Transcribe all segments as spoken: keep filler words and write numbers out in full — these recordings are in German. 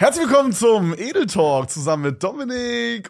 Herzlich willkommen zum Edel Talk zusammen mit Dominik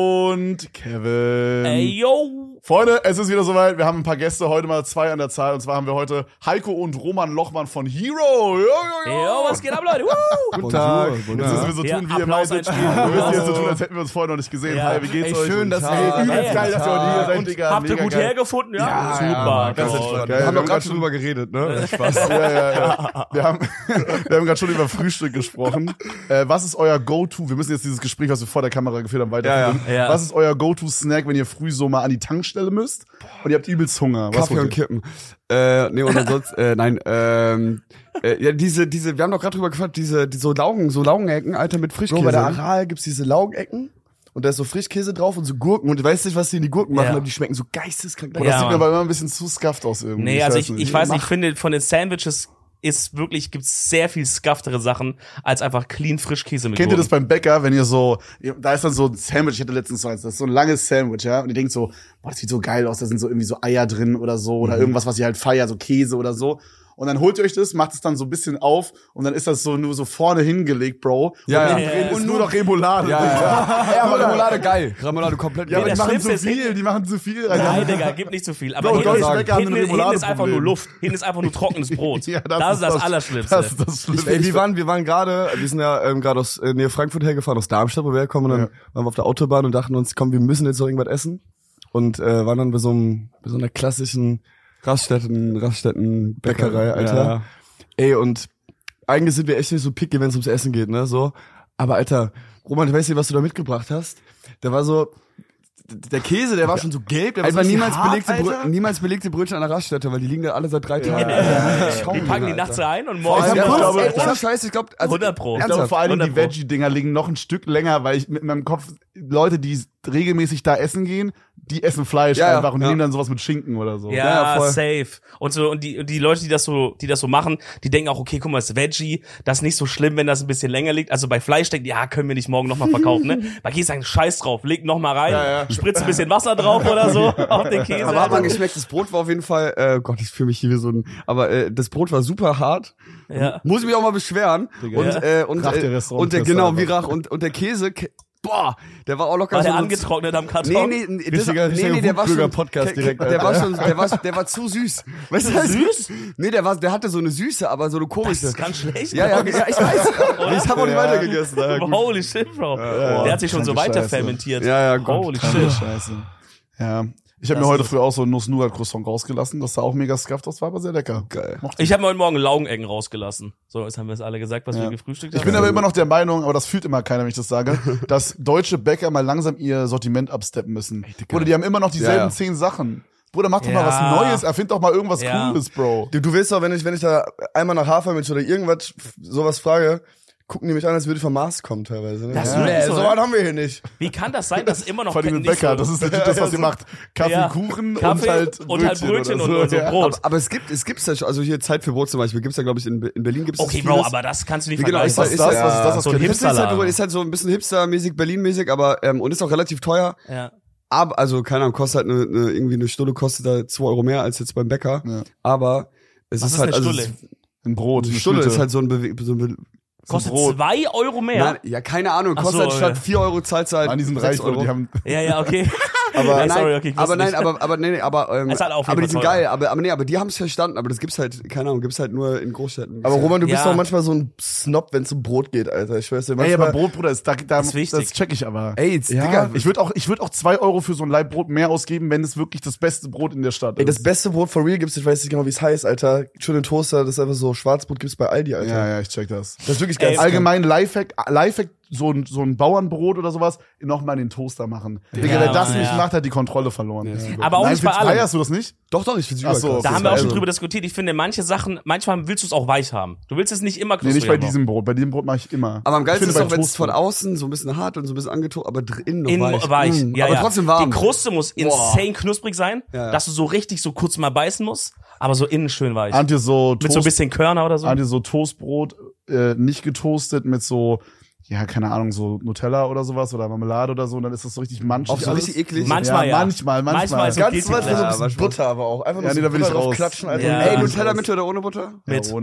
und Kevin. Ey, yo. Freunde, es ist wieder soweit. Wir haben ein paar Gäste, heute mal zwei an der Zahl. Und zwar haben wir heute Heiko und Roman Lochmann von Hero. Jo, jo, jo. Yo, was geht ab, Leute? Woo. Guten Tag. Bonjour, Jetzt bonjour. müssen wir so Ja, tun, wie ihr Applaus meintet. einspielen. Wir müssen jetzt so Oh. tun, als hätten wir uns vorher noch nicht gesehen. Ja. Hi, wie geht's Ey, euch? schön, dass Guten ihr- Tag. Übelst Hey, geil, dass ihr heute hier seid, Und Digga. habt ihr Mega gut geil. hergefunden? Ja, Ja, super. ja, ganz Gott. entspannt. Wir Geil, haben wir doch gerade haben schon drüber geredet, ne? Spaß. Ja, ja, ja. Wir haben, wir haben gerade schon über Frühstück gesprochen. Äh, was ist euer Go-To? Wir müssen jetzt dieses Gespräch, was wir vor der Kamera geführt haben, weiterführen. Ja, ja. Ja. Was ist euer Go-To-Snack, wenn ihr früh so mal an die Tankstelle müsst und ihr habt übelst Hunger? Was Kaffee wollt und ihr? Kippen. Äh, nee, und ansonsten, äh, nein, ähm, äh, ja, diese, diese, wir haben doch gerade drüber gefragt, diese, die so Laugen, so Laugenecken, Alter, mit Frischkäse. Bro, bei der Aral gibt's diese Laugenecken und da ist so Frischkäse drauf und so Gurken und du weißt nicht, was die in die Gurken machen, Ja. aber die schmecken so geisteskrank. Boah, Ja, das sieht mir Mann. aber immer ein bisschen zu scuffed aus irgendwie. Nee, also weiß ich, ich weiß nicht, ich Mach- finde, von den Sandwiches ist wirklich, gibt's sehr viel scufftere Sachen, als einfach clean Frischkäse mit Kennt ihr das Gurken. beim Bäcker, wenn ihr so, da ist dann so ein Sandwich, ich hatte letztens so eins, das ist so ein langes Sandwich, ja, und ihr denkt so, boah, das sieht so geil aus, da sind so irgendwie so Eier drin oder so, oder irgendwas, was ihr halt feiert, so Käse oder so. Und dann holt ihr euch das, macht es dann so ein bisschen auf und dann ist das so nur so vorne hingelegt, Bro. Ja, und ja. mittendrin Ja, ja. ist nur noch Remoulade. Ja, Digga. ja, ja. aber Remoulade geil. Remoulade komplett Ja, aber geil. die das machen zu Schlimmste ist, viel, die machen zu viel rein. Nein, Digga, gib nicht zu viel. Aber Bro, hinten, deutsche ist, Bäcker haben hinten, ein hinten ist einfach nur Remouladeproblem. Luft. Hinten ist einfach nur trockenes Brot. Ja, das, ist das, Allerschlimmste. Das ist das Schlimmste. Ey, wir waren, wir waren gerade, wir sind ja ähm, gerade aus äh, Nähe Frankfurt hergefahren, aus Darmstadt, wo wir herkommen, und dann Ja. waren wir auf der Autobahn und dachten uns, komm, wir müssen jetzt noch irgendwas essen. Und äh, waren dann bei so, einem, bei so einer klassischen Raststätten, Raststätten-Bäckerei, Alter. Ja. Ey, und eigentlich sind wir echt nicht so picky, wenn es ums Essen geht, ne, so. Aber Alter, Roman, ich weiß nicht, was du da mitgebracht hast. Der war so, der Käse, der war schon so gelb, der war Einfach so niemals hart, belegte Brö- Alter. Niemals belegte Brötchen an der Raststätte, weil die liegen da alle seit drei Tagen. Ja. Schauen Wir packen die Alter. nachts ein und Vor morgens allem, Ja, ich kurz, glaube- ey, ohne Scheiß, ich glaube, also, hundert Pro. Ich glaube ernsthaft. vor allem die hundert Pro. Veggie-Dinger liegen noch ein Stück länger, weil ich mit meinem Kopf, Leute, die regelmäßig da essen gehen, die essen Fleisch Ja, ja, einfach und die ja. nehmen dann sowas mit Schinken oder so. Ja, Ja, voll. safe. Und so, und die, und die Leute, die das so, die das so machen, die denken auch, okay, guck mal, das ist Veggie, das ist nicht so schlimm, wenn das ein bisschen länger liegt. Also bei Fleisch denken die, ja, können wir nicht morgen nochmal verkaufen, ne? Bei Käse sagen, scheiß drauf, leg noch mal rein, Ja, ja. spritz ein bisschen Wasser drauf oder so, auf den Käse. Aber hat man geschmeckt, das Brot war auf jeden Fall, äh, Gott, ich fühle mich hier wie so ein, aber äh, das Brot war super hart. Ja. Muss ich mich auch mal beschweren. Digga. Und, Ja. äh, und, Rach der äh, Restaurant- und der, Tester genau, einfach. wie Rach. Und, und der Käse, Kä- boah, der war auch locker War so. der so- angetrocknet am Nee, Karton? nee, nee, das, Richtiger- nee, richtiger nee, der war schon, Wutbürger-Podcast der, direkt, der war Alter. schon, der war, der war zu süß. Weißt du, Süß? Nee, der war, der hatte so eine Süße, aber so eine Das komische. ist ganz schlecht. Ja, ja, ja, ich weiß. Ich habe auch nicht Ja. weitergegessen. Ja, gut. Holy shit, Bro. ja. Der hat sich schon so Kranke weiter Scheiße. fermentiert. Ja, ja, Gott. Holy Kranke shit. Scheiße. Ja. Ich habe Das mir heute ist- früh auch so ein Nuss-Nougat-Croissant rausgelassen. Das sah auch mega scuffed aus, war aber sehr lecker. Geil. Mochte Ich habe mir heute Morgen Laugenecken rausgelassen. So, jetzt haben wir es alle gesagt, was Ja. wir gefrühstückt Ich haben. bin aber immer noch der Meinung, aber das fühlt immer keiner, wenn ich das sage, dass deutsche Bäcker mal langsam ihr Sortiment absteppen müssen. Bruder, die haben immer noch dieselben Ja, ja. zehn Sachen. Bruder, mach doch mal Ja. was Neues, erfind doch mal irgendwas Ja. Cooles, Bro. Du, du willst doch, wenn ich, wenn ich da einmal nach Hafermilch oder irgendwas, sowas frage, gucken die mich an, als würde ich vom Mars kommen teilweise. Ne? Das ist ja. wirklich Nee, so, so ja. was haben wir hier nicht. Wie kann das sein, dass immer noch Vor allem mit nicht Bäcker, so, das ist legit das, was ihr macht. Kaffee, Ja. Kuchen Kaffee und halt Brötchen, und halt Brötchen oder und- so. und so Ja. Brot. Aber, aber es gibt, es gibt's ja schon, also hier Zeit für Brot zum Beispiel, gibt's ja, glaube ich, in, Be- in Berlin gibt's Okay, das Bro, vieles. aber das kannst du nicht Wie genau, vergleichen. ist das, Was ist das? Was ist das? So ein Das ist halt, Hipsterladen. ist halt so ein bisschen Hipster-mäßig, Berlin-mäßig, aber, ähm, und ist auch relativ teuer. Ja. Aber, also, keine Ahnung, kostet halt eine, eine irgendwie eine Stulle kostet da zwei Euro mehr als jetzt beim Bäcker. Ja. Aber, es Was ist, ist halt, eine also, Stulle? Ein Brot, eine eine Stulle Schnitte. ist halt so ein, Bewe so ein Be Kostet Brot. zwei Euro mehr? Nein, ja, keine Ahnung, Ach kostet so, halt statt ja. vier Euro zahlt halt An diesen sechs reich, Leute, Euro. die haben, Ja, ja, okay. Aber ja, nein, sorry, okay, ich aber wusste nein, nicht. aber aber nee, nee, aber ähm, Es ist halt auf jeden aber die Fall sind teurer. geil, aber aber nee, aber die haben es verstanden, aber das gibt's halt, keine Ahnung, gibt's halt nur in Großstädten. Aber Roman, du bist Ja. doch manchmal so ein Snob, wenn es um Brot geht, Alter. Ich weiß ja, ey, manchmal, aber Brot, Bruder, ist, da, da, Ist wichtig. das check ich aber. ey, jetzt, Ja, Digga, Ich würde auch, ich würde auch zwei Euro für so ein Laib Brot mehr ausgeben, wenn es wirklich das beste Brot in der Stadt ey, ist. das beste Brot for real gibt's, ich weiß nicht genau, wie es heißt, Alter. Schöne Toaster, das ist einfach so, Schwarzbrot gibt's bei Aldi, Alter. Ja, ja, ich check das. Das ist wirklich Ey, geil. Allgemein Lifehack, Lifehack, so ein, so ein Bauernbrot oder sowas, nochmal in den Toaster machen. Digga, wer das Mann, nicht ja. macht, hat die Kontrolle verloren. Aber auch Nein, nicht bei findest- allem. Feierst du das nicht? doch, doch, ich find's Ach so, überkrass. Da Das haben wir auch ist schon also- drüber diskutiert. Ich finde, manche Sachen, manchmal willst du es auch weich haben. Du willst es nicht immer Nee, knusprig nicht bei haben. diesem Brot. Bei diesem Brot mache ich immer. Aber am geilsten Ich ist finde, doch, bei wenn es von Toastbrot- außen so ein bisschen hart und so ein bisschen angetrocknet, aber drinnen noch Innen weich. weich. Mm, Ja, aber ja. trotzdem warm. Die Kruste muss insane knusprig sein, Ja, ja. dass du so richtig so kurz mal beißen musst, aber so innen schön weich. Ahnt ihr so Mit so ein bisschen Körner oder so. ahnt ihr so Toastbrot, äh, nicht getoastet mit so, ja, keine Ahnung, so Nutella oder sowas oder Marmelade oder so, und dann ist das so richtig manchig. Auch so alles. richtig eklig? Manchmal, ja. ja. Manchmal, manchmal. Manchmal ist Ganz Guilty manchmal so ein Ja, bisschen manchmal. Butter, aber auch. Einfach nur Ja, so nee, da will Butter ich raus. drauf klatschen, Alter. Ja. Ey, Ja. Nutella mit oder ohne Butter? Ja, Mit. ohne.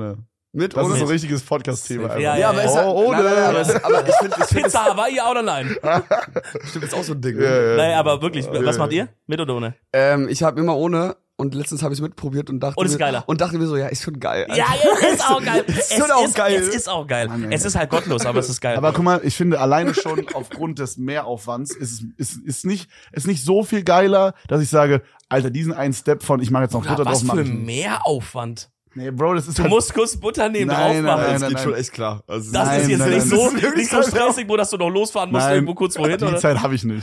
Mit Das ohne? ist so ein richtiges Podcast-Thema. Ja, einfach. ja, Ja, aber, es, Oh, ohne. nein, nein, nein, aber, es, aber ich finde, ich find, Pizza Hawaii, ja oder nein? das stimmt, ist auch so ein Ding. Ne? Ja, ja. Nein, aber wirklich, was macht ihr? Mit oder ohne? Ähm, ich habe immer ohne und letztens habe ich es mitprobiert und dachte Und ist mir, geiler. und dachte mir so, ja, ist schon geil. Ja, es ist auch geil. Es schon auch geil. Es ist auch geil. Mann, ey. Es ist halt gottlos, aber es ist geil. Aber guck mal, ich finde alleine schon aufgrund des Mehraufwands ist es ist, ist nicht ist nicht so viel geiler, dass ich sage, Alter, diesen einen Step von ich mache jetzt noch Butter was drauf für machen. Mehraufwand. Nee, Bro, das ist Du halt, musst kurz Butter nehmen, Nein, drauf nein, machen. nein, das nein, geht nein. schon echt klar. Also, Das Nein, ist jetzt nein, nicht nein, so, das ist nicht so stressig, wo dass du noch losfahren musst, Nein, irgendwo kurz wohin, die oder? Zeit habe ich nicht.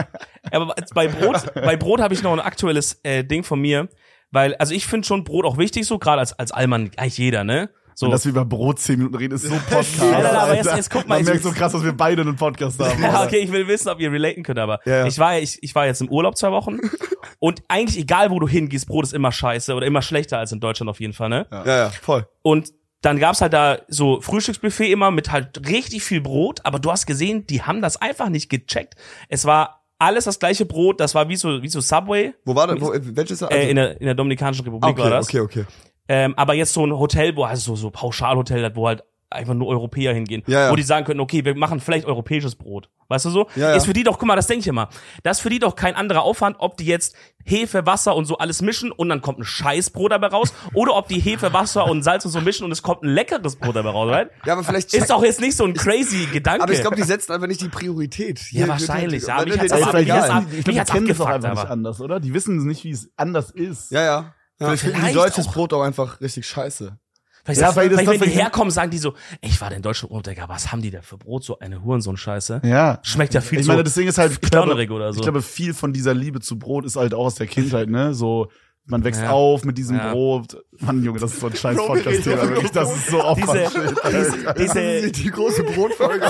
Aber bei Brot, bei Brot habe ich noch ein aktuelles äh, Ding von mir, weil, also ich finde schon Brot auch wichtig, so gerade als als Allmann, eigentlich jeder, ne? So. Und dass wir über Brot zehn Minuten reden, ist so Podcast. Nein, nein, aber jetzt- Alter. jetzt guck mal, Man ich- merkt so krass, dass wir beide einen Podcast haben. Ja, Alter. okay, ich will wissen, ob ihr relaten könnt, aber Ja, ja. ich war ich, ich war jetzt im Urlaub zwei Wochen und eigentlich egal, wo du hingehst, Brot ist immer scheiße oder immer schlechter als in Deutschland auf jeden Fall, ne? ja, ja, voll. Und dann gab's halt da so Frühstücksbuffet immer mit halt richtig viel Brot, aber du hast gesehen, die haben das einfach nicht gecheckt. Es war alles das gleiche Brot, das war wie so wie so Subway, Wo war das? Wo, welches? Also, äh, in der in der Dominikanischen Republik okay, war das. okay, okay. Ähm, aber jetzt so ein Hotel, wo also so so Pauschalhotel hat, wo halt einfach nur Europäer hingehen, Ja, ja. wo die sagen können, okay, wir machen vielleicht europäisches Brot. Weißt du so? Ja, ja. Ist für die doch, guck mal, das denke ich immer. Das ist für die doch kein anderer Aufwand, ob die jetzt Hefe, Wasser und so alles mischen und dann kommt ein Scheißbrot dabei raus oder ob die Hefe, Wasser und Salz und so mischen und es kommt ein leckeres Brot dabei raus, right? Ja, aber vielleicht Ist doch jetzt nicht so ein crazy Gedanke. aber ich glaube, die setzen einfach nicht die Priorität. Ja, wahrscheinlich. Ja, mich hat's das auch ist ab- mich egal. hat's ab- Ich mich glaube, die hat's kennen das auch abgefuckt, einfach nicht aber. anders, oder? Die wissen nicht, wie es anders ist. Ja, ja. Vielleicht finden die vielleicht deutsches auch. Brot auch einfach richtig scheiße. Vielleicht, Ja, sagst- weil das- vielleicht das- wenn die das- herkommen, sagen die so, ey, ich war da in Deutschland, oh, Digga, was haben die da für Brot? So eine Hurensohn-Scheiße. Ja. Schmeckt ja viel Ich so meine, das Ding ist halt, ich glaube, knollerig oder so. ich glaube, viel von dieser Liebe zu Brot ist halt auch aus der Kindheit, ne? So, man wächst Ja. auf mit diesem Ja. Brot. Mann, Junge, das ist so ein scheiß Podcast-Thema, wirklich. Das ist so diese, aufwandshit. diese, Die große Brotfolge.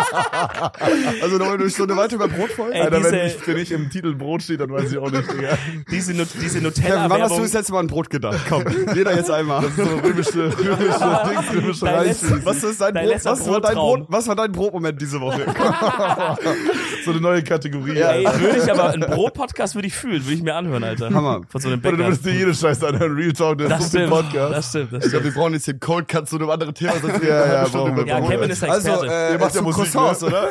Also noch eine Stunde weiter über Brotfolge. Ey, Alter, wenn diese- nicht, wenn nicht im Titel Brot steht, dann weiß ich auch nicht, Digga. diese, Nu- diese Kevin, wann hast du Nutella-Werbung. das letzte Mal an Brot gedacht? Komm, jeder jetzt einmal. So römische, römische Dings, römische Dein Reich. letztes- Was ist dein Dein Brot? letzter Was war dein Brottraum. Brot? Was war dein Brotmoment diese Woche? So eine neue Kategorie. Ey, Alter. würde ich aber, einen Brot-Podcast würde ich fühlen, würde ich mir anhören, Alter. Hammer. Von so einem Oder du Bäcker. würdest dir jede Scheiße anhören. Real Talk, der Das ist so ein stimmt, Podcast. das stimmt, das Ich glaube, stimmt. wir brauchen jetzt den Cold Cut zu einem anderen Thema. Sonst Ja, ja, eine Stunde brauchen wir. über Ja, Brot. Kevin ist der Also, Experte. äh, Ihr macht ja zu Musik, Croissants, ne? oder?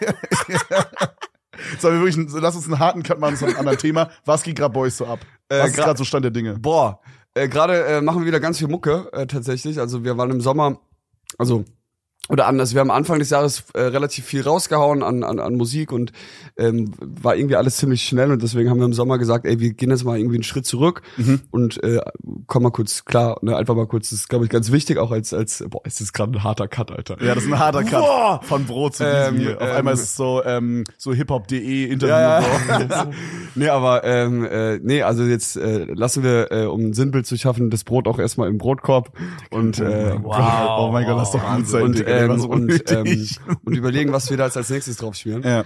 Sollen wir wirklich, einen- lass uns einen harten Cut machen zu einem anderen Thema. Was geht gerade bei euch so ab? Äh, Was ist gra- gerade so Stand der Dinge? Boah, äh, gerade äh, machen wir wieder ganz viel Mucke, äh, tatsächlich. Also wir waren im Sommer, also oder anders, wir haben Anfang des Jahres äh, relativ viel rausgehauen an, an, an Musik und ähm, war irgendwie alles ziemlich schnell und deswegen haben wir im Sommer gesagt, ey, wir gehen jetzt mal irgendwie einen Schritt zurück und äh, komm mal kurz klar, ne, einfach mal kurz, das ist glaube ich ganz wichtig, auch als, als boah, ist das gerade ein harter Cut, Alter. Ja, das ist ein harter Cut. Boah! Von Brot zu Ähm, diesem hier. Auf ähm, einmal ist es so, ähm, so hiphop punkt de Interview. Ja, so. ja. Nee, aber ähm, äh, nee, also jetzt äh, lassen wir, äh, um ein Sinnbild zu schaffen, das Brot auch erstmal im Brotkorb und äh, Wow. Oh mein Gott, lass doch gut sein, und, Digga. Der war ähm, so und, ähm, unnötig. und überlegen, was wir da jetzt als nächstes drauf spielen. Ja.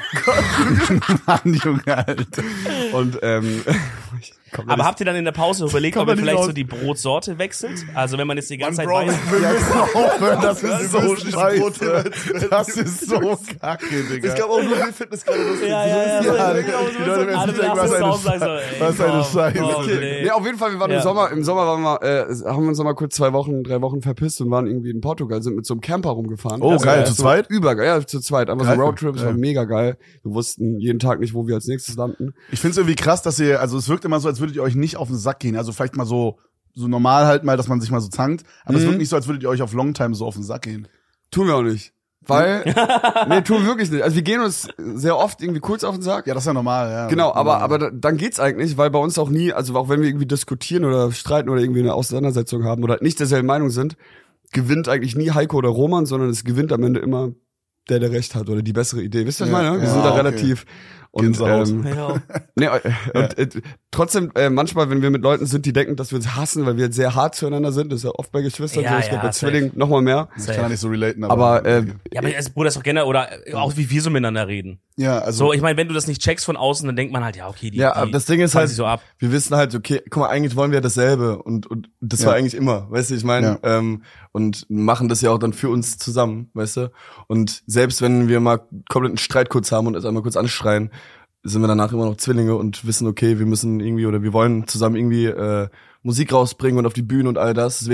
Mann, Junge, Alter. Und ähm, ich komm da Aber nicht- habt ihr dann in der Pause überlegt, Komm ob ihr da nicht vielleicht raus. so die Brotsorte wechselt? Also wenn man jetzt die ganze Zeit Bro, weiß, wir müssen aufhören, das ist so müssen dieses Brot scheiße. Das ist so kacke, Digga. ich glaube auch nur wir finden es gerade lustig. ja, ja, ja, Ja, so- Digga, die so- Leute werden alle sich denken, was lachen eine es aus, sagen so, Scheiße. ey, Was eine komm, Scheiße. komm, Digga. nee. Nee, auf jeden Fall, wir waren Ja. im Sommer, im Sommer waren wir, äh, haben wir uns noch mal kurz zwei Wochen, drei Wochen verpisst und waren irgendwie in Portugal, sind mit so einem Camper rumgefahren. Oh, Das geil, war zu so zweit? Übergeil, ja, zu zweit. Einfach so Geil. Roadtrips, war Ja. mega geil. Wir wussten jeden Tag nicht, wo wir als nächstes landen. Ich find's irgendwie krass, dass ihr, also es wirkt immer so, als würdet ihr euch nicht auf den Sack gehen. Also vielleicht mal so, so normal halt mal, dass man sich mal so zankt. Aber es Mhm. wirkt nicht so, als würdet ihr euch auf Longtime so auf den Sack gehen. Tun wir auch nicht. Weil, nee, tun wir wirklich nicht. Also wir gehen uns sehr oft irgendwie kurz auf den Sack. Ja, das ist ja normal, ja. Genau, aber, Ja. aber da- dann geht's eigentlich, weil bei uns auch nie, also auch wenn wir irgendwie diskutieren oder streiten oder irgendwie eine Auseinandersetzung haben oder nicht derselben Meinung sind, gewinnt eigentlich nie Heiko oder Roman, sondern es gewinnt am Ende immer der, der Recht hat oder die bessere Idee. Wisst ihr, was ich Ja, meine? Wir ja, sind da okay. relativ und Gänsehaut. ähm, Ja. nee, äh, und, äh, trotzdem äh, manchmal, wenn wir mit Leuten sind, die denken, dass wir uns hassen, weil wir jetzt sehr hart zueinander sind, das ist ja oft bei Geschwistern Ja, so, ich ja, glaube bei safe. Zwillingen noch mal mehr. Ich kann ja nicht so relaten, Aber äh, Ja, aber es Bruder ist doch gerne, oder auch wie wir so miteinander reden. ja, also So, ich meine, wenn du das nicht checkst von außen, dann denkt man halt, ja, okay, die, Ja, die aber das Ding ist fallen halt, sich so ab. wir wissen halt, okay, guck mal, eigentlich wollen wir ja dasselbe und, und das Ja. war eigentlich immer, weißt du, ich meine, Ja. ähm, und machen das ja auch dann für uns zusammen, weißt du, und selbst wenn wir mal komplett einen Streit kurz haben und es einmal kurz anschreien, sind wir danach immer noch Zwillinge und wissen, okay, wir müssen irgendwie oder wir wollen zusammen irgendwie äh, Musik rausbringen und auf die Bühne und all das, deswegen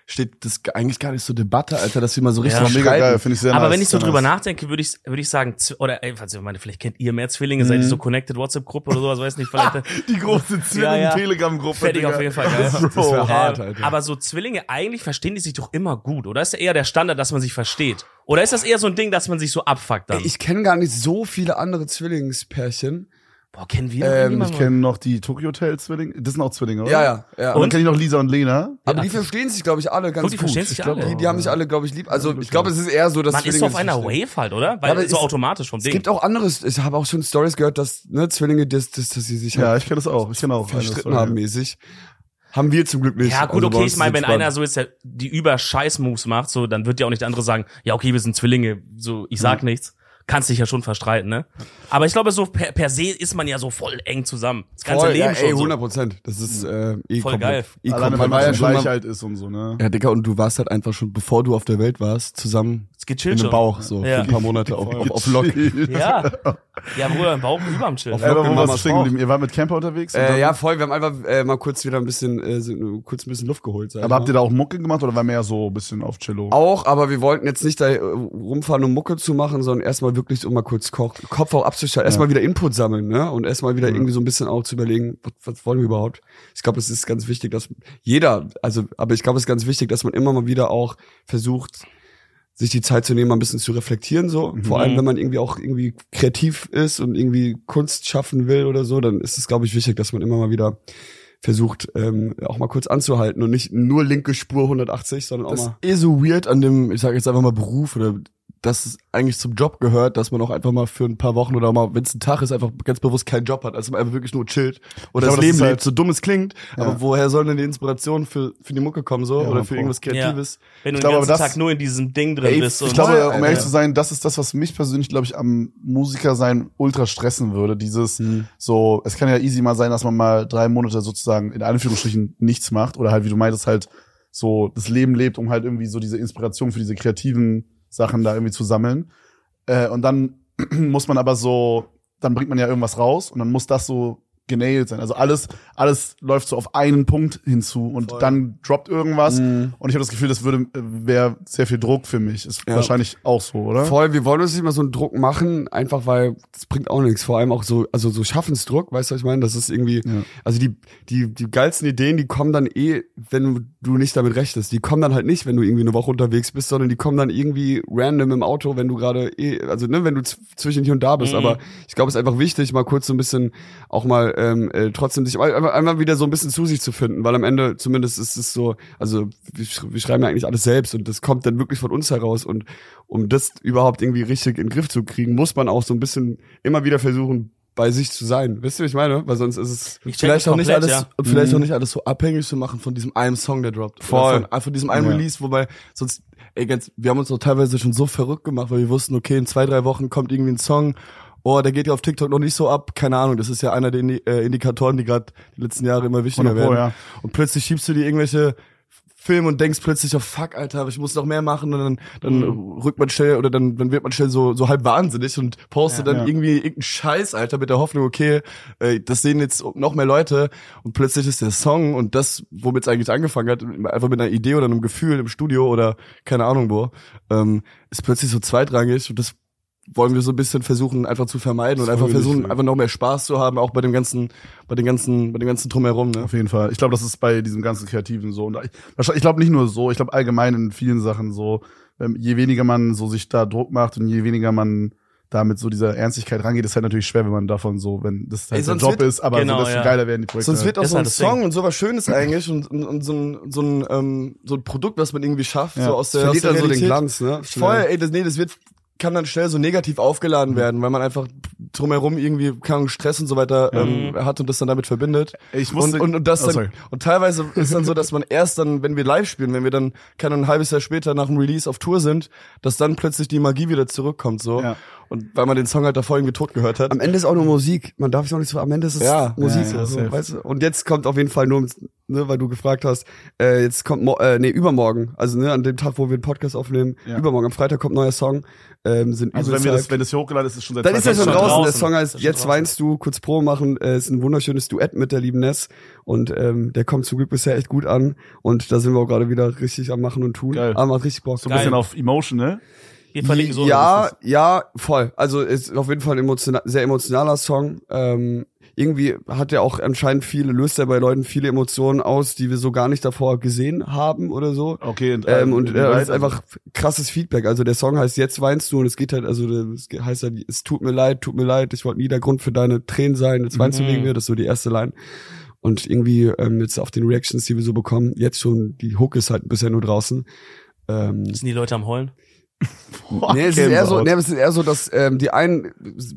steht das eigentlich gar nicht zur Debatte, Alter, dass wir mal so richtig Ja, mega streiten. geil, finde ich sehr Aber nice, wenn ich so sehr drüber nice. nachdenke, würde ich, würde ich sagen, z- oder, ey, also, ich meine, vielleicht kennt ihr mehr Zwillinge, seid ihr so connected WhatsApp-Gruppe oder sowas, weiß nicht, vielleicht. Die große Ja, ja. Zwilling-Telegram-Gruppe. Fertig Digga. auf jeden Fall, geil. Das wäre Ähm, hart, Alter. aber so Zwillinge, eigentlich verstehen die sich doch immer gut, oder ist ja eher der Standard, dass man sich versteht? Oder ist das eher so ein Ding, dass man sich so abfuckt dann? Ey, ich kenne gar nicht so viele andere Zwillingspärchen. Boah, kennen wir Ähm, noch irgendjemanden? Ich kenne noch die Tokyo Hotel Zwillinge. Das sind auch Zwillinge, oder? Ja, ja, ja. Und dann kenne ich noch Lisa und Lena. Aber die verstehen sich, glaube ich, alle ganz Guck, die gut. verstehen sich ich glaub, alle. Die, die haben sich alle, glaube ich, lieb. Also ich glaube, es ist eher so, dass Man ist Zwillinge auf einer sich verstehen. Wave halt, oder? Weil Ja, aber so es- automatisch vom Es Ding. gibt auch anderes. Ich habe auch schon Stories gehört, dass ne, Zwillinge, dass, dass, dass sie sich Ja, halt ich kenne das auch. Ich kenne auch. eine verstritten Story. haben mäßig. Haben wir zum Glück nicht. Ja, gut, Also bei okay, uns ich meine, ist wenn entspannt. einer so jetzt der, die Über-Scheiß-Moves macht, so, dann wird ja auch nicht der andere sagen, ja, okay, wir sind Zwillinge, so, ich sag nichts. Kannst dich ja schon verstreiten, ne? Aber ich glaube, so per, per se ist man ja so voll eng zusammen. Das ganze Voll, Leben ja, ey, schon hundert Prozent. Das ist äh, eh Voll komplett, geil. Eh Alleine, weil komplett man ja schon mal- Gleichheit ist und so, ne? Ja, Digga, und du warst halt einfach schon, bevor du auf der Welt warst, zusammen so. Gechillt in schon. dem Bauch, so Ja. für ein paar Monate auf, auf, auf Lock. Ja. Ja, Bruder, im Bauch überm Chillen. Ey, aber wo Mamas warst du stehen Bauch. geblieben? Ihr wart mit Camper unterwegs? und Äh, dann- ja, voll. Wir haben einfach äh, mal kurz wieder ein bisschen, äh, so, kurz ein bisschen Luft geholt. sag ich Aber habt mal. ihr da auch Mucke gemacht oder war mehr so ein bisschen auf Cello? Auch, aber wir wollten jetzt nicht da äh, rumfahren, um Mucke zu machen, sondern erstmal wirklich, um mal kurz Ko Kopf auch abzuschalten, erstmal wieder Input sammeln, ne? Und erstmal wieder irgendwie so ein bisschen auch zu überlegen, was, was wollen wir überhaupt? Ich glaube, es ist ganz wichtig, dass jeder, also, aber ich glaube, es ist ganz wichtig, dass man immer mal wieder auch versucht, sich die Zeit zu nehmen, mal ein bisschen zu reflektieren, so. Vor allem, wenn man irgendwie auch irgendwie kreativ ist und irgendwie Kunst schaffen will oder so, dann ist es, glaube ich, wichtig, dass man immer mal wieder versucht, ähm, auch mal kurz anzuhalten und nicht nur linke Spur hundertachtzig, sondern auch Das ist mal. eh so weird an dem, ich sage jetzt einfach mal Beruf oder dass es eigentlich zum Job gehört, dass man auch einfach mal für ein paar Wochen oder mal, wenn es ein Tag ist, einfach ganz bewusst keinen Job hat, also man einfach wirklich nur chillt oder glaube, das das Leben ist halt- lebt, so dumm es klingt, Ja. aber woher soll denn die Inspiration für für die Mucke kommen so Ja, oder voll. für irgendwas Kreatives? Wenn du Ich den glaube, ganzen aber das- Tag nur in diesem Ding drin Ey, bist. ich und glaube, Voll, um Alter. ehrlich zu sein, das ist das, was mich persönlich, glaube ich, am Musiker sein ultra stressen würde. Dieses so, es kann ja easy mal sein, dass man mal drei Monate sozusagen in Anführungsstrichen nichts macht oder halt, wie du meintest, halt so das Leben lebt, um halt irgendwie so diese Inspiration für diese kreativen Sachen da irgendwie zu sammeln. Äh, und dann muss man aber so, dann bringt man ja irgendwas raus und dann muss das so genailt sein. Also alles, alles läuft so auf einen Punkt hinzu und Voll. dann droppt irgendwas. Mhm. Und ich habe das Gefühl, das würde wäre sehr viel Druck für mich. Ist Ja. wahrscheinlich auch so, oder? Voll, wir wollen uns nicht mal so einen Druck machen, einfach weil das bringt auch nichts. Vor allem auch so, also so Schaffensdruck, weißt du, was ich meine? Das ist irgendwie, Ja. also die, die, die geilsten Ideen, die kommen dann eh, wenn du nicht damit rechnest. Die kommen dann halt nicht, wenn du irgendwie eine Woche unterwegs bist, sondern die kommen dann irgendwie random im Auto, wenn du gerade eh, also ne, wenn du z- zwischen hier und da bist. Mhm. Aber ich glaube, es ist einfach wichtig, mal kurz so ein bisschen auch mal ähm, äh, trotzdem sich einmal, einmal wieder so ein bisschen zu sich zu finden, weil am Ende zumindest ist es so, also wir, sch- wir schreiben ja eigentlich alles selbst und das kommt dann wirklich von uns heraus und um das überhaupt irgendwie richtig in den Griff zu kriegen, muss man auch so ein bisschen immer wieder versuchen, bei sich zu sein. Wisst ihr, was ich meine? Weil sonst ist es Ich check Vielleicht das auch nicht komplett, alles ja. und vielleicht Mhm. auch nicht alles so abhängig zu machen von diesem einen Song, der droppt. Voll. Oder Von, von diesem einen Ja. Release, wobei sonst, ey, ganz, wir haben uns doch teilweise schon so verrückt gemacht, weil wir wussten, okay, in zwei, drei Wochen kommt irgendwie ein Song. Oh, der geht ja auf TikTok noch nicht so ab. Keine Ahnung, das ist ja einer der Indi äh, Indikatoren, die gerade die letzten Jahre immer wichtiger hundert Pro, werden. ja. Und plötzlich schiebst du dir irgendwelche Filme und denkst plötzlich, oh fuck, Alter, ich muss noch mehr machen und dann, dann Mhm. rückt man schnell oder dann, dann wird man schnell so, so halb wahnsinnig und postet Ja. dann Ja. irgendwie irgendeinen Scheiß, Alter, mit der Hoffnung, okay, äh, das sehen jetzt noch mehr Leute und plötzlich ist der Song und das, womit es eigentlich angefangen hat, einfach mit einer Idee oder einem Gefühl im Studio oder keine Ahnung wo, ähm, ist plötzlich so zweitrangig und das wollen wir so ein bisschen versuchen einfach zu vermeiden und Das einfach wollen wir versuchen nicht, ja. einfach noch mehr Spaß zu haben, auch bei dem ganzen, bei den ganzen, bei dem ganzen Drumherum, ne? Auf jeden Fall. Ich glaube, das ist bei diesem ganzen Kreativen so. Und ich, wahrscheinlich- ich glaube nicht nur so, ich glaube allgemein in vielen Sachen so, ähm, je weniger man so sich da Druck macht und je weniger man da mit so dieser Ernstigkeit rangeht, ist halt natürlich schwer, wenn man davon so, wenn das halt Ey, der sonst Job wird- ist, aber Genau, so, desto ja. geiler werden die Projekte. Sonst wird auch Das so ist ein halt das Song Ding. und sowas Schönes eigentlich und, und, und so ein, so ein, ähm, so ein Produkt, was man irgendwie schafft, Ja. so aus Das der, aus verliert der dann so den Realität. Glanz, ne? Voll, ey, das, nee, das wird, kann dann schnell so negativ aufgeladen Mhm. werden, weil man einfach drumherum irgendwie keinen Stress und so weiter ähm, hat und das dann damit verbindet. Ich wusste- und, und, und das Oh, dann, sorry. und teilweise ist dann so, dass man erst dann, wenn wir live spielen, wenn wir dann, keine Ahnung, ein halbes Jahr später nach dem Release auf Tour sind, dass dann plötzlich die Magie wieder zurückkommt, so. Ja. Und weil man den Song halt davor irgendwie tot gehört hat. Am Ende ist auch nur Musik. Man darf es auch nicht so, am Ende ist es Ja. Musik. Ja, ja, so, safe. weißt du? Und jetzt kommt auf jeden Fall nur, ne, weil du gefragt hast, äh, jetzt kommt, mo- äh, nee, übermorgen, also ne, an dem Tag, wo wir den Podcast aufnehmen, Ja. übermorgen, am Freitag kommt ein neuer Song, ähm, sind Also wenn übelst wir das, hyped. wenn das hier hochgeladen ist, ist es schon seit Dann zwei ist er schon Tagen draußen. draußen. Der Song heißt Ist schon Jetzt draußen. weinst du, kurz Pro machen. Äh, ist ein wunderschönes Duett mit der lieben Ness. Und ähm, der kommt zum Glück bisher echt gut an. Und da sind wir auch gerade wieder richtig am Machen und Tun. Geil. Aber macht richtig Bock. So ein bisschen Geil. auf Emotion, ne? Wir verlinken so. ja, ja, voll. Also ist auf jeden Fall ein emotiona- sehr emotionaler Song. Ähm, irgendwie hat er auch anscheinend viele, löst er bei Leuten viele Emotionen aus, die wir so gar nicht davor gesehen haben oder so. Okay. Und, Ähm, und äh, äh, das ist also- einfach krasses Feedback. Also der Song heißt Jetzt weinst du und es geht halt, also es heißt halt, es tut mir leid, tut mir leid, ich wollte nie der Grund für deine Tränen sein, jetzt weinst Mhm. du wegen mir, das ist so die erste Line. Und irgendwie ähm, jetzt auf den Reactions, die wir so bekommen, jetzt schon, die Hook ist halt bisher nur draußen. Ähm, Sind die Leute am Heulen? Boah, nee, es ist eher so, Gänsehaut. nee, es ist eher so, dass ähm, die einen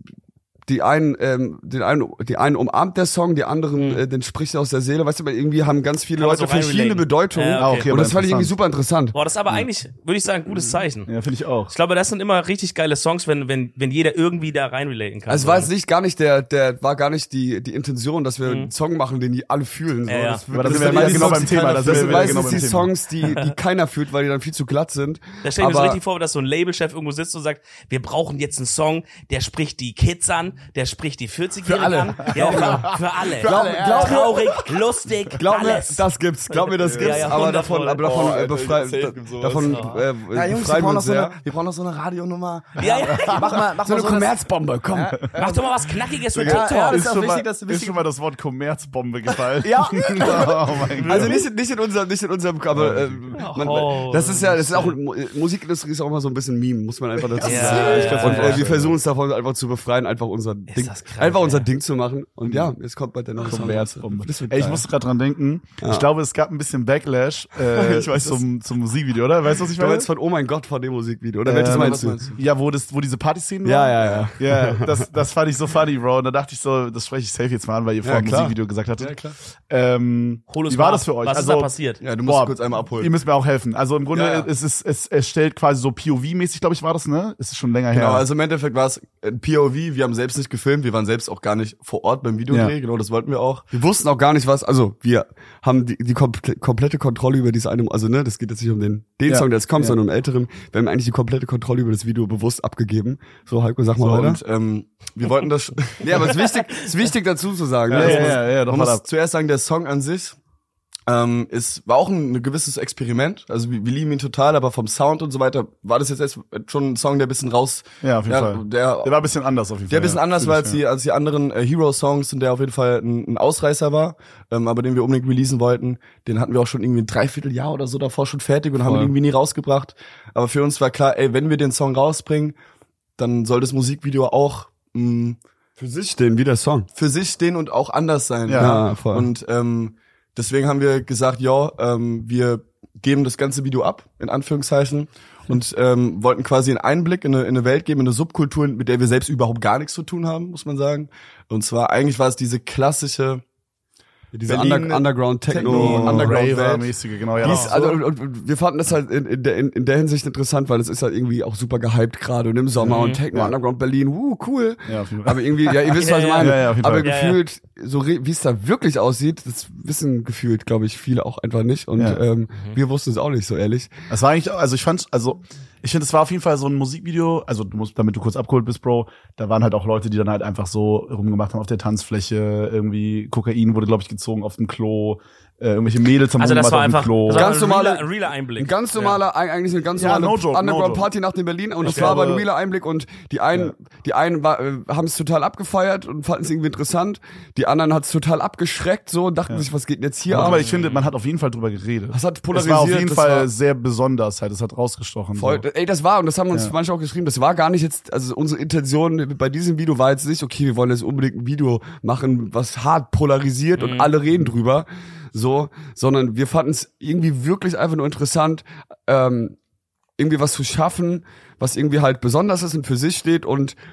die einen, ähm, den einen, die einen umarmt der Song, die anderen, Mhm. äh, den spricht aus der Seele. Weißt du, weil irgendwie haben ganz viele Kann man Leute so verschiedene reinrelaten. Bedeutungen. Ja, Ah, okay. okay, Und aber das fand ich irgendwie interessant. super interessant. Boah, das ist aber eigentlich, würde ich sagen, ein gutes Zeichen. Ja, finde ich auch. Ich glaube, das sind immer richtig geile Songs, wenn, wenn, wenn jeder irgendwie da reinrelaten kann. Also es war jetzt nicht gar nicht der, der war gar nicht die die Intention, dass wir Mhm. einen Song machen, den die alle fühlen. So. Ja, ja. Das, Aber da das sind wir sind ja die genau Songs, beim die Thema, keiner da fühlt. sind Das wir sind wieder meistens genau beim die Thema. Songs, die die keiner fühlt, weil die dann viel zu glatt sind. Da stelle ich mir so Aber- richtig vor, dass so ein Labelchef irgendwo sitzt und sagt, wir brauchen jetzt einen Song, der spricht die Kids an, der spricht die vierzigjährigen alle. an. Ja, genau. Für alle. Glaub- glaub mir- Traurig, lustig, Glaub mir, alles. das gibt's. Glaub mir, das Ja, gibt's. ja, aber hundert davon, Voll. aber davon Oh, äh, Alter, befrei, safe da, gibt's sowas. davon Ja. äh, Ja, Jungs, wir befreien brauchen, wir noch uns so eine, sehr. wir brauchen noch so eine Radionummer. ja, ja. Mach mal, mach So mal eine so eine Kommerzbombe, komm. Mach doch mal was Knackiges für Ja, TikTok. ja, das Ist ist auch schon, wichtig, mal, dass du ist wichtig- schon mal das Wort Kommerzbombe gefallen. Ja. oh mein Gott. Also nicht, nicht in unserem, nicht in unserem, aber äh, man, Oh. das ist ja, das ist auch Mu- Musikindustrie ist auch immer so ein bisschen Meme, muss man einfach dazu Ja, sagen. ich kann's Und mir äh, wir vorstellen. versuchen uns davon einfach zu befreien, einfach unser Ding, das krank, einfach unser ey. Ding zu machen. Und ja, jetzt kommt bald der neue Song. Kommerzbombe. Das wird Ey, ich geil. musste gerade dran denken. Ja. Ich glaube, es gab ein bisschen Backlash äh, Ich weiß zum, zum Musikvideo, oder? Weißt du, was ich Du meine? meinst von Oh mein Gott von dem Musikvideo, oder welches Ähm, meinst du? Ja, wo, das, wo diese Partyszenen Ja, waren. ja, ja. Ja, das, das fand ich so funny, Bro. Und da dachte ich so, das spreche ich safe jetzt mal an, weil ihr Ja, vorhin ein klar. Musikvideo gesagt hattet. Ja, klar. Ähm, Hol uns wie war mal das ab. für euch? Was also, ist da passiert? Ja, du musst Boah, kurz einmal abholen. Ihr müsst mir auch helfen. Also im Grunde Ja, ja. ist es, es, es stellt quasi so P O V-mäßig, glaube ich, war das, ne? Es ist schon länger her. Genau, also im Endeffekt war es ein P O V, wir haben selbst nicht gefilmt, wir waren selbst auch gar nicht vor Ort beim Videodreh, Ja. genau, das wollten wir auch. Wir wussten auch gar nicht was, also wir haben die, die komple komplette Kontrolle über diese eine, also ne, das geht jetzt nicht um den, den Ja. Song, der jetzt kommt, Ja. sondern um den älteren. Wir haben eigentlich die komplette Kontrolle über das Video bewusst abgegeben. So, Heiko, sag mal So, weiter. und ähm, wir wollten das. Nee, aber es ist wichtig, es ist wichtig dazu zu sagen. Ja, ne? ja, Das ja, ja, doch Man mal muss ab. zuerst sagen, der Song an sich ähm, ist, war auch ein, ein gewisses Experiment. Also wir, wir lieben ihn total, aber vom Sound und so weiter war das jetzt erst schon ein Song, der ein bisschen raus. Ja, auf jeden Fall. Der, Der war ein bisschen anders auf jeden Fall. der ein bisschen ja. anders war als Fühl ich, die, als die anderen äh, Hero-Songs und der auf jeden Fall ein, ein Ausreißer war, ähm, aber den wir unbedingt releasen wollten. Den hatten wir auch schon irgendwie ein Dreivierteljahr oder so davor schon fertig und haben Voll. ihn irgendwie nie rausgebracht. Aber für uns war klar, ey, wenn wir den Song rausbringen, dann soll das Musikvideo auch mh, Für sich stehen, wie der Song. für sich stehen und auch anders sein. Ja, Ja, voll. Und ähm, deswegen haben wir gesagt, ja, ähm, wir geben das ganze Video ab, in Anführungszeichen, und ähm, wollten quasi einen Einblick in eine, in eine Welt geben, in eine Subkultur, mit der wir selbst überhaupt gar nichts zu tun haben, muss man sagen. Und zwar, eigentlich war es diese klassische Diese Berlin- Under Underground Techno, Techno- Underground Welt. Raver-mäßige, genau. Ja, Die das ist, also, und, und wir fanden das halt in, in, der, in, in der Hinsicht interessant, weil es ist halt irgendwie auch super gehypt gerade und im Sommer Mhm. und Techno Ja. Underground Berlin, uh, cool. Ja, auf jeden Fall. Aber irgendwie, ja, ihr wisst, was ich Ja, meine. ja, ja, auf jeden aber Fall. Ja, ja. gefühlt, so re- wie es da wirklich aussieht, das wissen gefühlt, glaube ich, viele auch einfach nicht. Und Ja. ähm, wir wussten es auch nicht, so ehrlich. Das war eigentlich, also ich fand, also ich finde, es war auf jeden Fall so ein Musikvideo, also du musst, damit du kurz abgeholt bist, Bro, da waren halt auch Leute, die dann halt einfach so rumgemacht haben auf der Tanzfläche, irgendwie Kokain wurde, glaube ich, gezogen auf dem Klo, äh, irgendwelche Mädels haben Also das rumgemacht war auf dem einfach Klo. das war Ganz ein normale- realer, ein realer Einblick. Ein ganz normaler, eig- eigentlich eine ganz Ja, normale no joke, no Underground joke. Party nach dem Berlin und Ich es war aber ein glaube- realer Einblick und die einen, Ja. die einen war, äh, haben es total abgefeiert und fanden es irgendwie interessant, die anderen hat es total abgeschreckt so und dachten sich, was geht denn jetzt hier Ja, ab? aber ich finde, man hat auf jeden Fall drüber geredet. Das hat Es polarisiert. war auf jeden das Fall war sehr besonders halt, es hat rausgestochen. voll, So. ey, das war, und das haben uns Ja. manche auch geschrieben, das war gar nicht jetzt, also unsere Intention bei diesem Video war jetzt nicht, okay, wir wollen jetzt unbedingt ein Video machen, was hart polarisiert und alle reden drüber, so, sondern wir fanden es irgendwie wirklich einfach nur interessant, ähm, irgendwie was zu schaffen, was irgendwie halt besonders ist und für sich steht und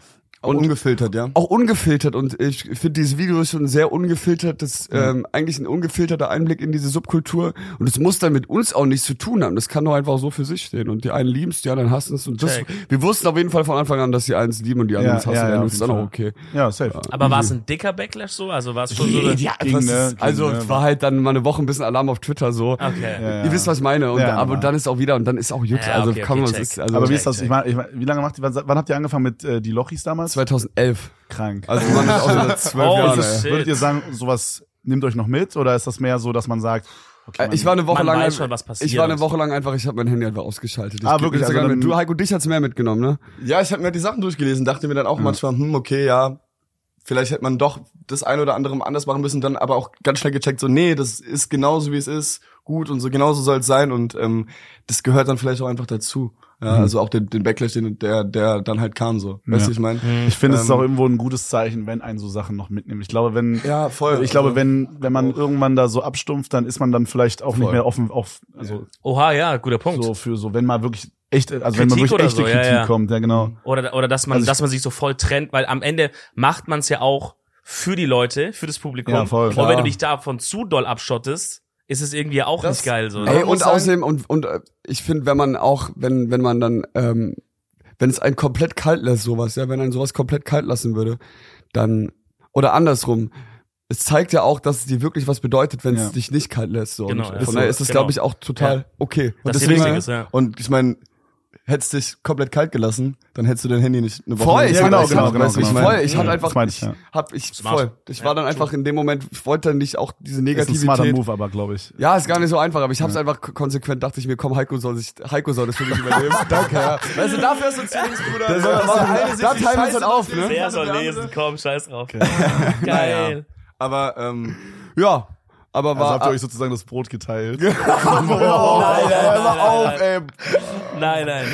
Und ungefiltert, ja. Auch ungefiltert und ich finde dieses Video ist schon sehr ungefiltert, das Ja. ähm, eigentlich ein ungefilterter Einblick in diese Subkultur und es muss dann mit uns auch nichts zu tun haben. Das kann doch einfach so für sich stehen und die einen lieben es, die anderen hassen es und das, Check. wir wussten auf jeden Fall von Anfang an, dass die einen es lieben und die anderen Ja, es hassen ja, ja, werden und auf das ist jeden dann auch Fall. okay. Ja, safe. Aber war es ein dicker Backlash so? Also war es schon so. eine- Ja, Ging, was ne? ist, also Ging, es ne? war halt dann mal eine Woche ein bisschen Alarm auf Twitter so. Okay. Ja, ja. Ihr wisst, was ich meine. Und, Ja, aber normal. dann ist auch wieder und dann ist auch Jux. Ja, also okay, kann okay, man check. es also Aber wie check, ist das? check. Ich meine, ich mein, wie lange macht, wann, wann habt ihr angefangen mit äh, die Lochis damals? zweitausendelf. Krank. Also man ist auch seit zwölf Oh, Jahren. das ey. ist- Würdet ihr sagen, sowas nimmt euch noch mit oder ist das mehr so, dass man sagt, okay, Äh, man, Ich war eine Woche Man lang. weiß einfach- schon, was passiert. Ich war eine Woche lang einfach, ich habe mein Handy einfach ausgeschaltet. Ich Ah, geb wirklich? Instagram Also mit. dann- Du, Heiko, dich hat's mehr mitgenommen, ne? Ja, ich habe mir die Sachen durchgelesen, dachte mir dann auch manchmal, hm, okay, ja, vielleicht hätte man doch das eine oder andere mal anders machen müssen, dann aber auch ganz schnell gecheckt, so, nee, das ist genauso, wie es ist, gut und so, genauso soll es sein und ähm, das gehört dann vielleicht auch einfach dazu. Ja, also auch den, den Backlash, den, der, der dann halt kam, so. Weißt Ja. du, ich meine? ich finde, es ist ähm, auch irgendwo ein gutes Zeichen, wenn einen so Sachen noch mitnimmt. Ich glaube, wenn, Ja, voll. ich glaube, Also, wenn, wenn man irgendwann da so abstumpft, dann ist man dann vielleicht auch nicht Voll. mehr offen auf, also Oha, ja, guter Punkt. so für so, wenn mal wirklich echte, also wenn Kritik man wirklich oder echte so, ja, Kritik ja. kommt, ja genau. Oder, oder dass man, Also ich- dass man sich so voll trennt, weil am Ende macht man es ja auch für die Leute, für das Publikum. Ja, voll, und klar. wenn du dich davon zu doll abschottest, ist es irgendwie auch Das- nicht geil. So. Aber Ey, man muss und sagen- außerdem, und, und äh, ich finde, wenn man auch, wenn, wenn man dann, ähm, wenn es einen komplett kalt lässt, sowas, ja, wenn einen sowas komplett kalt lassen würde, dann, oder andersrum, es zeigt ja auch, dass es dir wirklich was bedeutet, wenn es Ja. dich nicht kalt lässt. So. Genau, und ja. von Ist daher so, ist es, genau. glaube ich, auch total Ja. okay. Das Und ist deswegen- richtig ist, ja. Und ich meine, hättest dich komplett kalt gelassen, dann hättest du dein Handy nicht eine Woche Voll, lang ich Ja, hab- genau, ich genau, hab- genau, weißt du, ich genau. voll, ich hatte Ja, einfach, das meine ich, ich ja. hab, ich Smart. voll, ich war dann einfach in dem Moment, ich wollte dann nicht auch diese Ist ein Negativität. smarter Move, aber glaube ich. Ja, ist gar nicht so einfach, aber ich hab's einfach k- konsequent, dachte ich mir, komm, Heiko soll sich, Heiko soll das für mich übernehmen. Danke, ja. Weißt du, dafür ist uns Zwillingsbruder. Der soll das machen. Da teilen wir uns dann auf, ne? Wer soll lesen? Komm, scheiß drauf. Geil. Aber ähm, Ja, aber Also war, habt ihr euch sozusagen das Brot geteilt. Nein, nein, nein, nein, nein, auf, ey. nein, nein.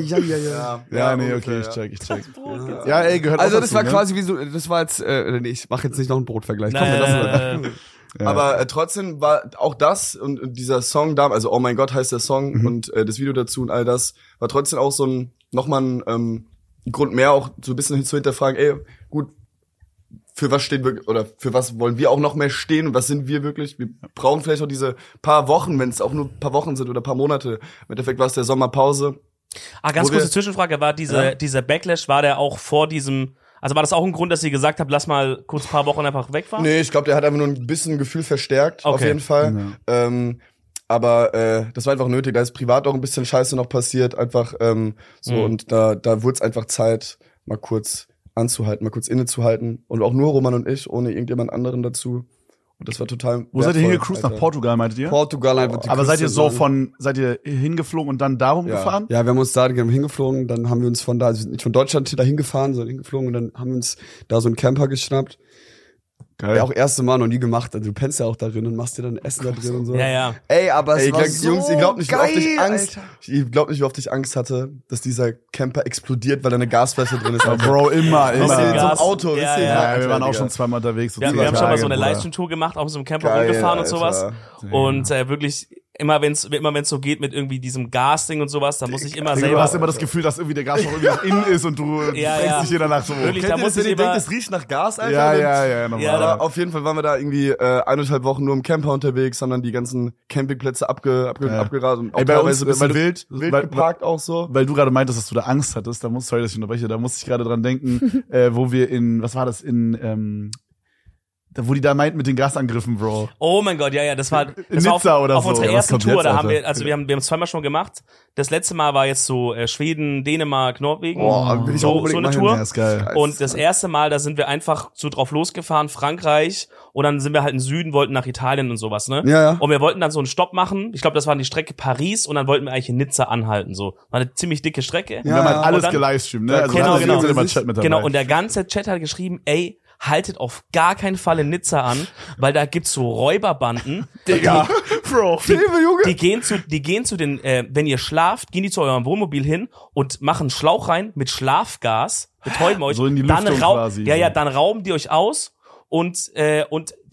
Ja, Ja, nee, okay, ungefähr, ich check, ich check. Ja. Ja, ey, gehört Also auch das dazu, war ne? quasi wie so, das war jetzt, äh, nee, ich mache jetzt nicht noch einen Brotvergleich. Komm, Nein, wir lassen nein, das. nein. Ja. Aber äh, trotzdem war auch das und, und dieser Song da, also Oh mein Gott heißt der Song Mhm. und äh, das Video dazu und all das, war trotzdem auch so ein, nochmal ein ähm, Grund mehr auch so ein bisschen zu hinterfragen, ey, gut, für was stehen wir, oder für was wollen wir auch noch mehr stehen und was sind wir wirklich? Wir brauchen vielleicht auch diese paar Wochen, wenn es auch nur ein paar Wochen sind oder paar Monate. Im Endeffekt war es der Sommerpause. Ah, ganz Wo wir- kurze Zwischenfrage, war diese, Ja. dieser Backlash, war der auch vor diesem, also war das auch ein Grund, dass ihr gesagt habt, lass mal kurz ein paar Wochen einfach wegfahren? Nee, ich glaube, der hat einfach nur ein bisschen Gefühl verstärkt, auf Okay. jeden Fall. Ja. Ähm, aber äh, das war einfach nötig. Da ist privat auch ein bisschen Scheiße noch passiert, einfach ähm, so. Mhm. Und da, da wurde es einfach Zeit, mal kurz anzuhalten, mal kurz innezuhalten. Und auch nur Roman und ich, ohne irgendjemand anderen dazu. Und das war total. Wo seid ihr wertvoll, hingecruised? Nach Alter. Portugal, meintet ihr? Portugal einfach die Aber seid ihr Küste so sagen. von, seid ihr hingeflogen und dann darum Ja. gefahren? Ja, wir haben uns da hingeflogen, dann haben wir uns von da, also nicht von Deutschland da hingefahren, sondern hingeflogen und dann haben wir uns da so einen Camper geschnappt. Geil. Ja, auch erste Mal noch nie gemacht. Also du pennst ja auch da drin und machst dir dann Essen da drin und so. Ja, ja. Ey, aber es Ey, war glaub, so Jungs, ihr glaubt nicht, wie oft ich geil, Angst, Alter. ich glaub nicht, wie oft ich Angst hatte, dass dieser Camper explodiert, weil da eine Gasflasche drin ist. Alter. Bro, immer, Wisst ihr, immer. in so einem Gas. Auto, Ja, wisst ihr? ja. Ja, wir waren auch Digga. schon zweimal unterwegs. so Wir, zwei wir haben schon mal Tage, so eine Bruder. Livestream-Tour gemacht, auch mit so einem Camper Geil, rumgefahren und Alter. sowas. Und äh, wirklich, immer wenn's immer wenn's so geht mit irgendwie diesem Gasding und sowas, dann muss ich immer Digga, du selber... hast immer das Gefühl, dass irgendwie der Gas noch irgendwie nach innen ist und du Ja, denkst ja. dich hier danach so. Wirklich, Kennt da ihr muss das, ich wenn ihr immer- denkt, Es riecht nach Gas, Alter. Ja, und- ja, ja, normal. Ja, Aber auf jeden Fall waren wir da irgendwie äh, eineinhalb Wochen nur im Camper unterwegs, haben dann die ganzen Campingplätze abge, abge, Ja. abgerast und auch Ey, bei uns, teilweise ein bisschen weil du- wild, wild weil- geparkt auch so. Weil du gerade meintest, dass du da Angst hattest, da muss, sorry, dass ich unterbreche, da musste ich gerade dran denken, äh, wo wir in, was war das, in, ähm, da, wo die da meinten mit den Gasangriffen, Bro. Oh mein Gott, ja, ja, das war, In das war auf, Nizza oder auf so. unserer Ja, was ersten kommt Tour, jetzt, da haben Alter? wir, also wir haben, wir haben es zweimal schon gemacht. Das letzte Mal war jetzt so äh, Schweden, Dänemark, Norwegen, Boah, will ich auch so, unbedingt so eine mal hin. Tour. Ja, ist geil. Und das erste Mal, da sind wir einfach so drauf losgefahren, Frankreich, und dann sind wir halt im Süden, wollten nach Italien und sowas, ne? Ja, ja. Und wir wollten dann so einen Stopp machen. Ich glaube, das war die Strecke Paris, und dann wollten wir eigentlich in Nizza anhalten, so. War eine ziemlich dicke Strecke. Wir haben halt ja. alles Und dann- gelivestreamt, ne? Ja, Also genau, wir genau. sind immer im Chat mit dabei. Genau, und der ganze Chat hat geschrieben, ey, haltet auf gar keinen Fall in Nizza an, weil da gibt's so Räuberbanden. Digga, Bro. Die gehen zu, die gehen zu den, äh, wenn ihr schlaft, gehen die zu eurem Wohnmobil hin und machen Schlauch rein mit Schlafgas, betäuben euch. So in die dann Lüftung rau- quasi, Ja, so. ja, dann rauben die euch aus und, äh, und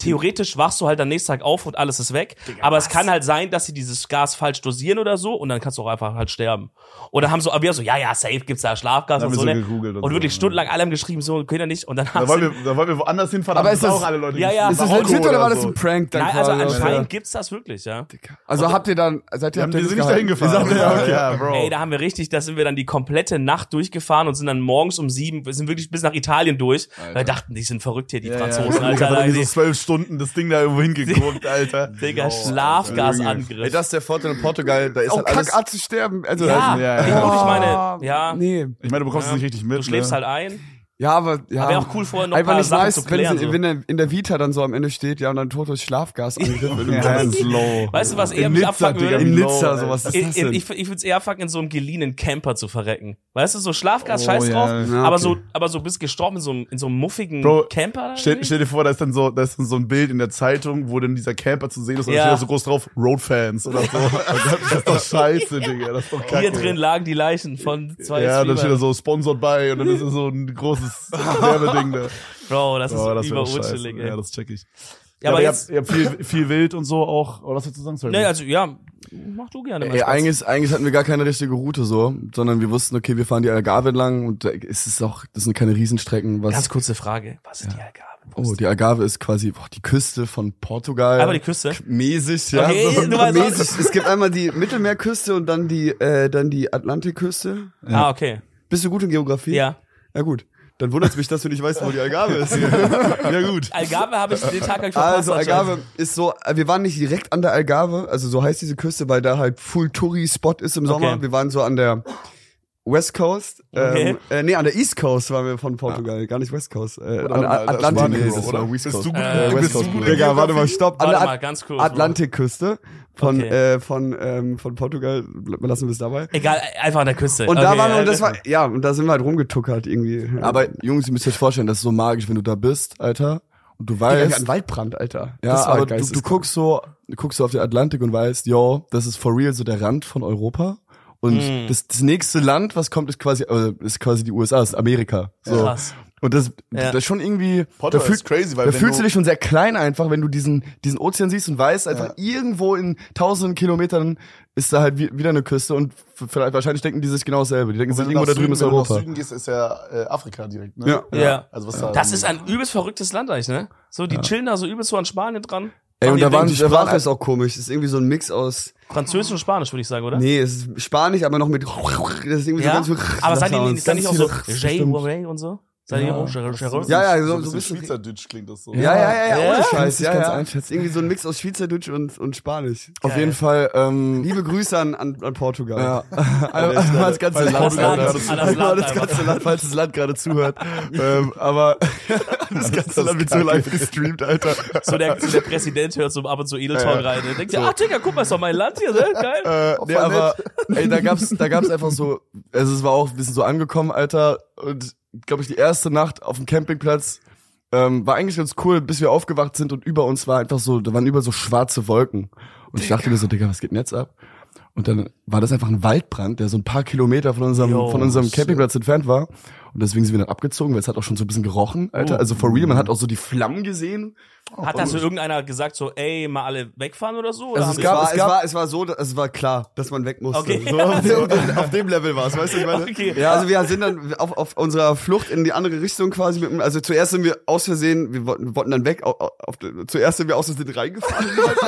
theoretisch wachst du halt am nächsten Tag auf und alles ist weg. Digga, aber was? Es kann halt sein, dass sie dieses Gas falsch dosieren oder so und dann kannst du auch einfach halt sterben. Oder haben so, aber wir so, ja, ja, safe gibt's da Schlafgas und so. Ne? Und, und wirklich so, stundenlang alle haben geschrieben, so, können ja nicht. Und dann da wollen, wir, da wollen wir woanders hinfahren, aber ist das auch alle Leute. Ja, ja. Ist das legit oder war das ein Prank dann? Nein, also quasi? anscheinend ja. gibt's das wirklich, ja. Also und habt ihr dann, seid ihr, habt wir ihr sind nicht dahin gefahren. Ja, okay. Ja, Bro. Ey, da haben wir richtig, da sind wir dann die komplette Nacht durchgefahren und sind dann morgens um sieben, wir sind wirklich bis nach Italien durch. Weil wir dachten, die sind verrückt hier, die ja, Franzosen, ja. Alter. Da Alter so zwölf Stunden das Ding da irgendwo hingeguckt, Alter. Digga, Schlafgasangriff. Ey, das ist der Vorteil in Portugal, da ist Auch halt alles... kackart zu sterben. Also, Ja, ja, ich ja. wirklich meine, ja. Nee. Ich meine, du bekommst es Ja. nicht richtig mit. Du schläfst ne? halt ein. Ja, aber ja. Aber wäre auch cool, vorher noch ein einfach paar nicht Sachen nice, zu wenn, klären. sie, So. wenn der, in der Vita dann so am Ende steht, ja, und dann tot durch Schlafgasangriff. Ja, ganz low. Weißt du, was eher In mich Nizza, abfucken Digga, würde? In wie Nizza, low, sowas. Was Ich, ist das denn? ich, ich würde es eher fucken, in so einem geliehenen Camper zu verrecken. Weißt du, so Schlafgas, Oh, scheiß ja. drauf. Ja, Aber okay. so, aber so bist gestorben in so einem, in so einem muffigen Bro, Camper. Da Stell, irgendwie? stell dir vor, da ist dann so, da ist dann so ein Bild in der Zeitung, wo dann dieser Camper zu sehen ist und Ja. da steht da so groß drauf, Roadfans oder so. Das ist doch scheiße, Digga. Das ist doch kacke. Hier drin lagen die Leichen von zwei Ja, dann Streamern. steht da so sponsored by und dann ist da so ein großes Werbeding da. Bro, das ist Oh, das über wäre scheiße. unschuldig, ey. Ja, das check ich. Ja, aber ihr jetzt, habt, ihr habt viel, viel Wild und so auch. Oder was willst du sagen? Sorry. nee, also, ja, mach du gerne. mein Ey, Spaß. eigentlich, eigentlich hatten wir gar keine richtige Route so, sondern wir wussten, okay, wir fahren die Algarve lang und da ist es auch, das sind keine Riesenstrecken. Was, Ganz kurze Frage. Was ist die Algarve? oh, die Algarve ist quasi boah, die Küste von Portugal. Aber die Küste. Mäßig, ja. Okay, so. du weißt Mäßig. Es gibt einmal die Mittelmeerküste und dann die, äh, dann die Atlantikküste. Ah, okay. Bist du gut in Geografie? Ja. Ja, gut. Dann wundert mich, dass du nicht weißt, wo die Algarve ist. Ja, gut. Algarve habe ich den Tag hab ich verpasst. Also Algarve ist so, wir waren nicht direkt an der Algarve, also so heißt diese Küste, weil da halt Full Touri Spot ist im Sommer. Okay. Wir waren so an der West Coast, Okay. ähm, äh, nee, an der East Coast waren wir von Portugal, gar nicht West Coast, äh, Oder an der an der Atlantik. Spanien, Bist oder? West Bist Coast. du gut? Äh, bist West du Coast, gut? Digga, Digga, warte mal, stopp. An Warte der mal, At ganz kurz. Atlantikküste von, Okay. äh, von, ähm, von Portugal, lassen wir es dabei. Egal, einfach an der Küste. Und da Okay, waren wir, ja, und das war, ja, und da sind wir halt rumgetuckert irgendwie. Aber Jungs, ihr müsst euch vorstellen, das ist so magisch, wenn du da bist, Alter, und du Digga, ich weißt, hatte einen Waldbrand, Alter. ja, Das war aber du, geisteskrank. du guckst so, du guckst so auf den Atlantik und weißt, yo, das ist for real so der Rand von Europa. Und Mm. das, das nächste Land, was kommt, ist quasi, äh, ist quasi die U S A, ist Amerika. So. Krass. Und das, Ja. das ist schon irgendwie, da, Portugal fühl, ist crazy, weil da wenn fühlst du du- dich schon sehr klein einfach, wenn du diesen, diesen Ozean siehst und weißt einfach, Ja. irgendwo in tausenden Kilometern ist da halt wie, wieder eine Küste und f- vielleicht, wahrscheinlich denken die sich genau dasselbe. Die denken sich, Wenn du irgendwo nach da drüben Süden, ist wenn du nach Europa. Süden gehst, ist ja äh, Afrika direkt, ne? Ja. Ja. Also was da Das ist ein übelst verrücktes Land eigentlich, ne? So, die chillen da so übelst so an Spanien dran. Ey, Machen und ihr da waren, Ding. Die da waren Sprache ist auch komisch. Das ist irgendwie so ein Mix aus, Französisch und Spanisch, würde ich sagen, oder? nee, es ist Spanisch, aber noch mit, das ist irgendwie Ja? so ganz Aber seid ihr Sounds. nicht, ist da nicht auch so Ganz Jay stimmt. Warey und so? Seid ihr auch Gerard? Ja, ja, so, so, so ein ein bisschen. Schweizerdeutsch klingt das so. Ja, ja, ja, ja, Ja? ohne Kannst Scheiß, dich ja, ganz ja. einschätzen. Irgendwie so ein Mix aus Schweizerdeutsch und, und Spanisch. Auf jeden Fall, ähm, Liebe Grüße an, an, an Portugal. ja, einmal das ganze Falls Land, das Land- Alter. das Einmal Land das ganze einfach. Land, falls das Land gerade zuhört. ähm, aber das ganze Land wird so live gestreamt, Alter. So der, so der Präsident hört so ab und zu Edeltalk rein. Der denkt sich, ach Digga, guck mal, ist doch mein Land hier, ne? Geil. Äh, nee, aber ey, da gab's, da gab's einfach so, also es war auch ein bisschen so angekommen, Alter. Und glaube ich, die erste Nacht auf dem Campingplatz ähm, war eigentlich ganz cool, bis wir aufgewacht sind und über uns war einfach so, da waren überall so schwarze Wolken. Und ich dachte mir so, Digga, was geht denn jetzt ab? Und dann war das einfach ein Waldbrand, der so ein paar Kilometer von unserem, Yo, von unserem shit. Campingplatz entfernt war. Und deswegen sind wir dann abgezogen, weil es hat auch schon so ein bisschen gerochen, Alter. Oh. Also for real, man hat auch so die Flammen gesehen. Hat da so irgendeiner gesagt, so, ey, mal alle wegfahren oder so? Oder Also haben es die- gab- Es war, es es, gab- war, es war so, dass- es war klar, dass man weg musste. Okay. So, auf, dem, auf dem Level war es, weißt du, ich meine? Okay. Ja. Also wir sind dann auf, auf unserer Flucht in die andere Richtung quasi mit dem, also zuerst sind wir aus Versehen, wir wollten, wir wollten dann weg, auf, auf, zuerst sind wir aus Versehen reingefahren.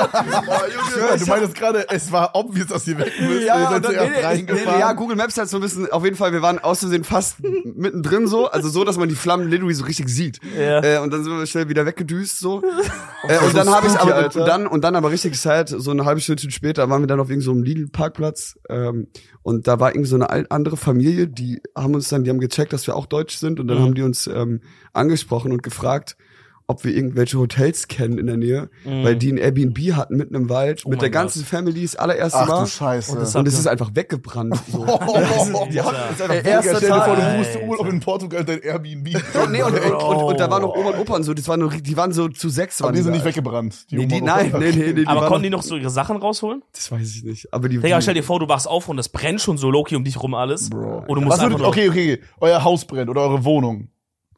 Ja, du meinst gerade, es war obvious, dass ihr weg müsst. ihr seid und dann, zuerst nee, nee, nee, reingefahren. nee, ja, Google Maps hat so ein bisschen, auf jeden Fall, wir waren aus Versehen fast mittendrin so, also so, dass man die Flammen literally so richtig sieht. Ja. Äh, und dann sind wir schnell wieder weggedüst so. äh, und dann habe ich spooky, aber Alter. und dann und dann aber richtig Zeit, so eine halbe Stunde später waren wir dann auf irgendeinem so einem Lidl-Parkplatz ähm, und da war irgendwie so eine al- andere Familie, die haben uns dann, die haben gecheckt, dass wir auch deutsch sind und dann Mhm. haben die uns ähm, angesprochen und gefragt, ob wir irgendwelche Hotels kennen in der Nähe, weil die ein Airbnb hatten mitten im Wald Oh mit der mein ganzen Family das allererste Ach Mal. du Scheiße. Und das Und es ist einfach weggebrannt. So. Die haben Alter. ist einfach Ey, erster Stell dir vor, du Tag. buchst Urlaub in Portugal, dein Airbnb. Und, nee, und, und, und, und da waren noch Oma und Opa und so, das waren nur, die waren so zu sechs. Aber Waren die sind da. nicht weggebrannt. Nee, die, Oma- nein, nee, nee, nee. Die Aber waren konnten die noch so ihre Sachen rausholen? Das weiß ich nicht. Aber die, Digga, die stell dir vor, du wachst auf und es brennt schon so low-key um dich rum alles. Bro. Und du musst Was einfach würdet, nur, okay, okay, euer Haus brennt oder eure Wohnung.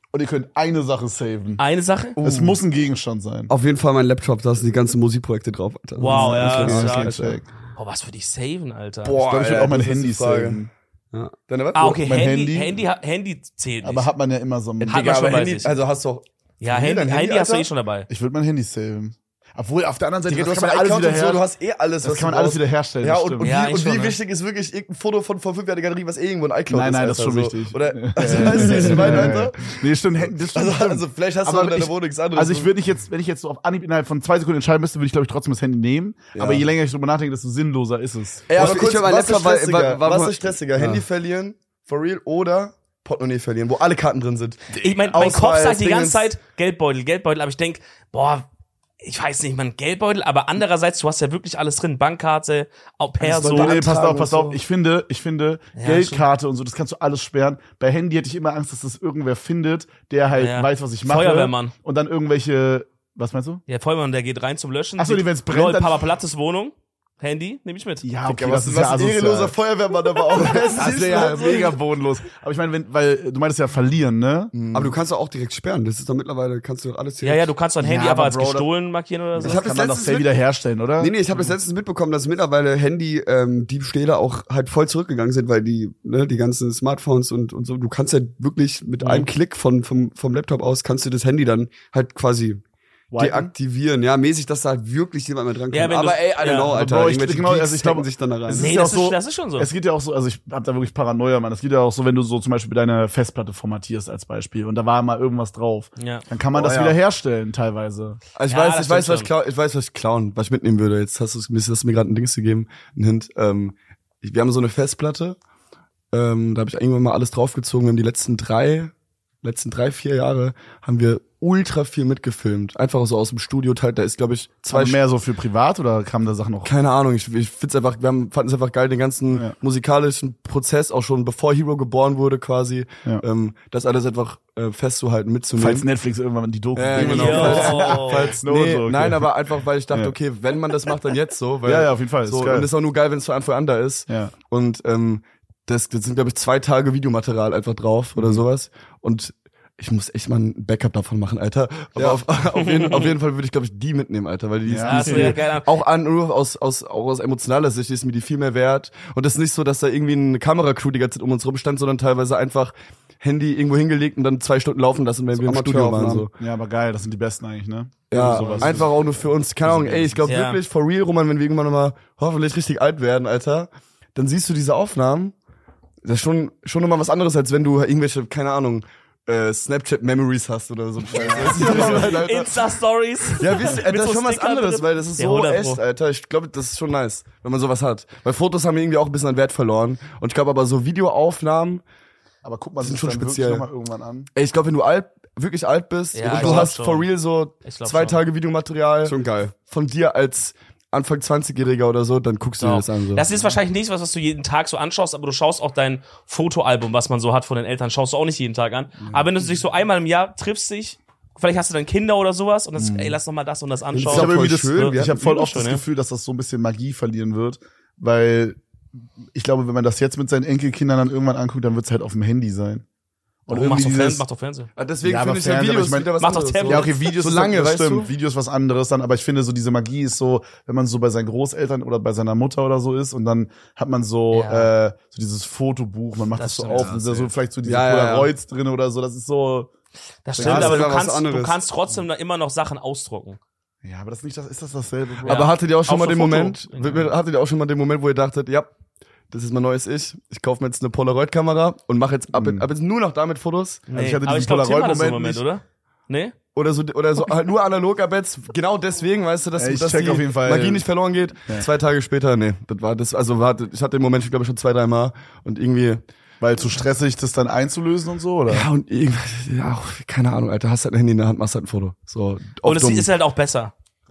Und ihr könnt eine Sache saven. Eine Sache? Uh. Es muss ein Gegenstand sein. Auf jeden Fall mein Laptop, da sind die ganzen Musikprojekte drauf, Alter. Wow, ja, das das ist ist stark. Boah, was würde ich saven, Alter? Boah, ich glaube, ich würde auch mein das ist Handy die Frage. saven. Ja. Deine was? Ah, okay, mein Handy, Handy. Handy, Handy zählt nicht. Aber hat man ja immer so ein. Hat man Digga, schon aber bei Handy, sich. also hast du auch. Ja, Handy, Handy, dein Handy, Handy hast du Alter? eh schon dabei. Ich würde mein Handy saven. Obwohl, auf der anderen Seite, Digga, das du kann hast man alles iCloud wieder und so, du her. hast eh alles, Das was kann man du alles brauchst. wieder herstellen. Ja, das und, stimmt. und, Ja, wie, eigentlich und wie schon, ne? wichtig ist wirklich irgendein Foto von vor fünf Jahren Galerie, was irgendwo in iCloud Nein, ist? nein, das ist Alter, schon so. wichtig. Oder, Ja. also, weißt du, was ich meine, Alter? Nee, stimmt, Handy- das stimmt. Also, stimmt. also vielleicht hast du Aber in deiner ich- Wohnung nichts anderes. Also ich würde nicht jetzt, wenn ich jetzt so auf Anhieb innerhalb von zwei Sekunden entscheiden müsste, würde ich glaube ich trotzdem das Handy nehmen. Ja. Aber je länger ich drüber nachdenke, desto sinnloser ist es. Ey, aber Ich kurz, will mein was ist Laptop, weil- stressiger? äh, weil- weil- Was ist stressiger? Ja. Handy verlieren, for real, oder Portemonnaie verlieren, wo alle Karten drin sind? Ich mein, mein Kopf Ausweis, sagt die ganze Dingens. Zeit Geldbeutel, Geldbeutel, aber ich denk, boah, ich weiß nicht, man, Geldbeutel, aber andererseits, du hast ja wirklich alles drin, Bankkarte, Au pair, so. Nee, nee, pass beantragen auf, pass und auf. so. Ich finde, ich finde, Ja, Geldkarte und so, das kannst du alles sperren. Bei Handy hätte ich immer Angst, dass das irgendwer findet, der halt Ja. weiß, was ich mache. Feuerwehrmann. Und dann irgendwelche, was meinst du? Ja, Vollmann, der geht rein zum Löschen. Ach so, sieht, wenn's brennt, lol, dann- Papa Plattes Wohnung, Handy, nehme ich mit. Ja, Digga, was, was ein ehrenloser Feuerwehrmann aber auch. Das wäre ja mega bodenlos. Aber ich meine, wenn, weil du meinst ja verlieren, ne? Aber du kannst doch auch direkt sperren. Das ist doch mittlerweile, kannst du doch alles Ja, direkt. ja, du kannst dein Handy Ja, einfach aber als Bro, da- gestohlen markieren oder so. Ich hab Kann das man doch letztens sehr mit- wieder herstellen, oder? Nee, nee, ich habe das letztens mitbekommen, dass mittlerweile Handy-Diebstähle auch halt voll zurückgegangen sind, weil die, ne, die ganzen Smartphones und, und so, du kannst ja wirklich mit Mhm. einem Klick von, vom, vom Laptop aus, kannst du das Handy dann halt quasi Wipen? deaktivieren. Ja, mäßig, dass da halt wirklich jemand mehr dran Ja, kommt. wenn Aber du- ey, I don't ja. know, Aber Alter. Bro, ich- Irgendwelche genau, Geeks also ich glaube, hacken sich dann da rein. es Nee, ist ja das, auch so- ist, das ist schon so. Es geht ja auch so, also ich hab da wirklich Paranoia, Mann. Es geht ja auch so, wenn du so zum Beispiel deine Festplatte formatierst als Beispiel und da war mal irgendwas drauf. Ja. Dann kann man Oh, das ja. wieder herstellen, teilweise. Also ich Ja, weiß, das ich weiß, stimmt was ich, klau, ich weiß, was ich klauen, was ich mitnehmen würde. Jetzt hast du mir, hast du mir gerade ein Dings gegeben, ein Hint. Ähm, ich, wir haben so eine Festplatte, ähm, da habe ich irgendwann mal alles draufgezogen. Wir haben die letzten drei, letzten drei, vier Jahre haben wir ultra viel mitgefilmt. Einfach so aus dem Studio teilt. Da ist, glaube ich, zwei Aber mehr so für privat oder kamen da Sachen noch? Keine Ahnung, ich, ich find's einfach, wir haben, fanden es einfach geil, den ganzen Ja. musikalischen Prozess, auch schon bevor Hero geboren wurde quasi, Ja. ähm, das alles einfach äh, festzuhalten, mitzunehmen. Falls Netflix irgendwann die Doku Ja, bringt. genau. Yo. Falls no, Nee, so, okay. nein, aber einfach, weil ich dachte, Ja. okay, wenn man das macht, dann jetzt so. Weil Ja, ja, auf jeden Fall, ist So, geil. und das ist auch nur geil, wenn es von Anfang an da ist. Ja. Und ähm, das, das sind, glaube ich, zwei Tage Videomaterial einfach drauf Mhm. oder sowas. Und ich muss echt mal ein Backup davon machen, Alter. Aber auf, auf, jeden, auf jeden Fall würde ich, glaube ich, die mitnehmen, Alter. Weil die ist, Ja, die das ist wäre mir geil. auch an, nur aus, aus, auch aus emotionaler Sicht ist mir die viel mehr wert. Und das ist nicht so, dass da irgendwie eine Kameracrew die ganze Zeit um uns rumstand, sondern teilweise einfach Handy irgendwo hingelegt und dann zwei Stunden laufen lassen, wenn wir im Studio waren. So. Ja, aber geil, das sind die besten eigentlich, ne? Ja, Also sowas. einfach auch nur für uns. Keine Ahnung, ey, ich glaube Ja. wirklich, for real, Roman, wenn wir irgendwann nochmal hoffentlich richtig alt werden, Alter, dann siehst du diese Aufnahmen, das ist schon, schon nochmal was anderes, als wenn du irgendwelche, keine Ahnung, äh, Snapchat-Memories hast oder so. Scheiße. Insta-Stories. Ja, wisst ihr, Mit das ist so schon was Stickern anderes, drin. weil das ist Ja, so hundert Pro. echt, Alter. Ich glaube, das ist schon nice, wenn man sowas hat. Weil Fotos haben irgendwie auch ein bisschen an Wert verloren. Und ich glaube aber so Videoaufnahmen, Aber guck mal, sind sich schon dann speziell. wirklich noch mal irgendwann an. ey, ich glaube, wenn du alt, wirklich alt bist Ja, und ich du glaub hast schon. for real so Ich glaub zwei schon. Tage Videomaterial Schon geil. von dir als Anfang zwanzigjähriger oder so, dann guckst du dir Genau. das an. So. Das ist wahrscheinlich nicht was, was du jeden Tag so anschaust, aber du schaust auch dein Fotoalbum, was man so hat von den Eltern, schaust du auch nicht jeden Tag an. Aber wenn du dich so einmal im Jahr triffst dich, vielleicht hast du dann Kinder oder sowas und dann, ey, lass doch mal das und das ist anschauen. Ich habe voll irgendwie das, schön. Wir ich habe voll übel oft das schön, ja. Gefühl, dass das so ein bisschen Magie verlieren wird, weil ich glaube, wenn man das jetzt mit seinen Enkelkindern dann irgendwann anguckt, dann wird es halt auf dem Handy sein. Und Oh, mach doch dieses- Fernsehen, mach doch Fernsehen. Ah, deswegen Ja, aber finde ich ja Fernsehen, aber Videos ich mein, wieder was mach doch anderes. Tablet. Ja, okay, Videos so ist lange, das weißt stimmt. du? Videos was anderes dann, aber ich finde so diese Magie ist so, wenn man so bei seinen Großeltern oder bei seiner Mutter oder so ist und dann hat man so Ja. äh, so dieses Fotobuch, man macht das, Das so stimmt, auf ja, und da so vielleicht so diese Ja, ja, ja. Polaroids drin oder so, das ist so Das Ja, stimmt, das aber ist du ja was kannst, du anderes. kannst trotzdem da immer noch Sachen ausdrucken. ja, aber das ist nicht das ist das dasselbe, Bro. Ja. Aber hattet ihr auch schon Auch mal für den Foto. Moment, Ja. hattet ihr auch schon mal den Moment, wo ihr dachtet, ja, das ist mein neues Ich, ich kaufe mir jetzt eine Polaroid-Kamera und mache jetzt ab, Mhm. ab jetzt nur noch damit Fotos? Nee. ich hatte aber diesen ich glaube, Tim hatte so einen Polaroid-Moment Moment, oder? Nee? Oder so, oder so halt nur analog ab jetzt, genau deswegen, weißt du, dass, Ja, ich dass check die auf jeden Fall. Magie nicht verloren geht. Ja. Zwei Tage später, nee, das war das, also war, ich hatte den Moment, glaube ich, schon zwei, drei Mal und irgendwie, Weil zu stressig, das dann einzulösen und so, oder? ja, und irgendwie, ja, keine Ahnung, Alter, hast halt ein Handy in der Hand, machst halt ein Foto. So, auf Und es dumm. ist halt auch besser.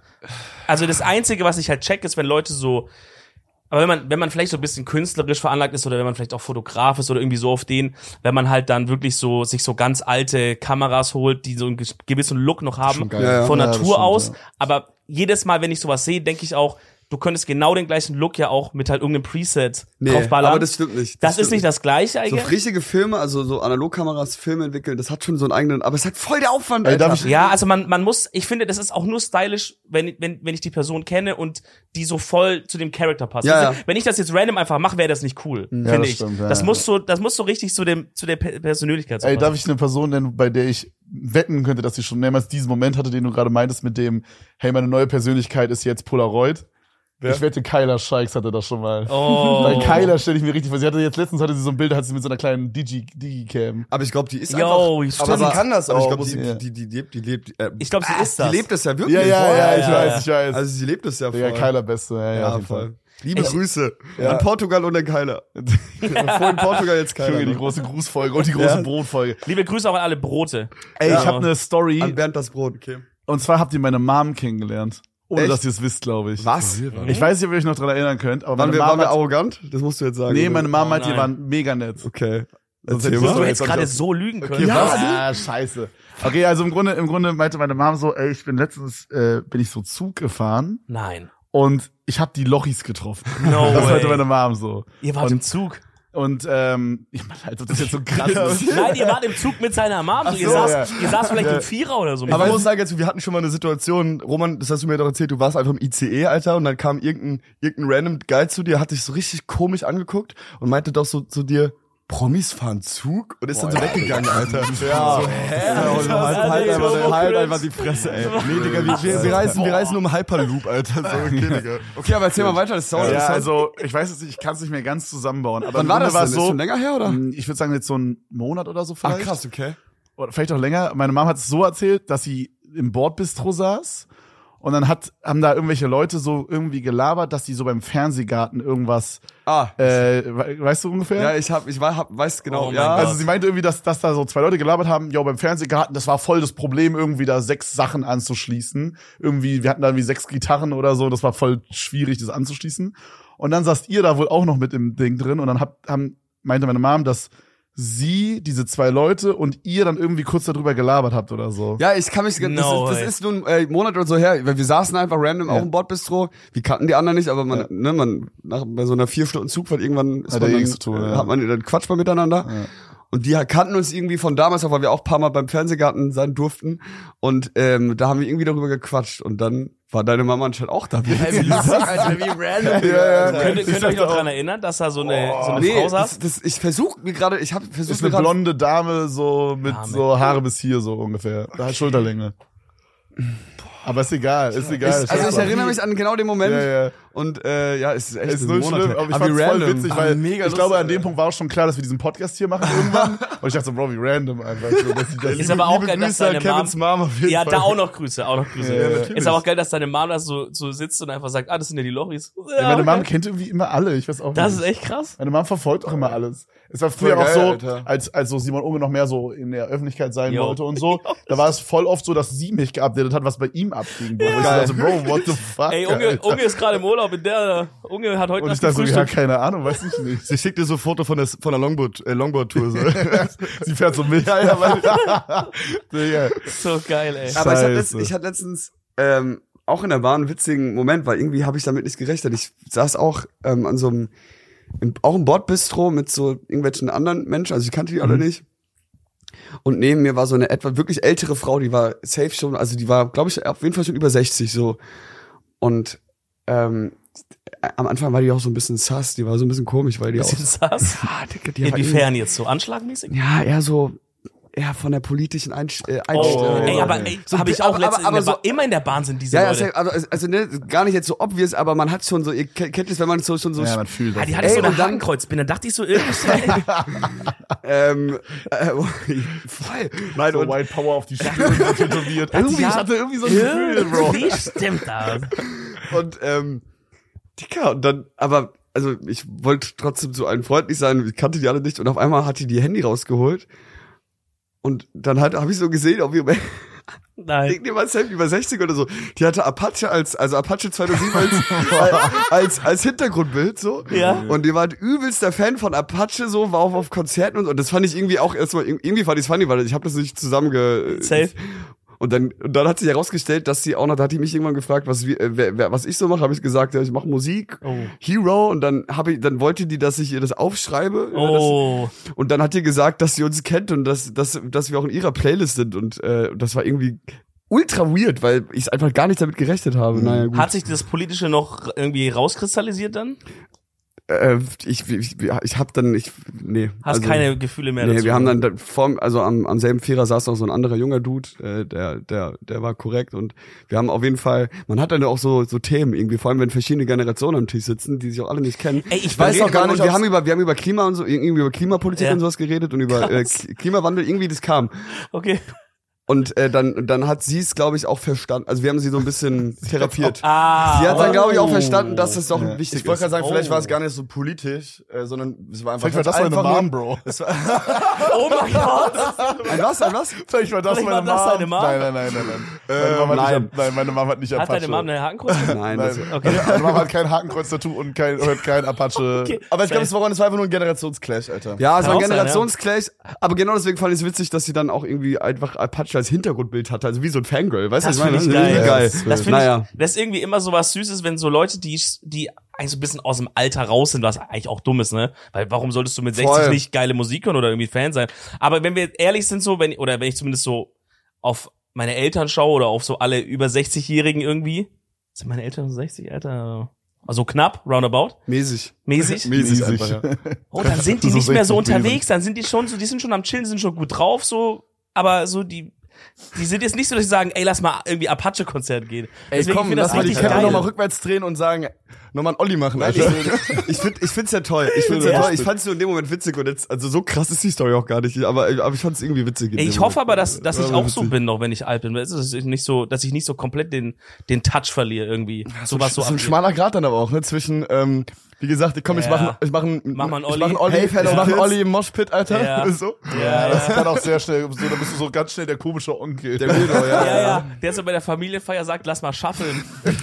Also das Einzige, was ich halt check, ist, wenn Leute so, aber wenn man, wenn man vielleicht so ein bisschen künstlerisch veranlagt ist oder wenn man vielleicht auch Fotograf ist oder irgendwie so auf den, wenn man halt dann wirklich so, sich so ganz alte Kameras holt, die so einen gewissen Look noch haben, geil. Ja, ja. von Ja, das Natur stimmt, aus. ja. Aber jedes Mal, wenn ich sowas sehe, denke ich auch, du könntest genau den gleichen Look ja auch mit halt irgendeinem Preset nee, draufballern. aber das stimmt nicht. Das, das ist nicht das Gleiche So eigentlich. richtige Filme, also so Analogkameras, Filme entwickeln, das hat schon so einen eigenen, aber es hat voll der Aufwand, Alter. Ey, darf ich, Ja, also man, man muss, ich finde, das ist auch nur stylisch, wenn, wenn, wenn ich die Person kenne und die so voll zu dem Charakter passt. Ja, also, ja. Wenn ich das jetzt random einfach mache, wäre das nicht cool, Ja, finde das ich. stimmt, ja, das ja. muss so, das muss so richtig zu dem, zu der Pe- Persönlichkeit so Ey, passen. darf ich eine Person nennen, bei der ich wetten könnte, dass sie schon mehrmals diesen Moment hatte, den du gerade meintest mit dem, hey, meine neue Persönlichkeit ist jetzt Polaroid? Wer? Ich wette, Kyla Scheiks hatte das schon mal. Oh. Bei Kyla stelle ich mir richtig vor. Sie hatte jetzt letztens hatte sie so ein Bild, hat sie mit so einer kleinen Digi, Digicam. Aber ich glaube, die ist Yo, einfach. stimmt. Aber sie kann das Aber auch. ich glaub, muss die- sie, ja. die, die, die lebt, die lebt. Äh, Ich glaube, sie äh, ist das. Die lebt es ja wirklich. Ja, ja, voll. ja, ich ja, weiß, ja. ich weiß. Also sie lebt es ja voll. Digga, Kyla Beste, ja, ja, ja, auf jeden Fall. voll. Liebe Ich- Grüße Ja. an Portugal und an Kyla. Vorhin Portugal, jetzt Kyla. Junge, die ne? große Grußfolge und die große Ja. Brotfolge. Liebe Grüße auch an alle Brote. Ey, Ja. ich habe eine Story, An Bernd das Brot, okay. und zwar habt ihr meine Mom kennengelernt. Ohne Echt? dass ihr es wisst, glaube ich. Was? Ich weiß nicht, ob ihr euch noch dran erinnern könnt, aber Waren meine wir, Mom waren wir hat, arrogant? Das musst du jetzt sagen. nee, oder? meine Mom Oh, meinte, ihr nein. waren mega nett. Okay. Sonst Erzähl hätte ich mal. das Du jetzt hättest auch gerade nicht- so lügen können. was? Ja, scheiße. Okay, also im Grunde, im Grunde meinte meine Mom so, ey, ich bin letztens, äh, bin ich so Zug gefahren Nein. und ich habe die Lochis getroffen. No Das way. meinte meine Mom so. Ihr wart Und- im Zug. Und ähm, ich meine, als ob das jetzt so krass ist. Nein, ihr wart im Zug mit seiner Mom. So, ihr, so, saß, ja. ihr saß vielleicht Ja. im Vierer oder so. Aber ich muss sagen, jetzt, wir hatten schon mal eine Situation, Roman, das hast du mir doch erzählt, du warst einfach im I C E, Alter, und dann kam irgendein, irgendein random Guy zu dir, hat dich so richtig komisch angeguckt und meinte doch so zu dir, Promis fahren Zug und ist dann so weggegangen, Alter. Ja. So, hä? Alter, halt, halt, einfach, so halt cringe. einfach die Fresse, ey. Nee, Digga, wir, wir, wir, reisen, wir reisen um Hyperloop, Alter. So, okay, Digga. Okay, aber erzähl mal weiter, das ist sauer. Ja, also ich weiß es nicht, ich kann es nicht mehr ganz zusammenbauen. Aber Wann im war Grunde das war denn? es Ist so, schon länger her, oder? ich würde sagen jetzt so ein Monat oder so Ach, vielleicht. krass, okay. Oder vielleicht auch länger. Meine Mom hat es so erzählt, dass sie im Bordbistro saß und dann hat, haben da irgendwelche Leute so irgendwie gelabert, dass die so beim Fernsehgarten irgendwas, Ah. äh, we- weißt du ungefähr? Ja, ich hab, ich war, hab, weiß genau, Oh mein ja. Gott. Also sie meinte irgendwie, dass, dass da so zwei Leute gelabert haben, ja, beim Fernsehgarten, das war voll das Problem, irgendwie da sechs Sachen anzuschließen. Irgendwie, wir hatten da irgendwie sechs Gitarren oder so, das war voll schwierig, das anzuschließen. Und dann saßt ihr da wohl auch noch mit im Ding drin und dann hab, haben, meinte meine Mom, dass sie, diese zwei Leute und ihr dann irgendwie kurz darüber gelabert habt oder so. Ja, ich kann mich, das, No ist, das way. ist nun äh, Monat oder so her, weil wir saßen einfach random Ja. auch im Bordbistro. Wir kannten die anderen nicht, aber man, Ja. ne, man, nach, bei so einer vier Stunden Zugfahrt irgendwann ist Hat man ja dann, nichts zu tun, äh, ja. hat man dann quatscht man miteinander. Ja. Und die kannten uns irgendwie von damals, auch weil wir auch ein paar Mal beim Fernsehgarten sein durften. Und ähm, da haben wir irgendwie darüber gequatscht. Und dann war deine Mama anscheinend auch da. Wie Alter, wie random. Ja, ja. Könnt, Ich könnt ihr euch dachte noch auch- dran erinnern, dass da so eine, so eine Nee, Frau das, saß? das, ich versuche mir gerade, ich habe versucht Ist mir eine gerade blonde Dame so mit Ja, mit- so Haare bis hier so ungefähr. Da hat Schulterlänge. Aber ist egal, ist egal. Ich, also ich erinnere mich an genau den Moment. Ja, ja. Und äh, ja, es ist echt Es ist ein null Monat schlimm, her. aber ich Aber fand's wie voll random. witzig, Aber weil mega ich glaube, lustig, an dem Punkt war auch schon klar, dass wir diesen Podcast hier machen irgendwann. Und ich dachte so, Bro, wie random einfach. So, dass die das Ist aber auch Liebe geil, dass Grüße an deine Kevins Mom... Mom auf jeden Ja, Fall. da auch noch Grüße, auch noch Grüße. Ja, ja, natürlich. Ist aber auch geil, dass deine Mom da so, so sitzt und einfach sagt, ah, das sind ja die Lochis. Ja, meine okay. Mom kennt irgendwie immer alle, ich weiß auch Das nicht. ist echt krass. Meine Mom verfolgt auch immer alles. Es war früher Voll auch geil, so, Alter. als, als so Simon Unge noch mehr so in der Öffentlichkeit sein Jo. wollte und so. Da war es voll oft so, dass sie mich geupdatet hat, was bei ihm abging. Bro. Wo ich dachte, Bro, what the fuck? Ey, Unge, Alter. Unge ist gerade im Urlaub, in der Unge hat heute Und Nacht ich dachte so, ja, gefrühstückt. keine Ahnung, weiß ich nicht. Sie schickt dir so Foto von der, von der Longboard, äh, Longboard-Tour. So. Sie fährt so mit. Ja, ja, weil, Digga. So geil, ey. Aber ich hatte, letzt, Scheiße. ich hatte letztens ähm, auch in der Bahn einen witzigen Moment, weil irgendwie habe ich damit nicht gerechnet. Ich saß auch ähm, an so einem, im, auch im Bordbistro mit so irgendwelchen anderen Menschen, also ich kannte die alle nicht. Und neben mir war so eine etwa wirklich ältere Frau, die war safe schon, also die war, glaube ich, auf jeden Fall schon über sechzig so. Und ähm, am Anfang war die auch so ein bisschen sass, die war so ein bisschen komisch, weil die auch... Bisschen sass. Ja, Digga, die war Inwiefern jetzt so anschlagmäßig? ja, eher so, eher von der politischen Einst äh, Oh, Einstellung. ey, aber okay. ey, So, habe ich aber- auch letztens aber- in der aber Ba- immer in der Bahn sind diese Ja, ja, Leute. safe, also, also ne, gar nicht jetzt so obvious, aber man hat schon so, ihr kennt kennt es, wenn man so schon so, Ja, man fühlt Ah, das. die hatte Ey, so eine und dann- Hakenkreuzbinde, da dachte ich so irgendwas. ähm, äh, voll. Nein, So und, White Power auf die Stirn so tätowiert. Irgendwie ich hatte irgendwie so ein Gefühl, Bro. Wie stimmt das? und ähm, Dicker, und dann, aber, also ich wollte trotzdem so allen freundlich sein, ich kannte die alle nicht, und auf einmal hat die die Handy rausgeholt, und dann hat habe ich so gesehen, ob ihr Nein. Denk dir mal Sam über sechzig oder so. Die hatte Apache als, also Apache zweitausendsieben als, als, als Hintergrundbild, so. Ja. Und die war ein übelster Fan von Apache, so, war auch auf Konzerten und, und das fand ich irgendwie auch erstmal, irgendwie fand ich es funny, weil ich habe das nicht zusammenge... Safe. Und dann, und dann hat sich herausgestellt, dass sie auch noch, da hat die mich irgendwann gefragt, was, wir, äh, wer, wer, was ich so mache, habe ich gesagt, ja, ich mache Musik, oh. Hero, und dann habe ich, dann wollte die, dass ich ihr das aufschreibe. Oh. Ja, das, und dann hat die gesagt, dass sie uns kennt und dass, dass, dass wir auch in ihrer Playlist sind, und äh, das war irgendwie ultra weird, weil ich einfach gar nicht damit gerechnet habe. Mhm. Naja, gut. Hat sich das Politische noch irgendwie rauskristallisiert dann? Äh, ich, ich, ich hab dann, ich, nee. Hast also, keine Gefühle mehr nee, dazu? wir haben dann, da, vor, also am, am selben Vierer saß noch so ein anderer junger Dude, äh, der, der, der war korrekt, und wir haben auf jeden Fall, man hat dann auch so, so Themen irgendwie, vor allem wenn verschiedene Generationen am Tisch sitzen, die sich auch alle nicht kennen. Ey, ich weiß auch gar nicht, wir haben über, wir haben über Klima und so, irgendwie über Klimapolitik ja. und sowas geredet und über äh, Klimawandel, irgendwie das kam. Okay. Und äh, dann dann hat sie es, glaube ich, auch verstanden. Also wir haben sie so ein bisschen therapiert. Ah, sie hat dann, glaube ich, auch oh. verstanden, dass es doch ja. wichtig Ich wollte gerade ist. sagen, vielleicht Oh. war es gar nicht so politisch, äh, sondern es war einfach... Vielleicht war das meine einfach Mom, nur- Bro. Es war, Oh mein Gott. Ein was, ein was? Vielleicht war das Vielleicht meine war das Mom. deine Mom? Nein, nein, nein, nein, nein. Meine Mom hat nein. nicht, nein, meine Mom hat nicht Hat Apache. deine Mom eine Hakenkreuz? Nein, das, Nein. Okay. Meine Mom hat kein Hakenkreuz-Tattoo und kein, hört kein Apache. Okay. aber ich glaube, es war, es war einfach nur ein Generationsclash, Alter. ja, es war Kann ein auch sein, Generationsclash, aber genau deswegen fand ich es witzig, dass sie dann auch irgendwie einfach Apache als Hintergrundbild hatte, also wie so ein Fangirl, weißt du, Das was ich finde meine? ich geil. geil. Das, das finde naja. ich, das ist irgendwie immer so was Süßes, wenn so Leute, die, die eigentlich so ein bisschen aus dem Alter raus sind, was eigentlich auch dumm ist, ne? Weil warum solltest du mit sechzig Voll. nicht geile Musik hören oder irgendwie Fan sein? Aber wenn wir ehrlich sind so, wenn, oder wenn ich zumindest so auf meine Eltern schaue oder auf so alle über sechzig-Jährigen irgendwie, sind meine Eltern sechzig, Alter? Also knapp, roundabout, Mäßig. mäßig. Mäßig einfach, ja. Oh, dann sind die So nicht mehr so sechzig unterwegs, dann sind die schon so, die sind schon am Chillen, sind schon gut drauf, so, aber so die, die sind jetzt nicht so, dass sie sagen, ey, lass mal irgendwie Apache-Konzert gehen. Ey, Deswegen, komm, ich finde das lass mal die richtig Kette geil. nochmal rückwärts drehen und sagen, nochmal einen Olli machen, Alter. Ich finde ich find's ja toll. Ich find's ja, Ja. toll. Ich fand's nur in dem Moment witzig, und jetzt, also so krass ist die Story auch gar nicht, aber, aber ich fand's irgendwie witzig. in dem Ich hoffe Moment. aber, dass, dass ich Ja, auch so witzig. bin, noch wenn ich alt bin. Das ist nicht so, dass ich nicht so komplett den, den Touch verliere irgendwie. So was so Das ist ein abgeht. schmaler Grad dann aber auch, ne, zwischen, ähm, wie gesagt, komm, ich Ja. mach, ich mach einen, Mach mal einen ich Olli. mach einen Olli, Hey, ich Fellow mach einen Kids. Olli im Moshpit, Alter, Ja. so. Ja, Das ja. kann auch sehr schnell, so, da bist du so ganz schnell der komische Onkel. Der Weirdo, ja. Ja, ja, der so bei der Familienfeier sagt, lass mal shuffeln.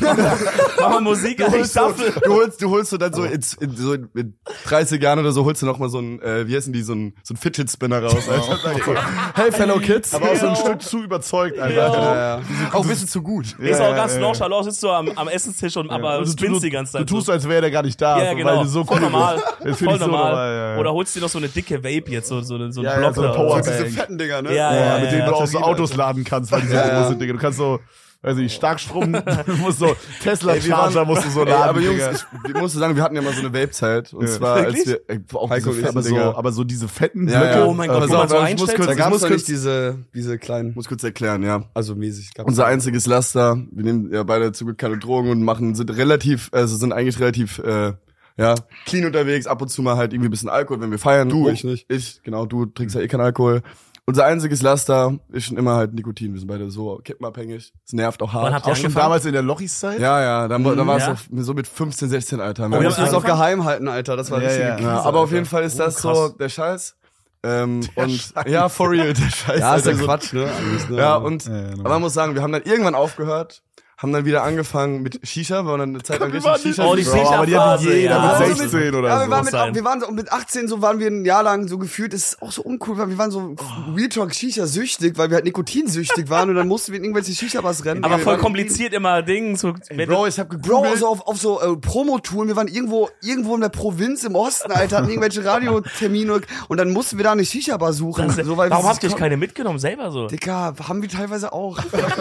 Mach mal Musik, Du Alter, ich holst, so, shuffle. du holst, du holst so dann so, in, in, so in, in dreißig Jahren oder so, holst du noch mal so ein, äh, wie heißen die, so ein, so ein Fidget Spinner raus, Alter. So, hey, Fellow Kids. Aber auch so ein Ja. Stück zu überzeugt, Alter. Ja. Ja, ja. Auch ein bisschen zu gut. Ist Ja, auch ganz ja, ja. nonchalant, sitzt du am, am Essenstisch und aber Und spinnst die ganze Zeit. Du tust, als wäre der gar nicht da, so. Ja, genau. weil du so voll cool normal. bist. Das Voll find ich so normal. normal, ja, ja. Oder holst dir noch so eine dicke Vape jetzt, so, so, so ein Ja, ja, Block so eine da. Power- So diese Bank. fetten Dinger, ne? Ja, Ja, ja, mit denen ja, du auch so Batterien, Autos Alter. laden kannst, weil die so Ja, groß ja. sind, Digga. Du kannst so, weiß ich, Starkstrom, du musst so, Ey, wir Tesla-Charger waren- musst du so Ey, laden, aber Jungs, Digga. ich, ich muss sagen, wir hatten ja mal so eine Vape-Zeit. Und Ja. zwar, als Wirklich? wir, ey, auch Heiko diese ist fetten aber so, Dinger. aber so diese fetten Ja, Blöcke. ja. Oh mein Gott, Pass wo man auf, so ich muss einstellt. kurz- Da Ich gab's muss doch kurz- nicht diese, diese kleinen, muss kurz erklären, ja. also mäßig. Gab's Unser einziges Laster, wir nehmen ja beide zum Glück keine Drogen und machen, sind relativ, also sind eigentlich relativ, äh, ja, clean unterwegs, ab und zu mal halt irgendwie ein bisschen Alkohol, wenn wir feiern. Du, Oh, ich nicht. Ich, genau, du trinkst ja eh keinen Alkohol. Unser einziges Laster ist schon immer halt Nikotin. Wir sind beide so kippenabhängig. Es nervt auch hart. Wann habt ihr Auch schon angefangen? damals in der Lochis-Zeit? Ja, ja, da, da war es ja. auch so mit fünfzehn, sechzehn, Alter. Wir wir müssen haben es auch angefangen? geheim halten, Alter. Das war Ja, richtige ja. Krise, Ja, aber Alter. auf jeden Fall ist das krass. so der Scheiß. Ähm, und ja, for real, der Scheiß. Ja, ist ja Alter, so- Quatsch, ne? Eigentlich, ne? Ja, und Ja, ja, aber man muss sagen, wir haben dann irgendwann aufgehört, haben dann wieder angefangen mit Shisha, weil wir dann eine Zeit lang richtig waren Shisha. Oh, die Bro, aber die hatten Shisha-Phase, jeder ja. mit Also sechzehn oder Ja, wir so. waren, mit, sein. wir waren so mit achtzehn, so waren wir ein Jahr lang so gefühlt, das ist auch so uncool, weil wir waren so Real Talk Shisha süchtig, weil wir halt nikotinsüchtig waren und dann mussten wir in irgendwelche Shisha-Bars rennen. Aber Wir voll waren- kompliziert immer Ding. So, wenn Bro, du- ich hab Bro, gegoogelt. so auf, auf so äh, Promotouren, wir waren irgendwo irgendwo in der Provinz im Osten, Alter, hatten irgendwelche Radiotermine und dann mussten wir da eine Shisha-Bar suchen. das, so, weil warum wir- habt ihr euch keine mitgenommen, selber so? Dicker, haben wir teilweise auch.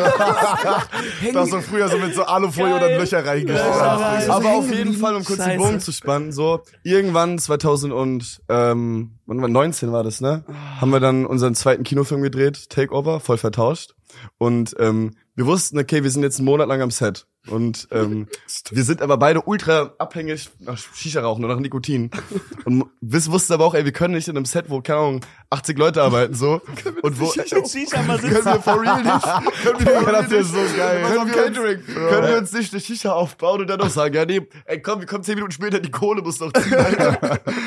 Das so früher so mit so Alufolie Geil. oder Löcher reingeschlagen. Geil. Aber so auf hängen jeden Fall, um kurz Scheiße. den Bogen zu spannen, so, irgendwann zweitausend und, ähm, wann war, neunzehn war das, ne? Haben wir dann unseren zweiten Kinofilm gedreht, Takeover, voll vertauscht. Und, ähm, wir wussten, okay, wir sind jetzt einen Monat lang am Set. Und, ähm, wir sind aber beide ultra abhängig nach Shisha-Rauchen und nach Nikotin. Und wir wussten aber auch, ey, wir können nicht in einem Set, wo, keine Ahnung, achtzig Leute arbeiten, so. Und wo, Mit Shisha mal können sitzen. wir for real nicht, können wir for real Das ist so geil. können wir, Catering, können wir uns nicht eine Shisha aufbauen und dann noch sagen, ja nee, ey komm, wir kommen zehn Minuten später, die Kohle muss noch ziehen. Alter.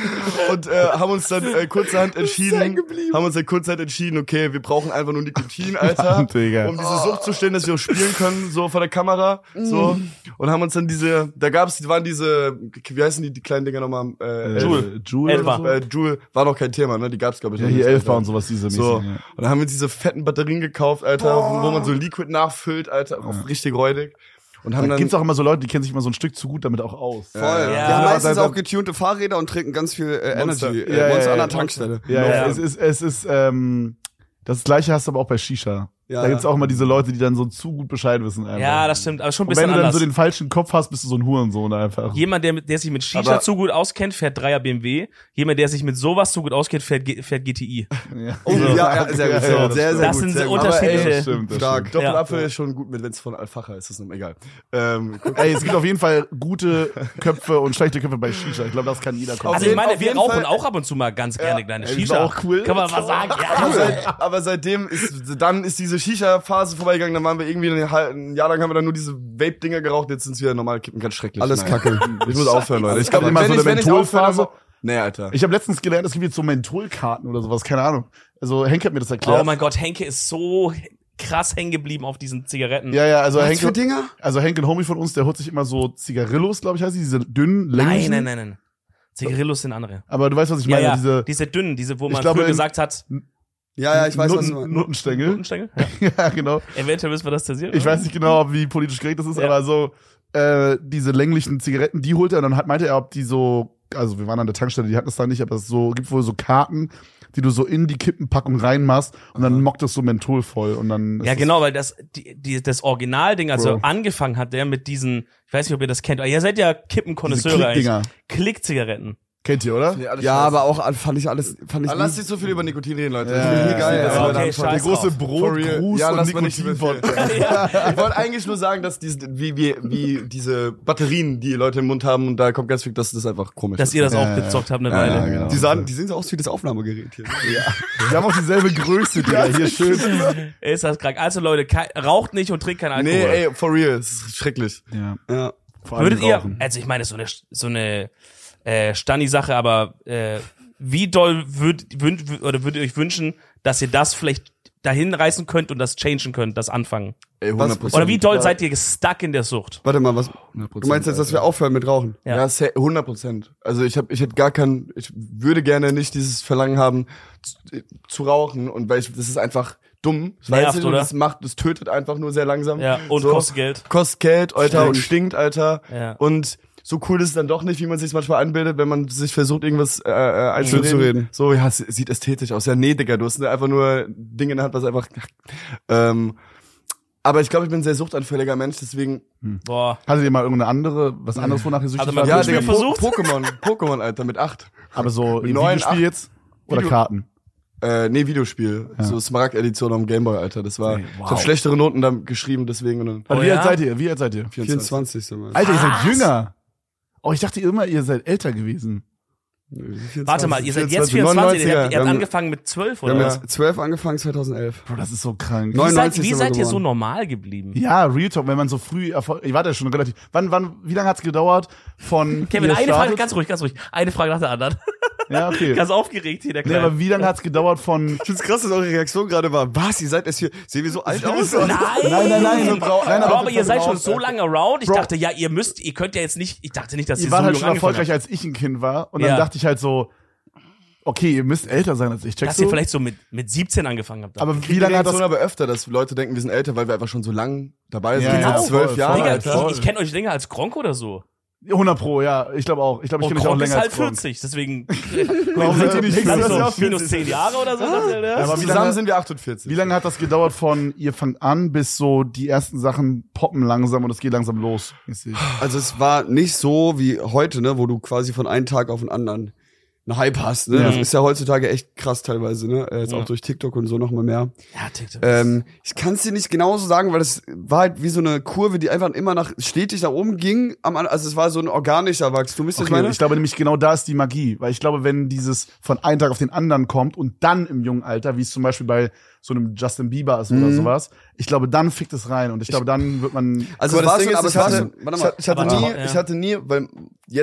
und äh, haben uns dann äh, kurzerhand entschieden, haben uns dann kurzerhand entschieden, okay, wir brauchen einfach nur Nikotin, Alter, Mann, Digga. um diese Sucht zu stellen, dass wir auch spielen können, so vor der Kamera, so. Und haben uns dann diese, da gab's, waren diese, wie heißen die, die kleinen Dinger nochmal? Äh, Joule. Joule Elfer. oder Äh, Joule war noch kein Thema, ne? Die gab's, glaube ich, so? Ja, noch hier nicht, Elfer Alter. und sowas, diese So. mäßigen, ja. Und dann haben wir diese fetten Batterien gekauft, Alter, wo, wo man so Liquid nachfüllt, Alter, auch richtig räudig. Und haben Da dann, gibt's auch immer so Leute, die kennen sich immer so ein Stück zu gut damit auch aus. Voll. Ja, Die ja. haben Ja, meistens da- da- auch getunte Fahrräder und trinken ganz viel äh, Monster. Energy. Äh, Ja, ja, Monster ja, an der ja. Tankstelle. Ja, ja, Ja. es ist, es ist, ähm, das Gleiche hast du aber auch bei Shisha. Ja, da gibt's ja. auch immer diese Leute, die dann so zu gut Bescheid wissen. Einfach. Ja, das stimmt, aber schon ein Und bisschen wenn du dann anders. so den falschen Kopf hast, bist du so ein Hurensohn einfach. Jemand, der, der sich mit Shisha Aber- zu gut auskennt, fährt Dreier B M W. Jemand, der sich mit sowas zu gut auskennt, fährt, G- fährt G T I. Ja. Oh, ja, ja, sehr gut. Ja, ja, sehr, sehr, das sehr Das gut. sind sehr so gut. unterschiedliche- Aber ey, das stimmt, das Stark. stimmt. Doppelapfel ist schon gut, wenn es von Alfacher ist, ist noch egal. Ähm, guck, Ey, es gibt auf jeden Fall gute Köpfe und schlechte Köpfe bei Shisha. Ich glaube, das kann jeder kommen. Also ich jeden- meine, auf wir jeden rauchen Fall- auch ab und zu mal ganz gerne kleine ey, das Shisha. war auch cool. Kann man mal sagen. aber, Ja. seit, aber seitdem ist, dann ist diese Shisha-Phase vorbeigegangen, dann waren wir irgendwie ein, halb- ein Jahr lang haben wir dann nur diese Vape-Dinger geraucht, jetzt sind es wieder normal kippen, ganz schrecklich. Alles Nein. Kacke. Ich muss aufhören, Leute. Ich glaube, Immer wenn so ich, eine wenn ich aufhöre, Mentholphase. nee, Alter. Ich habe letztens gelernt, es gibt jetzt so Mentholkarten oder sowas, keine Ahnung. Also Henk hat mir das erklärt. Oh mein Gott, Henke ist so krass hängen geblieben auf diesen Zigaretten. Ja, ja, also Was Henk, für Dinger? also Henk, ein Homie von uns, der holt sich immer so Zigarillos, glaube ich, heißt die, diese dünnen, Nein, länglichen. nein, nein, nein. Zigarillos sind andere. Aber du weißt, was ich Ja, meine, ja, diese diese dünnen, diese, wo Ich man glaube, früher in- gesagt hat, Ja, ja, ich weiß, was du Nutten, meinst. Nuttenstängel. Nuttenstängel? Ja. Ja, genau. Eventuell müssen wir das zensieren. Ich weiß nicht genau, wie politisch korrekt das ist, Ja. aber so äh, diese länglichen Zigaretten, die holt er und dann hat, meinte er, ob die so, also wir waren an der Tankstelle, die hatten es da nicht, aber es so gibt wohl so Karten, die du so in die Kippenpackung reinmachst und dann mockt das so Menthol voll und dann ist Ja, es- genau, weil das, die, die, das Originalding, also Bro. angefangen hat der mit diesen, ich weiß nicht, ob ihr das kennt, aber ihr seid ja Kippenkonnoisseure Diese eigentlich. Klickdinger. Klickzigaretten. Kennt ihr, oder? Nee, alles Ja, scheiße. aber auch fand ich alles, fand ich Aber lass nie- nicht so viel über Nikotin reden, Leute. Ja, Das finde ich ja, nie geil. ja, dass ja, wir okay, dann- scheiß Der große drauf. Brot, For real. Gruß Ja, und lass mal nicht Nikotin-Podcast. Ich wollte eigentlich nur sagen, dass diese, wie, wie, wie diese Batterien, die Leute im Mund haben, und da kommt ganz viel, dass das einfach komisch Dass ist. ihr das Ja, auch ja, gezockt habt eine Ja, Weile. ja, genau. Die sahen, die sehen so aus wie das Aufnahmegerät hier. Wir haben auch dieselbe Größe, Digga, hier schön. Ist das krank. Also Leute, kei- raucht nicht und trinkt keinen Alkohol. Nee, ey, for real, das ist schrecklich. Ja. Ja. Vor allem Würdet ihr, rauchen. also ich meine, so eine, so eine äh, Stani-Sache, aber äh, wie doll würd, wün, oder würdet ihr euch wünschen, dass ihr das vielleicht dahin reißen könnt und das changen könnt, das anfangen? Ey, hundert Prozent. Oder wie doll seid ihr stuck in der Sucht? Warte mal, was? Du meinst jetzt, dass wir aufhören mit Rauchen? Ja. Ja, sa- hundert Prozent. Also ich habe, ich hätte gar kein, ich würde gerne nicht dieses Verlangen haben zu, zu rauchen, und weil ich, das ist einfach dumm. Das Nervt, weiß ich, und oder? Das macht, das tötet einfach nur sehr langsam. Ja, und So. kostet Geld. Kostet Geld, Alter, Stinkt. und stinkt, Alter. Ja. Und so cool ist es dann doch nicht, wie man sich manchmal anbildet, wenn man sich versucht, irgendwas äh, äh, einzureden. Schönzureden. So, ja, es sieht ästhetisch aus. Ja, nee, Digga, du hast einfach nur Dinge in der Hand, was einfach... Ähm, aber ich glaube, ich bin ein sehr suchtanfälliger Mensch, deswegen... Boah. Hattet ihr mal irgendeine andere, was anderes, wonach ihr süchtig Also mal wart? Ja, Hast du Digga, Spiel po versucht? Pokémon, Pokémon, Alter, mit acht. Aber so Mit im neun, Videospiel acht. jetzt? Oder Video- Karten? Äh, nee, Videospiel. So Smaragd-Edition am Gameboy, Alter. Das war... Ey, wow. Ich hab schlechtere Noten da geschrieben, deswegen... Und dann Also Oh wie ja? alt seid ihr? Wie alt seid ihr? vierundzwanzig sind wir. Alter, ihr seid Was? jünger. Oh, ich dachte immer, ihr seid älter gewesen. Warte mal, ihr seid jetzt vierundzwanzig, vierundzwanzig, ihr habt, ihr habt Wir haben- angefangen mit zwölf, Wir haben oder? jetzt zwölf angefangen, zweitausendelf. Bro, das ist so krank. Wie seid, neunundneunzig wie sind wir seid ihr so geboren. normal geblieben? Ja, Real Talk, wenn man so früh Erfolg, ich war da schon relativ, wann, wann, wie lange hat's gedauert von Kevin, ihr eine Frage, startet? ganz ruhig, ganz ruhig. Eine Frage nach der anderen. Ja, okay. Ganz aufgeregt hier, der Nee, Kleine. aber wie lange hat's gedauert von, Ich find's krass, dass eure Reaktion gerade war. Was? Ihr seid erst hier. Sehen wir so alt aus? Nein, Nein, nein, nein, wir brauchen- nein, Bro, aber aber wir ihr seid schon brauchen- so lange around. Ich Bro. dachte, ja, ihr müsst, ihr könnt ja jetzt nicht, ich dachte nicht, dass ihr ihr so wart halt jung schon angefangen erfolgreich, habt. als ich ein Kind war. Und dann Ja. dachte ich halt so, okay, ihr müsst älter sein als ich. Checkst Dass ihr du? vielleicht so mit, mit siebzehn angefangen habt. Aber Wie wie lange hat das, aber öfter, dass Leute denken, wir sind älter, weil wir einfach schon so lang dabei sind. Ja, Genau. Seit zwölf voll, Jahre, voll. Digga, Alter. ich, ich kenne euch länger als Gronk oder so. hundert Pro, ja, ich glaube auch. Ich glaube, ich Und kenne euch auch Gronk ist länger halt als Gronk. vierzig, deswegen Warum seid ihr nicht also, vierzig? so minus zehn Jahre oder so. sagt er, ne? Aber wie Zusammen lange, sind wir achtundvierzig. wie lange hat das gedauert von, ihr fangt an, bis so die ersten Sachen poppen langsam und es geht langsam los? mäßig? Also es war nicht so wie heute, ne, wo du quasi von einem Tag auf den anderen einen Hype hast, ne? Ja. Das ist ja heutzutage echt krass teilweise, ne? Äh, Jetzt Ja. auch durch TikTok und so noch mal mehr. Ja, TikTok. Ähm, ich kann es dir nicht genauso sagen, weil das war halt wie so eine Kurve, die einfach immer nach stetig nach oben ging. Am An- Also es war so ein organischer Wachstum. Wisst ihr, was ich Okay, meine? ich glaube nämlich genau da ist die Magie, weil ich glaube, wenn dieses von einem Tag auf den anderen kommt und dann im jungen Alter, wie es zum Beispiel bei so einem Justin Bieber ist oder sowas, ich glaube, dann fickt es rein und ich glaube, dann wird man Also Aber es war das Ding schon, ist, aber ich es war hatte, schon, warte ich mal. hatte, ich hatte Aber nie, doch, ja. ich hatte nie, weil jetzt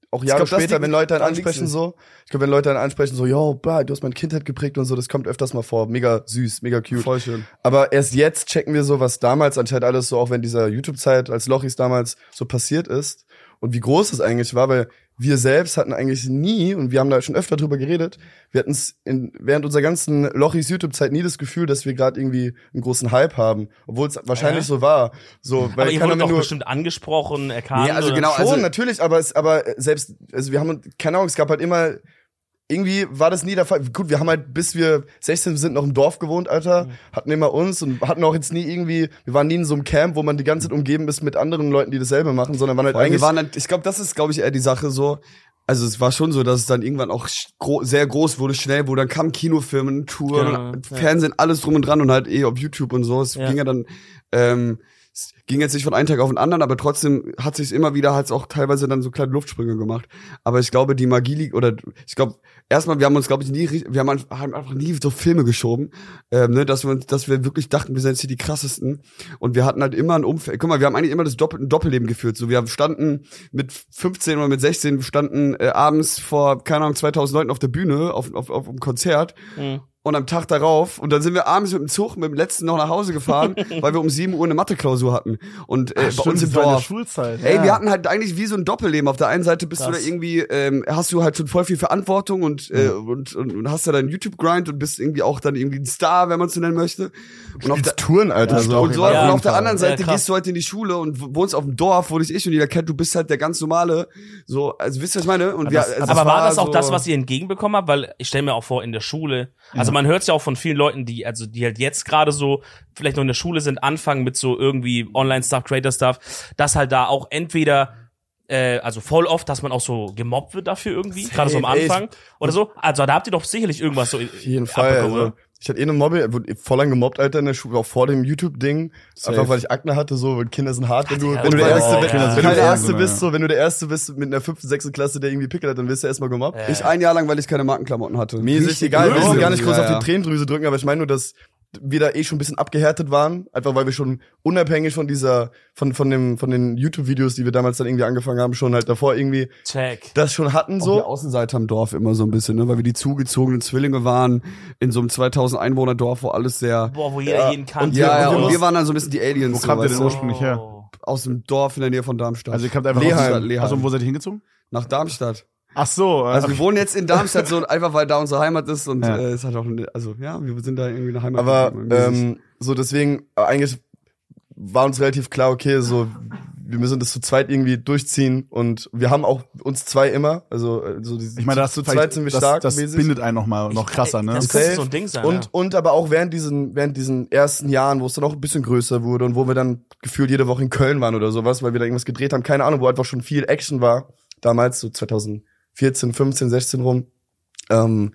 auch Jahre glaub, später, wenn Leute dann am ansprechen liebsten. so, ich glaube, wenn Leute dann ansprechen so, yo, bah, du hast meine Kindheit geprägt und so, das kommt öfters mal vor. Mega süß, mega cute. Voll schön. Aber erst jetzt checken wir so, was damals anscheinend alles so, auch wenn dieser YouTube-Zeit als Lochis damals so passiert ist und wie groß es eigentlich war, weil wir selbst hatten eigentlich nie, und wir haben da schon öfter drüber geredet, wir hatten es in, während unserer ganzen Lochis YouTube-Zeit nie das Gefühl, dass wir gerade irgendwie einen großen Hype haben, obwohl es wahrscheinlich Ja. so war. So, weil Aber ihr keiner wurdet mehr doch nur bestimmt angesprochen, erkannt. Nee, also oder? genau, Schon, also- natürlich, aber es, aber selbst, also wir haben, keine Ahnung, es gab halt immer, irgendwie war das nie der Fall. Gut, wir haben halt, bis wir sechzehn sind, noch im Dorf gewohnt, Alter, Mhm. hatten immer uns und hatten auch jetzt nie irgendwie, wir waren nie in so einem Camp, wo man die ganze Zeit umgeben ist mit anderen Leuten, die dasselbe machen, sondern waren halt Weil eigentlich, wir waren halt, ich glaube, das ist, glaube ich, eher die Sache so. Also es war schon so, dass es dann irgendwann auch sch- gro- sehr groß wurde, schnell, wo dann kamen Kinofilme, Touren, Genau, ja. Fernsehen, alles drum und dran und halt eh auf YouTube und so. Es Ja. ging ja dann, ähm, es ging jetzt nicht von einem Tag auf den anderen, aber trotzdem hat sich immer wieder halt auch teilweise dann so kleine Luftsprünge gemacht. Aber ich glaube, die Magie liegt, oder ich glaube, erstmal, wir haben uns, glaube ich, nie, ri- wir haben einfach haben einfach nie so Filme geschoben, ähm, ne, dass wir uns, dass wir wirklich dachten, wir sind jetzt hier die krassesten. Und wir hatten halt immer ein Umfeld. Guck mal, wir haben eigentlich immer das Doppel, ein Doppelleben geführt. So, wir standen mit fünfzehn oder mit sechzehn, wir standen äh, abends vor, keine Ahnung, zweitausend Leuten auf der Bühne, auf, auf, auf einem Konzert. Mhm. Und am Tag darauf, und dann sind wir abends mit dem Zug, mit dem letzten noch nach Hause gefahren, weil wir um sieben Uhr eine Mathe-Klausur hatten. Und äh, Ach, bei stimmt, uns im das war in der Dorf. Schulzeit. Ey, ja. wir hatten halt eigentlich wie so ein Doppelleben. Auf der einen Seite bist Krass. du da irgendwie, ähm, hast du halt schon voll viel Verantwortung und, äh, und, und, und hast da deinen YouTube-Grind und bist irgendwie auch dann irgendwie ein Star, wenn man es so nennen möchte. Und auf der, Touren, Alter. Ja, so. und, so, Ja, und auf auf der anderen Seite Ja, krass. gehst du halt in die Schule und w- wohnst auf dem Dorf, wo dich ich und jeder kennt, du bist halt der ganz normale, so, also wisst ihr, was ich meine? Und wir, das- also Aber war das auch so, das, was ihr entgegenbekommen habt? Weil ich stelle mir auch vor, in der Schule, also man hört es ja auch von vielen Leuten, die, also die halt jetzt gerade so vielleicht noch in der Schule sind, anfangen mit so irgendwie Online-Stuff, Creator-Stuff, dass halt da auch entweder äh, also voll oft, dass man auch so gemobbt wird dafür irgendwie, gerade so am ey, Anfang oder so. Also da habt ihr doch sicherlich irgendwas so Auf jeden Fall. Also, ich hatte eh eine Mobbe, wurde voll lang gemobbt, Alter, in der Schule, auch vor dem YouTube-Ding. Einfach weil ich Akne hatte, so, weil Kinder sind hart, wenn du, ja, wenn du der oh, Erste, ja. wenn, Kinder wenn sind du der hart, Erste ja. bist, so, wenn du der Erste bist mit einer fünften, sechsten Klasse, der irgendwie Pickel hat, dann wirst du erstmal gemobbt. Ja. Ich ein Jahr lang, weil ich keine Markenklamotten hatte. Mir ist es Richtig egal, wir böse. müssen gar nicht groß Ja, auf ja. die Tränendrüse drücken, aber ich meine nur, dass wir da eh schon ein bisschen abgehärtet waren, einfach weil wir schon unabhängig von dieser, von, von dem, von den YouTube-Videos, die wir damals dann irgendwie angefangen haben, schon halt davor irgendwie Check. das schon hatten, Auch so. die Außenseiter im Dorf immer so ein bisschen, ne, weil wir die zugezogenen Zwillinge waren in so einem zweitausend Einwohner Dorf, wo alles sehr, Boah, wo jeder Ja. jeden kann. Und ja, wir- ja, und wir und wir mussten- waren dann so ein bisschen die Aliens. Wo so, kamt ihr weißt denn du? ursprünglich her? Oh. Aus dem Dorf in der Nähe von Darmstadt. Also ihr kommt einfach Leheim. aus Leheim. Also wo seid ihr hingezogen? nach Darmstadt. Ach so. Also wir wohnen jetzt in Darmstadt so einfach, weil da unsere Heimat ist und Ja. äh, es hat auch, eine, also ja, wir sind da irgendwie eine Heimat. Aber mäßig. ähm, so deswegen, äh, eigentlich war uns relativ klar, okay, so wir müssen das zu zweit irgendwie durchziehen und wir haben auch uns zwei immer, also äh, so die, ich meine, das zu zweit sind wir das, stark das mäßig. bindet einen noch mal noch krasser, ne? Das könnte so ein Ding sein. Und ja. und aber auch während diesen während diesen ersten Jahren, wo es dann auch ein bisschen größer wurde und wo wir dann gefühlt jede Woche in Köln waren oder sowas, weil wir da irgendwas gedreht haben, keine Ahnung, wo einfach schon viel Action war, damals so zweitausendvierzehn, fünfzehn, sechzehn rum. Ähm,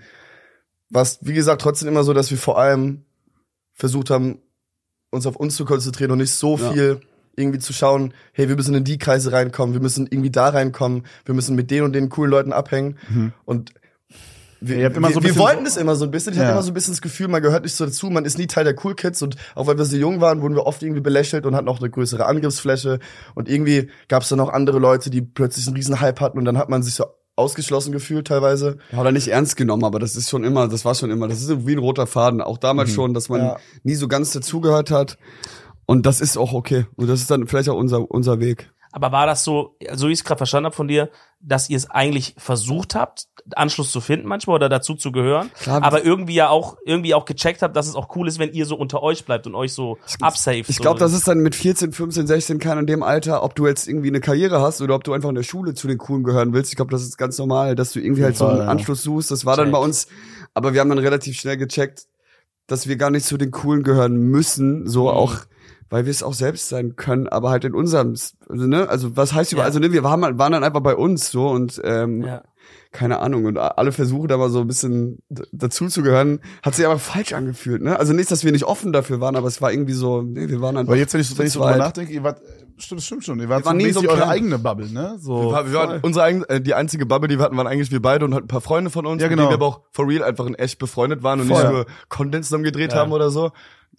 was wie gesagt trotzdem immer so, dass wir vor allem versucht haben, uns auf uns zu konzentrieren und nicht so Ja. viel irgendwie zu schauen, hey, wir müssen in die Kreise reinkommen, wir müssen irgendwie da reinkommen, wir müssen mit den und den coolen Leuten abhängen. Und wir, Ihr habt immer wir, so ein wir bisschen wollten so- das immer so ein bisschen. Ich Ja. hatte immer so ein bisschen das Gefühl, man gehört nicht so dazu, man ist nie Teil der Cool Kids und auch weil wir so jung waren, wurden wir oft irgendwie belächelt und hatten auch eine größere Angriffsfläche und irgendwie gab es dann auch andere Leute, die plötzlich einen riesen Hype hatten und dann hat man sich so ausgeschlossen gefühlt teilweise. Ja, oder nicht ernst genommen, aber das ist schon immer, das war schon immer, das ist wie ein roter Faden. Auch damals schon, dass man Ja. nie so ganz dazugehört hat. Und das ist auch okay. Und das ist dann vielleicht auch unser, unser Weg. Aber war das so, so wie ich es gerade verstanden habe von dir, dass ihr es eigentlich versucht habt, Anschluss zu finden manchmal oder dazu zu gehören, Klar, aber irgendwie ja auch irgendwie auch gecheckt habt, dass es auch cool ist, wenn ihr so unter euch bleibt und euch so upsaved. Ich so. glaube, das ist dann mit vierzehn, fünfzehn, sechzehn keiner in dem Alter, ob du jetzt irgendwie eine Karriere hast oder ob du einfach in der Schule zu den Coolen gehören willst. Ich glaube, das ist ganz normal, dass du irgendwie halt so einen Fall, ja. Anschluss suchst. Das war dann Check. bei uns, aber wir haben dann relativ schnell gecheckt, dass wir gar nicht zu den Coolen gehören müssen, so Mhm. auch, weil wir es auch selbst sein können, aber halt in unserem, also, ne, also was heißt über, Ja. also ne, wir waren, waren dann einfach bei uns so und ähm, Ja. keine Ahnung, und alle versuchen da mal so ein bisschen d- dazu zu gehören, hat sich aber falsch angefühlt, ne? Also nicht, dass wir nicht offen dafür waren, aber es war irgendwie so, nee, wir waren einfach Aber jetzt, wenn ich, wenn ich so drüber zweit. nachdenke, ihr wart, stimmt, das stimmt schon, ihr wart Wir so waren nie mäßig so eure klein. eigene Bubble, ne? So. Wir, war- wir waren unsere eigen, äh, die einzige Bubble, die wir hatten, waren eigentlich wir beide und halt ein paar Freunde von uns, Ja, mit genau. denen wir aber auch for real einfach in echt befreundet waren und Voll. nicht nur Content zusammen gedreht Ja. haben oder so.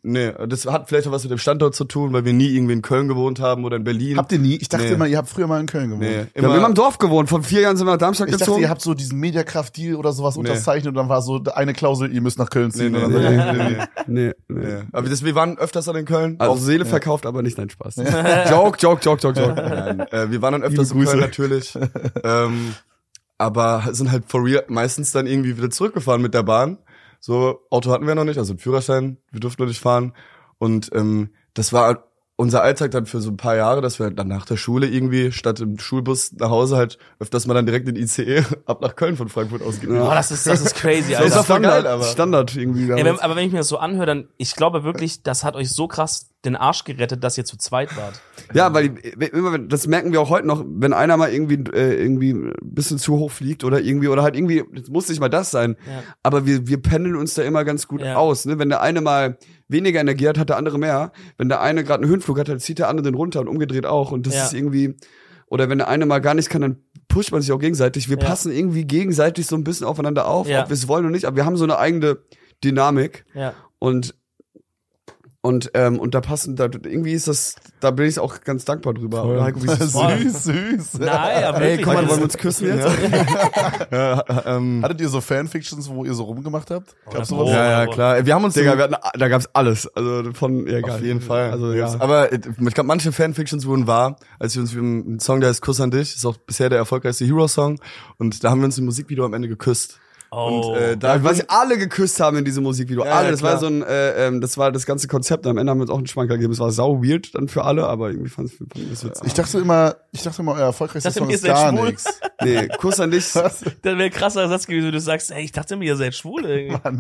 Nee, das hat vielleicht auch was mit dem Standort zu tun, weil wir nie irgendwie in Köln gewohnt haben oder in Berlin. Habt ihr nie? Ich dachte Nee. immer, ihr habt früher mal in Köln gewohnt. Nee, Wir haben immer im Dorf gewohnt. Vor vier Jahren sind wir nach Darmstadt Ich dachte, gezogen. ihr habt so diesen Mediakraft-Deal oder sowas Nee. unterzeichnet und dann war so eine Klausel, ihr müsst nach Köln Nee, ziehen. nee, oder nee, so. nee, nee, nee, nee. nee. Aber das, wir waren öfters dann in Köln. Also Auch- Seele verkauft, aber nicht, nein, Spaß. Joke, Joke, Joke, Joke, Joke. Nein, äh, wir waren dann öfters in Liebe Köln Grüße. natürlich. ähm, aber sind halt for real meistens dann irgendwie wieder zurückgefahren mit der Bahn. So, Auto hatten wir noch nicht, also einen Führerschein, wir durften noch nicht fahren. Und ähm, das war unser Alltag dann für so ein paar Jahre, dass wir dann nach der Schule irgendwie statt im Schulbus nach Hause halt öfters mal dann direkt in I C E ab nach Köln von Frankfurt ausgehen. Boah, das ist, das ist crazy, Das Alter. ist doch voll Standard, geil, aber- Standard irgendwie. Ja, wenn, damals. aber wenn ich mir das so anhöre, dann, ich glaube wirklich, das hat euch so krass den Arsch gerettet, dass ihr zu zweit wart. Ja, weil die, immer, wenn- das merken wir auch heute noch, wenn einer mal irgendwie äh, irgendwie ein bisschen zu hoch fliegt oder irgendwie oder halt irgendwie, das muss nicht mal das sein, Ja. aber wir wir pendeln uns da immer ganz gut Ja. aus, ne? Wenn der eine mal weniger Energie hat, hat der andere mehr. Wenn der eine gerade einen Höhenflug hat, dann zieht der andere den runter und umgedreht auch und das Ja. ist irgendwie, oder wenn der eine mal gar nichts kann, dann pusht man sich auch gegenseitig. Wir Ja. passen irgendwie gegenseitig so ein bisschen aufeinander auf, Ja. ob wir es wollen oder nicht, aber wir haben so eine eigene Dynamik Ja. und und ähm, und da passen, da irgendwie ist das, da bin ich auch ganz dankbar drüber. Voll. Heiko, wie ist das? Süß, süß. Nein, aber Ey, wirklich. guck mal, das- wollen wir uns küssen jetzt? Ja, ähm, Hattet ihr so Fanfictions, wo ihr so rumgemacht habt? Gab's das sowas? Oh, ja, ja, aber- klar. Wir haben uns Digga, so- wir hatten, da gab's alles. Also von, ja, egal. Auf jeden Fall. Also, ja. Aber äh, ich glaube, manche Fanfictions wurden wahr, als wir uns für einen Song, der heißt Kuss an dich, ist auch bisher der erfolgreichste Hero-Song. Und da haben wir uns im Musikvideo am Ende geküsst. Oh. Und äh, da Da, weil sie alle geküsst haben in diesem Musikvideo. Ja, alle. ja, Das war klar. so ein, äh, ähm, das war das ganze Konzept. Am Ende haben wir uns auch einen Schmankerl gegeben. Es war sau weird dann für alle, aber irgendwie fand ich das witzig. Ich dachte immer, ich dachte immer, euer erfolgreichster Dachte Song mir, ist ihr seid gar schwul. nichts. Nee, Kuss an dich. Das wäre ein krasser Satz gewesen, wenn du sagst, ey, ich dachte mir, ihr seid schwul irgendwie. Mann,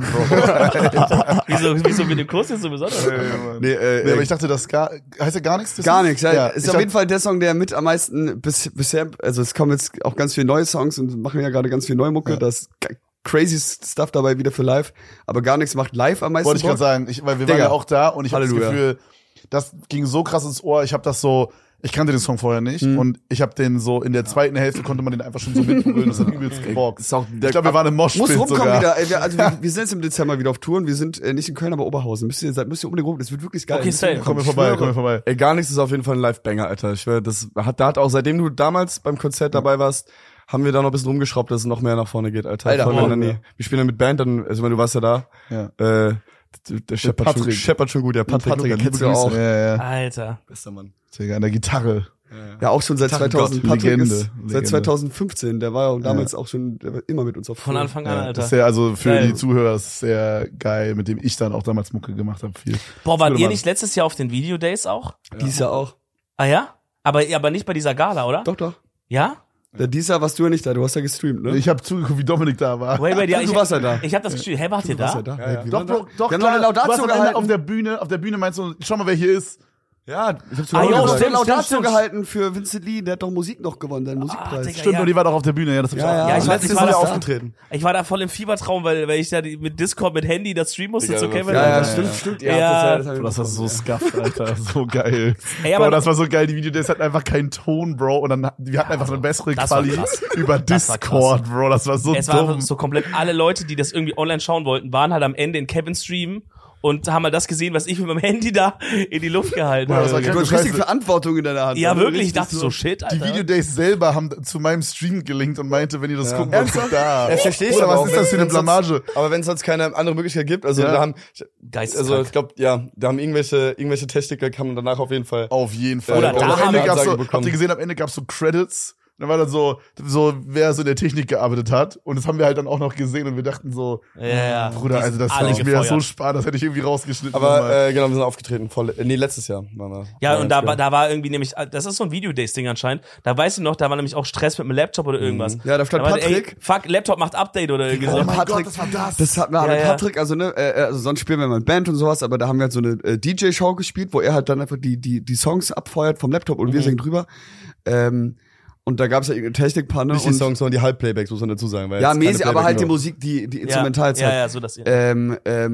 Bro. Wieso, wieso mit dem Kuss jetzt so besonders? Nee, äh, Nee, aber ich dachte, das gar, heißt ja gar nichts? Das Gar ist- nichts. Ja, Ja, ist ich auf hab- jeden Fall der Song, der mit am meisten bis, bisher, also es kommen jetzt auch ganz viele neue Songs und machen ja gerade ganz viel neue Mucke. Ja. Das ist crazy Stuff dabei wieder für live. Aber gar nichts macht live am meisten Wollte ich Bock. gerade sagen, ich, weil wir Digga. waren ja auch da und ich habe das Halleluja. Gefühl, das ging so krass ins Ohr. Ich habe das so, ich kannte den Song vorher nicht und ich habe den so in der zweiten Hälfte konnte man den einfach schon so mitbrüllen. Das hat übelst gebockt. Ist auch Ich glaube, wir waren im Muss Moshpit rumkommen sogar. wieder. Ey, wir, also wir, wir sind jetzt im Dezember wieder auf Touren. Wir sind äh, nicht in Köln, aber Oberhausen. Müsst ihr, müsst ihr unbedingt rum. Das wird wirklich geil. Okay, Müsst ihr safe. rumkommen. Komm mir vorbei, komm mir vorbei. Ey, gar nichts ist auf jeden Fall ein Live-Banger, Alter. Ich schwör, das hat, da hat auch, seitdem du damals beim Konzert dabei warst, haben wir da noch ein bisschen rumgeschraubt, dass es noch mehr nach vorne geht, Alter. Alter, Voll, oh, wenn dann ja. nie- Wir spielen dann mit Band, dann, also ich meine, du warst ja da. Ja. Äh, der, der scheppert schon, Patrick. scheppert schon gut, der Patrick, Patrick, liebe kennst du Grüße. auch. Ja, ja. Alter. Bester Mann. Digga, an der Gitarre. Ja, auch schon seit Gitarrengott, zweitausend. Patrick Legende, ist Legende. seit zweitausendfünfzehn. Der war ja damals auch schon, der war immer mit uns auf Von Tour. Anfang an, Ja, Alter. das ist sehr, also für Geil. die Zuhörer ist sehr geil, mit dem ich dann auch damals Mucke gemacht habe. Viel. Boah, wart Guter ihr Mann. nicht letztes Jahr auf den Video Days auch? Dies Jahr auch. Ah ja? Aber, aber nicht bei dieser Gala, oder? Doch, doch. Ja? Der dies Jahr warst du ja nicht da. Du hast ja gestreamt, ne? Ich habe zugeguckt, wie Dominik da war. Wait, wait, ja, Du ich, warst ja da. Ich hab das Gefühl, hä, wart ihr Du warst da? ja da. Ja, ja. Wir Doch, waren da. Bro, doch, Wir haben klar. noch eine Du hast Laudatio am Ende gehalten. auf der Bühne, auf der Bühne meinst du, schau mal, wer hier ist. Ja, ich hab's Ah, Ah, jo, ja, stimmt, stimmt, Laudatio stimmt. gehalten für Vincent Lee. Der hat doch Musik noch gewonnen, seinen Musikpreis. Digga. Stimmt, ja. und die war doch auf der Bühne, ja, das hab ich Ja, auch. ja. Ja, ich weiß, letztes ich Mal war da aufgetreten. Ich war da voll im Fiebertraum, weil, weil ich da die, mit Discord, mit Handy das streamen musste Digga, zu das war Kevin. Ja, ja, Ja, stimmt, ja. stimmt. Ja. Ja, das, Bro, das war so scuffed, Alter. So geil. Ey, aber- Bro, das war so geil. Die Videos hatten einfach keinen Ton, Bro. Und dann, wir hatten einfach so eine bessere das war Quali krass. über Das war Discord, Bro. Das war so Es war dumm. einfach so komplett, alle Leute, die das irgendwie online schauen wollten, waren halt am Ende in Kevins Stream und haben halt das gesehen, was ich mit meinem Handy da in die Luft gehalten Boah, das war habe. krank. Du hast richtig Verantwortung in deiner Hand. Ja, Also wirklich, ich richtig dachte so, shit, Die Alter. Videodays selber haben zu meinem Stream gelinkt und meinte, wenn ihr das gucken wollt, guckt da. Ja, versteh ich Oder aber was auch, ist das für eine wenn- wenn sonst- Blamage? Aber wenn es sonst keine andere Möglichkeit gibt, also Ja. da haben, Geisteskrank. also ich glaube, ja, da haben irgendwelche, irgendwelche Techniker kann man danach auf jeden Fall. Auf jeden Fall. Oder Und da am haben Ende wir gab's so, Ansage bekommen. habt ihr gesehen, am Ende gab's so Credits. Dann war dann so, so, wer so in der Technik gearbeitet hat. Und das haben wir halt dann auch noch gesehen und wir dachten so, Ja, ja. Bruder, Die also sind das alle fand ich mir ja so gefeuert. spannend, das hätte ich irgendwie rausgeschnitten. Aber nochmal. äh, genau, wir sind aufgetreten. Voll, äh, nee, letztes Jahr waren wir. Ja, Ja, und da, jetzt war- da war irgendwie nämlich, das ist so ein Video-Days-Ding anscheinend. Da weißt du noch, da war nämlich auch Stress mit dem Laptop oder irgendwas. Ja, da stand war, Patrick. Ey, fuck, Laptop macht Update oder irgendwie oh so. mein Patrick, Gott, das war das. Das hat wir Ja, mit ja. Patrick, also ne, äh, also sonst spielen wir mal mit Band und sowas, aber da haben wir halt so eine äh, D J-Show gespielt, wo er halt dann einfach die die die Songs abfeuert vom Laptop und wir Mhm. singen drüber. Ähm, und da gab es ja irgendeine Technikpanne Nicht die und Songs, sondern die Halbplaybacks, muss man dazu sagen. Weil ja, jetzt keine mäßig, aber halt die Playback- Musik, die die Ja, Instrumentalzeit. ja, ja, so das. Ja. Ähm, ähm,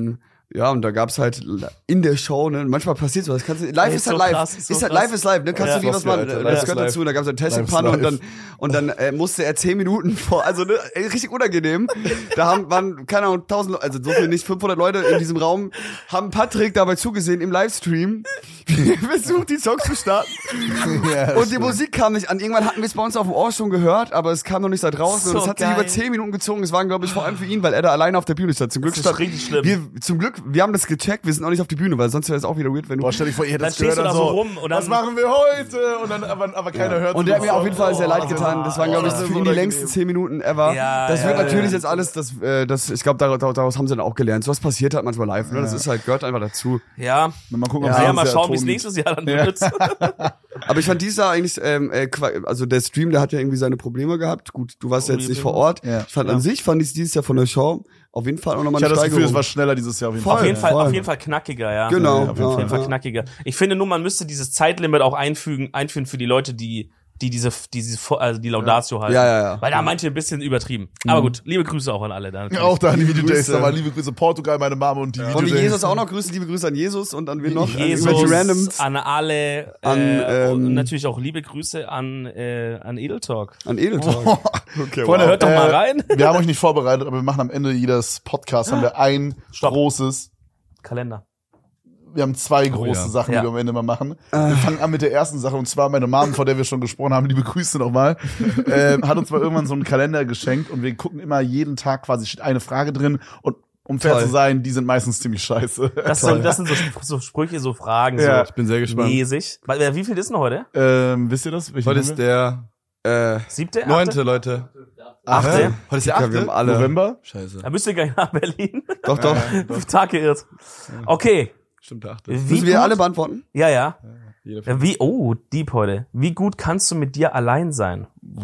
Ja, und da gab's halt in der Show, ne, manchmal passiert sowas, kannst du, live Ey, ist halt so live, krass, ist so ist halt krass. live ist live, ne, kannst Ja. du nie was machen, Alter, das live gehört ist dazu, und da gab's eine Live ist Testing-Panne und live. dann, und dann äh, musste er zehn Minuten vor, also ne, ey, richtig unangenehm, da haben, waren, keine Ahnung, tausend Leute, also so viel nicht, fünfhundert Leute in diesem Raum, haben Patrick dabei zugesehen im Livestream, wie er versucht, die Songs zu starten, Ja, und die stimmt. Musik kam nicht an, irgendwann hatten wir es bei uns auf dem Ohr schon gehört, aber es kam noch nicht da draußen, So und es hat sich geil. über zehn Minuten gezogen, es waren, glaube ich, vor allem für ihn, weil er da alleine auf der Bühne stand, zum Glück Das ist stand, richtig schlimm. wir, zum Glück, wir haben das gecheckt, wir sind auch nicht auf die Bühne, weil sonst wäre es auch wieder weird, wenn du. Boah, stell dich vor, ihr hättet Dann das stehst gehört du da und so rum und dann- was machen wir heute? Und dann, aber, aber keiner hört Und der hat mir auf jeden Fall sehr leid getan. Das waren, glaube ich, das ist für so ihn die unangenehm. längsten zehn Minuten ever. Ja, das ja, wird ja, natürlich ja. jetzt alles, das, äh, das, ich glaube, daraus, daraus haben sie dann auch gelernt. So was passiert halt manchmal live, ne? Das ist halt, gehört einfach dazu. Ja. Mal gucken, ob Ja, sie ja, uns mal der schauen, wie es Ton- nächstes Jahr dann wird. Aber ich fand dieses Jahr eigentlich, ähm, äh, qua- also der Stream, der hat ja irgendwie seine Probleme gehabt. Gut, du warst ja jetzt nicht vor Ort. Ja. Ich fand an sich, fand ich dieses Jahr von der Show auf jeden Fall auch nochmal Ich eine hatte das Gefühl, es Steigerung. war schneller dieses Jahr auf jeden Voll. Auf jeden Fall, voll. auf jeden Fall knackiger, ja. Genau. Ja, auf jeden Auf jeden ja, Fall knackiger. Ich finde nur, man müsste dieses Zeitlimit auch einfügen, einführen für die Leute, die, die diese, diese, also die Laudatio halten. Ja, ja, ja. Weil da manche ein bisschen übertrieben. Aber gut, liebe Grüße auch an alle. Da Ja, auch da die Video Days, Grüße. da war liebe Grüße Portugal, meine Mama und die Video Und die Days. Jesus auch noch grüßen, liebe Grüße an Jesus und an wen noch? Jesus, An irgendwelche Randoms, an alle, An, äh, ähm, und natürlich auch liebe Grüße an, äh, an Edeltalk. an Edeltalk. Okay, Freunde, Hört doch mal rein. Wir haben euch nicht vorbereitet, aber wir machen am Ende jedes Podcasts haben wir ein Stopp. großes. Kalender. Wir haben zwei große ja. Sachen, Ja. die wir am Ende mal machen. Wir fangen an mit der ersten Sache, und zwar meine Mom, vor der wir schon gesprochen haben, liebe Grüße nochmal, ähm, hat uns mal irgendwann so einen Kalender geschenkt, und wir gucken immer jeden Tag, quasi steht eine Frage drin, und um fair Toll. zu sein, die sind meistens ziemlich scheiße. Das, so, das sind so, Sp- so Sprüche, so Fragen, Ja. so Ich bin sehr gespannt. mäßig. Weil, äh, wie viel ist denn heute? ähm, wisst ihr das? Welchen Heute haben ist wir? der äh, Siebte? Achte? neunte, Leute. Achte? Hä? Heute ist der ja, wir haben achte? alle. November? Scheiße. Da müsst ihr gleich nach Berlin. Doch, doch. Tag geirrt. Okay. Stimmt, der achte. Wie Müssen wir gut- alle beantworten? Ja, ja. Jeder Ja, Wie, oh, deep heute. Wie gut kannst du mit dir allein sein?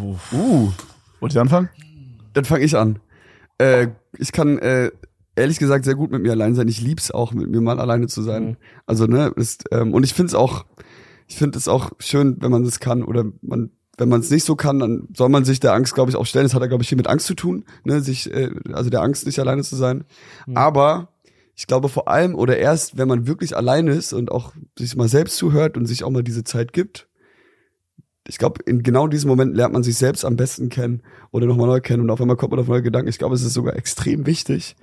Uh. Wollt ihr anfangen? Dann fange ich an. Äh, ich kann äh, ehrlich gesagt sehr gut mit mir allein sein. Ich lieb's auch, mit mir mal alleine zu sein. Mhm. Also ne, ist, ähm, und ich find's auch, ich finde es auch schön, wenn man das kann, oder man, wenn man es nicht so kann, dann soll man sich der Angst, glaube ich, auch stellen. Das hat ja, glaube ich, viel mit Angst zu tun, ne, sich, äh, also der Angst, nicht alleine zu sein. Mhm. Aber ich glaube vor allem oder erst, wenn man wirklich alleine ist und auch sich mal selbst zuhört und sich auch mal diese Zeit gibt, ich glaube, in genau diesem Moment lernt man sich selbst am besten kennen oder nochmal neu kennen, und auf einmal kommt man auf neue Gedanken. Ich glaube, es ist sogar extrem wichtig,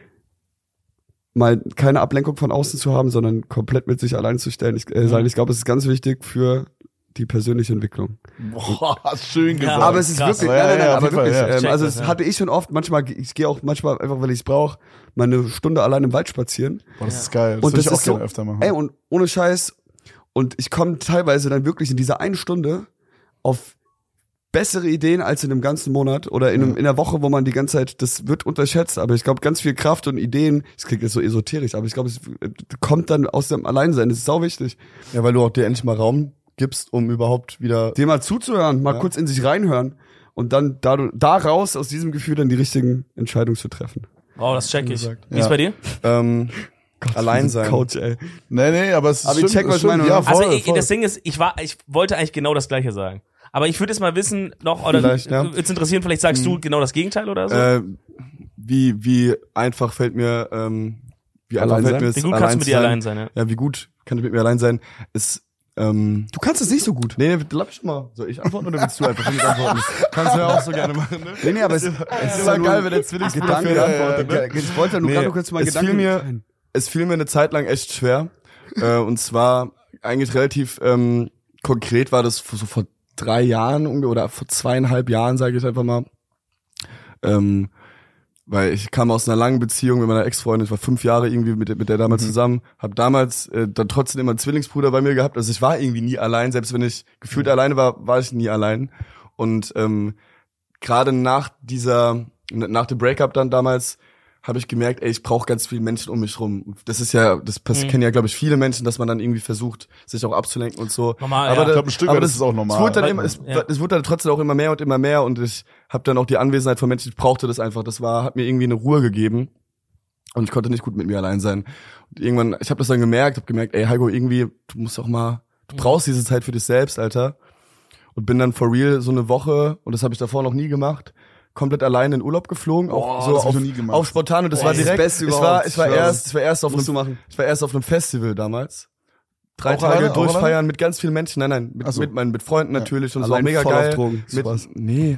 mal keine Ablenkung von außen zu haben, sondern komplett mit sich allein zu stellen, ich, äh, sein. Ich glaube, es ist ganz wichtig für die persönliche Entwicklung. Boah, hast schön gesagt. Aber es ist krass. wirklich, Aber ja, nein, nein, ja, nein, auf aber jeden Fall, wirklich, ja. ähm, Check also das, es ja. hatte ich schon oft, manchmal, ich gehe auch manchmal einfach, weil ich es brauche, mal eine Stunde allein im Wald spazieren. Boah, das ist geil. Das Und würde das ich auch ist so, gerne öfter machen. ey, und ohne Scheiß, und ich komme teilweise dann wirklich in dieser einen Stunde auf bessere Ideen als in einem ganzen Monat oder in, einem, in einer Woche, wo man die ganze Zeit, das wird unterschätzt, aber ich glaube, ganz viel Kraft und Ideen, das klingt jetzt so esoterisch, aber ich glaube, es äh, kommt dann aus dem Alleinsein, das ist sau wichtig. Ja, weil du auch dir endlich mal Raum gibst, um überhaupt wieder. Dem mal zuzuhören, mal Ja. kurz in sich reinhören und dann da, daraus, aus diesem Gefühl, dann die richtigen Entscheidungen zu treffen. Oh, das check ich. gesagt. Wie ist Ja. bei dir? Ähm, allein sein. Coach, ey. Nee, nee, aber es ist Aber ich stimmt, check, es was ich stimmt. meine, Ja, oder? voll, Also ich, voll. das Ding ist, ich war, ich wollte eigentlich genau das Gleiche sagen. Aber ich würde jetzt mal wissen, noch, oder Vielleicht, ja. würde es interessieren, vielleicht sagst du genau das Gegenteil oder so? Äh, wie, wie einfach fällt mir, ähm, wie einfach Allein fällt sein? mir es Wie gut allein kannst du mit zu dir sein. allein sein, ja? Ja, wie gut kann ich mit mir allein sein, ist, ähm, Du kannst es nicht so gut. nee, nee, lass mich mal. Soll ich antworten oder willst du einfach nicht antworten? Kannst du ja auch so gerne machen, ne? Nee, nee, aber es, es ist ist ja ja nur geil, ein wenn der Zwillingsbruder Gedanke, für ja, eine Antwort, ja, ne? ja. Ich wollte nur Nee, gerade kurz mal es Gedanken. fiel mir- Es fiel mir eine Zeit lang echt schwer. äh, und zwar eigentlich relativ ähm, konkret war das so vor drei Jahren ungefähr, oder vor zweieinhalb Jahren, sage ich einfach mal. Ähm, weil ich kam aus einer langen Beziehung mit meiner Ex-Freundin, ich war fünf Jahre irgendwie mit, der- mit der damals Mhm. zusammen, habe damals äh, dann trotzdem immer einen Zwillingsbruder bei mir gehabt, also ich war irgendwie nie allein, selbst wenn ich gefühlt alleine war, war ich nie allein. Und ähm, gerade nach dieser, nach dem Breakup dann damals, habe ich gemerkt, ey, ich brauche ganz viele Menschen um mich rum. Das ist ja, das pass- Mhm. kennen ja, glaube ich, viele Menschen, dass man dann irgendwie versucht, sich auch abzulenken und so. Normal, aber ja. da- Ich glaub, ein Stück aber weit ist es auch normal. Es wurde dann Weil- immer, es, ja. es wurde dann trotzdem auch immer mehr und immer mehr, und ich habe dann auch die Anwesenheit von Menschen, ich brauchte das einfach. Das war, hat mir irgendwie eine Ruhe gegeben, und ich konnte nicht gut mit mir allein sein. Und irgendwann, ich habe das dann gemerkt, habe gemerkt, ey, Heiko, irgendwie, du musst auch mal, du brauchst diese Zeit für dich selbst, Alter. Und bin dann for real so eine Woche, und das habe ich davor noch nie gemacht, komplett alleine in Urlaub geflogen, Boah, auch so das hab ich auf, noch nie gemacht. auf spontan und das Boah, war das ist das direkt, Beste es war, überhaupt. es war Ich schwör. erst, es war erst auf Musst einem, du machen. ich war erst auf einem Festival damals. Drei Auch Tage alleine? Auch durchfeiern mit ganz vielen Menschen. Nein, nein, mit, Ach so. mit meinen mit Freunden natürlich und es war Allein mega voll geil. auf Drogen. Mit, Spaß. nee.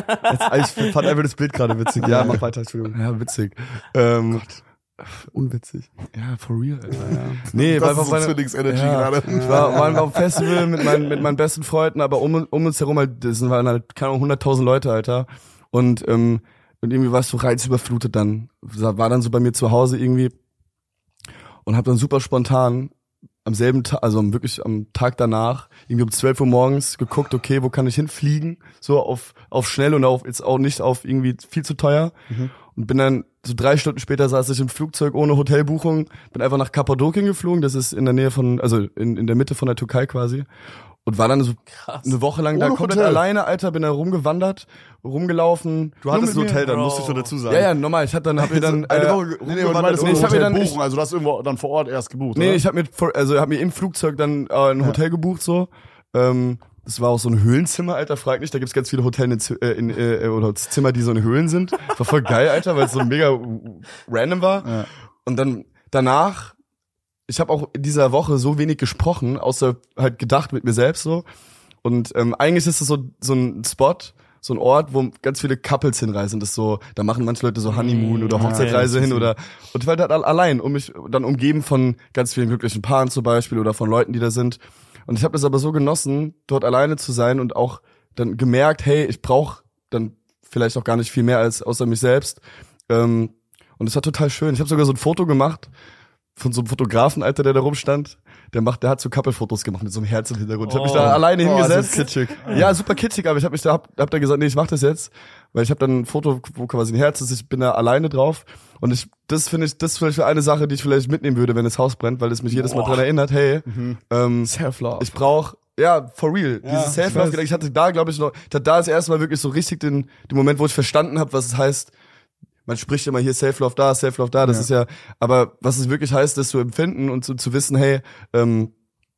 Jetzt, ich fand einfach das Bild gerade witzig. Ja, mach weiter, Entschuldigung. Ja, witzig. Ähm, unwitzig. Ja, for real. Alter. Ja. Nee, Das war ist so meine- Zwillings-Energy ja, gerade. Ich war, war auf dem Festival mit meinen, mit meinen besten Freunden, aber um, um uns herum halt, das waren halt, keine Ahnung, hunderttausend Leute, Alter. Und, ähm, und irgendwie war es so reizüberflutet dann. War dann so bei mir zu Hause irgendwie und hab dann super spontan am selben Tag, also wirklich am Tag danach, irgendwie um zwölf Uhr morgens geguckt, okay, wo kann ich hinfliegen? So auf, auf schnell und auf, jetzt auch nicht auf irgendwie viel zu teuer. Mhm. Und bin dann, so drei Stunden später saß ich im Flugzeug ohne Hotelbuchung, bin einfach nach Kappadokien geflogen, das ist in der Nähe von, also in, in der Mitte von der Türkei quasi. Und war dann so Krass. eine Woche lang da Ohne komplett Hotel. alleine, Alter, bin da rumgewandert, rumgelaufen. Du hattest ein Nur mit Hotel, mir. dann Bro. musst du schon dazu sagen. Ja, ja, normal, ich hab dann, hab mir dann, Eine äh, Woche Nee, nee, aber du rumgewandert meinst, Nee, nee, ich hab mir dann- buchen. Also du hast irgendwo dann vor Ort erst gebucht, Nee, oder? ich habe mir, vor- also hab mir im Flugzeug dann äh, ein Hotel gebucht so. Ähm, das war auch so ein Höhlenzimmer, Alter, frag nicht. Da gibt's ganz viele Hotels in, Z- äh, in äh, oder Zimmer, die so in Höhlen sind. Das war voll geil, Alter, weil es so mega random war. Ja. Und dann danach, ich habe auch in dieser Woche so wenig gesprochen, außer halt gedacht mit mir selbst so. Und ähm, eigentlich ist es so so ein Spot, so ein Ort, wo ganz viele Couples hinreisen. Das ist so, da machen manche Leute so Honeymoon oder Ja, Hochzeitreise das ist hin so. oder und ich war da allein, um mich dann umgeben von ganz vielen glücklichen Paaren zum Beispiel oder von Leuten, die da sind. Und ich habe das aber so genossen, dort alleine zu sein und auch dann gemerkt, hey, ich brauche dann vielleicht auch gar nicht viel mehr als außer mich selbst. Ähm, und es war total schön. Ich habe sogar so ein Foto gemacht von so einem Fotografen, Alter, der da rumstand. Der macht, der hat so Couple-Fotos gemacht mit so einem Herz im Hintergrund. Ich habe mich da Oh. alleine Oh, hingesetzt. das ist kitschig. Ja, super kitschig, aber ich habe mich da hab, hab da gesagt, nee, ich mach das jetzt, weil ich habe dann ein Foto, wo quasi ein Herz ist, ich bin da alleine drauf und ich das finde ich, das ist vielleicht eine Sache, die ich vielleicht mitnehmen würde, wenn das Haus brennt, weil es mich jedes Mal Boah. dran erinnert, hey, Mhm. ähm, Self-Love. ich brauche ja, for real. Ja, Dieses Self-Love, ich hatte da, glaube ich, noch, ich hatte da das erste Mal wirklich so richtig den, den Moment, wo ich verstanden habe, was es heißt. Man spricht immer hier Self-Love da, Self-Love da, das Ja. ist ja, aber was es wirklich heißt, das zu empfinden und zu, zu wissen, hey, ähm,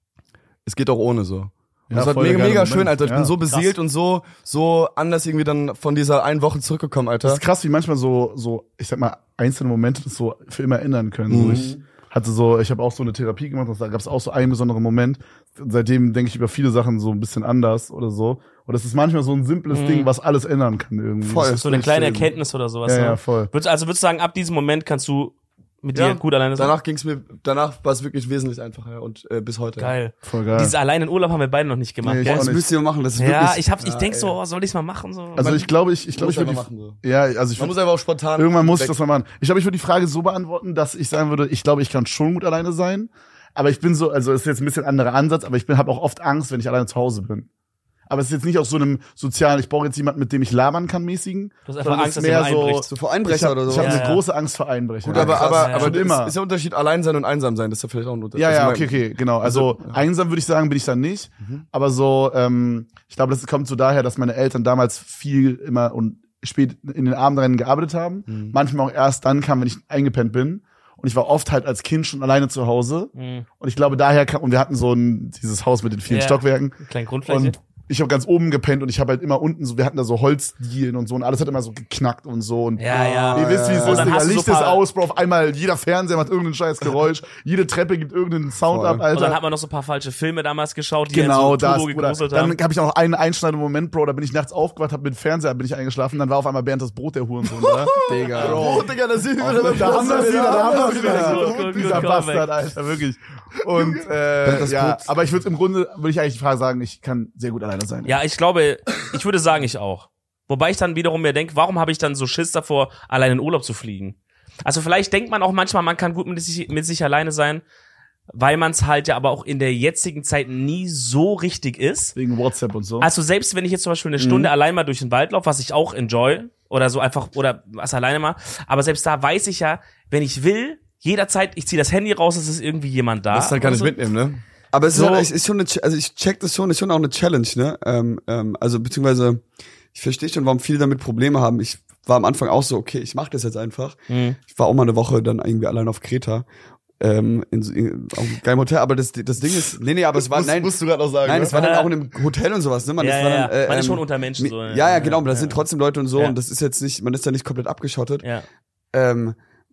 es geht auch ohne so. Und Ja, das war voll der mega, geile mega Moment. schön, Alter. Ich Ja. bin so beseelt und so, so anders irgendwie dann von dieser einen Woche zurückgekommen, Das Alter. ist krass, wie manchmal so, so, ich sag mal, einzelne Momente das so für immer ändern können. So, Mhm. ich hatte so, ich habe auch so eine Therapie gemacht, und da gab es auch so einen besonderen Moment. Seitdem denke ich über viele Sachen so ein bisschen anders oder so. Und das ist manchmal so ein simples Mhm. Ding, was alles ändern kann irgendwie. Voll. Das ist So eine echt kleine schön. Erkenntnis oder sowas. Ja, ne? ja, voll. Würdest, also würdest du sagen, ab diesem Moment kannst du mit Ja, dir gut alleine sein? Danach ging's mir, danach war es wirklich wesentlich einfacher und äh, bis heute. Geil. Voll geil. Dieses allein in Urlaub haben wir beide noch nicht gemacht. Nee, ich gell? auch Das nicht. müsst ihr machen, das ist Ja, wirklich. ich hab, ich Ja, denk ey. so, oh, soll ich's mal machen? So. Also ich glaube, ich, ich glaube, Muss ich würde einfach die, machen, ja, also ich Man würd, muss einfach auch spontan. irgendwann muss ich weg. das mal machen. Ich glaube, ich würde die Frage so beantworten, dass ich sagen würde, ich glaube, ich kann schon gut alleine sein, aber ich bin so, also das ist jetzt ein bisschen ein anderer Ansatz, aber ich bin habe auch oft Angst, wenn ich alleine zu Hause bin. Aber es ist jetzt nicht aus so einem sozialen, ich brauche jetzt jemanden, mit dem ich labern kann, mäßigen. Du hast einfach sondern Angst, es dass ist mehr jemand so, einbricht. So vor ich Einbrecher habe oder ich so. hab Ja, eine ja. große Angst vor Einbrechern. Gut, aber, krass, aber, ja, aber schon das immer. ist der Unterschied allein sein und einsam sein. Das ist ja vielleicht auch ein Unterschied. Ja, ja, Also okay, okay, genau. Also, Also, ja. einsam würde ich sagen, bin ich dann nicht. Mhm. Aber so, ähm, ich glaube, das kommt so daher, dass meine Eltern damals viel immer und spät in den Abendrennen gearbeitet haben. Mhm. Manchmal auch erst dann kam, wenn ich eingepennt bin. Und ich war oft halt als Kind schon alleine zu Hause. Mhm. Und ich glaube, daher kam, und wir hatten so ein, dieses Haus mit den vielen Ja. Stockwerken. Kleine Grundfläche. Und ich habe ganz oben gepennt und ich habe halt immer unten so, wir hatten da so Holzdielen und so und alles hat immer so geknackt und so und Ja, ja. ihr wisst, wie es Und ist, dann Digga. hast du so Licht ist paar- aus, Bro, auf einmal jeder Fernseher macht irgendein scheiß Geräusch, jede Treppe gibt irgendeinen Sound Voll. ab, Und dann Alter. hat man noch so ein paar falsche Filme damals geschaut, die Genau, einen so das, turbo Bruder. gegruselt Dann haben. habe ich auch noch einen einschneidenden Moment, Bro, da bin ich nachts aufgewacht, hab mit dem Fernseher bin ich eingeschlafen, dann war auf einmal Bernd das Brot der Hurensohn, oder? Digga. Bro, Digga, da sind wir da haben wir es wieder, da haben wir es Gut, gut, wieder. gut, Dieser gut, Bastard, Alter, wirklich. Und, äh, das ja, Brot. aber ich würde im Grunde, würde ich eigentlich die Frage sagen, ich kann sehr gut alleine sein. Ja, ich glaube, ich würde sagen, ich auch. Wobei ich dann wiederum mir denke, warum habe ich dann so Schiss davor, allein in Urlaub zu fliegen? Also vielleicht denkt man auch manchmal, man kann gut mit sich, mit sich alleine sein, weil man es halt ja aber auch in der jetzigen Zeit nie so richtig ist. Wegen WhatsApp und so. Also selbst wenn ich jetzt zum Beispiel eine Stunde allein mal durch den Wald laufe, was ich auch enjoy, oder so einfach, oder was alleine mal, aber selbst da weiß ich ja, wenn ich will, jederzeit, ich ziehe das Handy raus, es ist irgendwie jemand da. Das dann kann oder ich so. mitnehmen, ne? Aber es ist, So- halt, es ist schon eine, Ch- also ich check das schon, ist schon auch eine Challenge, ne? Ähm, ähm, also beziehungsweise ich verstehe schon, warum viele damit Probleme haben. Ich war am Anfang auch so, okay, ich mache das jetzt einfach. Mhm. Ich war auch mal eine Woche dann irgendwie allein auf Kreta ähm, in, in auf einem geilen Hotel, aber das das Ding ist, nee, nee, aber es war, musst, nein, musst du gerade noch sagen, nein, ne? es war dann auch in einem Hotel und sowas, ne, man, ja, das war ja, dann, äh, man ist ähm, schon unter Menschen so. ja, ja, genau, aber da ja, sind ja. trotzdem Leute und so Ja. und das ist jetzt nicht, man ist da nicht komplett abgeschottet. Ja. Ähm,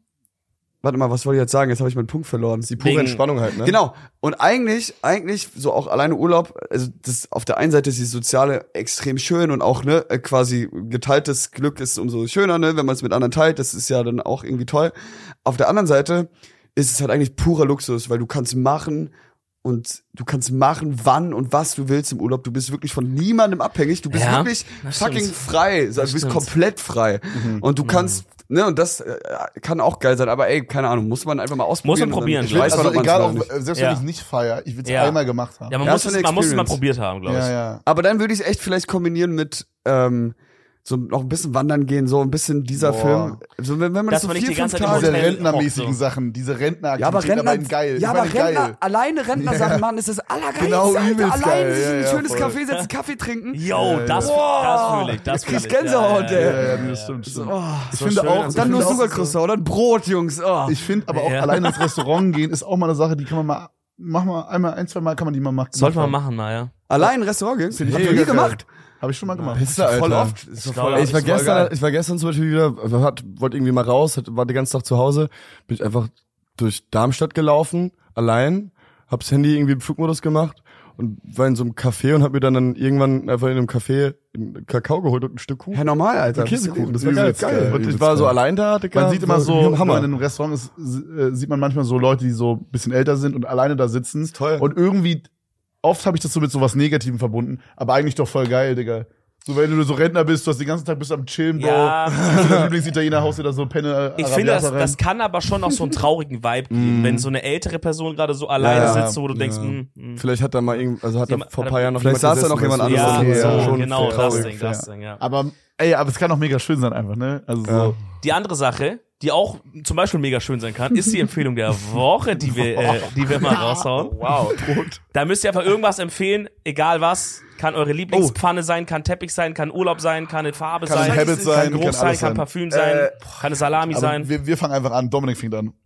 warte mal, was wollte ich jetzt sagen? Jetzt habe ich meinen Punkt verloren. Die pure Wegen- Entspannung halt, ne? Genau. Und eigentlich, eigentlich, so auch alleine Urlaub, also das auf der einen Seite ist die soziale extrem schön und auch, ne, äh, quasi geteiltes Glück ist umso schöner, ne, wenn man es mit anderen teilt, das ist ja dann auch irgendwie toll. Auf der anderen Seite ist es halt eigentlich purer Luxus, weil du kannst machen und du kannst machen, wann und was du willst im Urlaub. Du bist wirklich von niemandem abhängig. Du bist Ja, wirklich das fucking stimmt. frei. Also, Das du bist stimmt. komplett frei. Und du kannst, ne, und das äh, kann auch geil sein. Aber ey, keine Ahnung, muss man einfach mal ausprobieren. Muss man und dann probieren, weiß glaub ich. man, Also ob man's egal, will auch, oder nicht. selbst Ja. wenn ich nicht feier, ich will es Ja. einmal gemacht haben. Ja, man, Ja, muss ist es, eine man muss es mal Experience. probiert haben, glaube ich. ja, ja. Aber dann würde ich es echt vielleicht kombinieren mit ähm, so noch ein bisschen wandern gehen, so ein bisschen dieser Boah. Film. So, wenn, wenn man Dass das so man nicht vier, die ganze fünf Zeit im Tage... Diese Hotel rentnermäßigen auch so. Sachen, diese Rentner Ja, aber Rentner, aber geil. ja, Ich aber meine, Rentner, geil. alleine Rentner-Sachen machen, ist das Allergeilste, Genau, Alter. übelst Alleine geil. sich in ein Ja, ja, schönes voll. Café setzen, Kaffee trinken. Yo, das, Boah. das fühle ich. Das Jetzt krieg ich fühl ich. Gänsehaut, ja, ey. ja, Ja, ja, ja, das stimmt, stimmt. Oh. Ich so finde schön. auch, Und ich Dann nur finde auch, Zuckerkruste oder ein Brot, Jungs. Oh. Ich finde aber auch Ja. alleine ins Restaurant gehen ist auch mal eine Sache, die kann man mal, mach mal einmal, ein, zwei Mal kann man die mal machen. Sollte man machen, mal, ja. Allein in ein Restaurant gehen? Finde ich Hab ich mega nie geil. gemacht. Habe ich schon mal gemacht. Pisse, Alter. Voll oft. Ist so voll glaub, Ey, ich war ist voll gestern, geil. ich war gestern zum Beispiel wieder, hat, wollte irgendwie mal raus, hat, war den ganzen Tag zu Hause, bin ich einfach durch Darmstadt gelaufen, allein, hab das Handy irgendwie im Flugmodus gemacht und war in so einem Café und hab mir dann, dann irgendwann einfach in einem Café einen Kakao geholt und ein Stück Kuchen. Ja, normal, Alter. Ein Käsekuchen, das war geil. Übelst geil, Und ich übelst war so geil. allein da, Digga. Man sieht immer so, wenn Hammer. man in einem Restaurant ist, äh, sieht man manchmal so Leute, die so ein bisschen älter sind und alleine da sitzen. Toll. Und irgendwie, oft habe ich das so mit so was Negativem verbunden, aber eigentlich doch voll geil, Digga. So, wenn du so Rentner bist, du hast den ganzen Tag bist am Chillen, Bro. Ja. Dein Lieblingsitaliener haust dir da so Penne Ich finde, das, Arabiata rein. das kann aber schon auch so einen traurigen Vibe geben, wenn so eine ältere Person gerade so alleine Ja, sitzt, wo du denkst, ja. hm, hm. Vielleicht hat da mal irgend, also hat da Jemand- vor ein hat paar er- Jahren noch Vielleicht jemand saß da noch gesessen, jemand weißt du? Ja, anderes. okay, so, ja, schon genau, das traurig. Ding, das Ding, ja. Aber, ey, aber es kann auch mega schön sein einfach, ne? Also so. Ja. Die andere Sache, die auch zum Beispiel mega schön sein kann, ist die Empfehlung der Woche, die wir, äh, die wir mal raushauen. Wow. Da müsst ihr einfach irgendwas empfehlen, egal was. Kann eure Lieblingspfanne sein, kann Teppich sein, kann Urlaub sein, kann eine Farbe Kann sein, ein Habit sein, kann Geruch kann sein, alles kann sein. Parfüm sein, Äh, kann eine Salami Aber sein. wir, wir fangen einfach an. Dominik fängt an.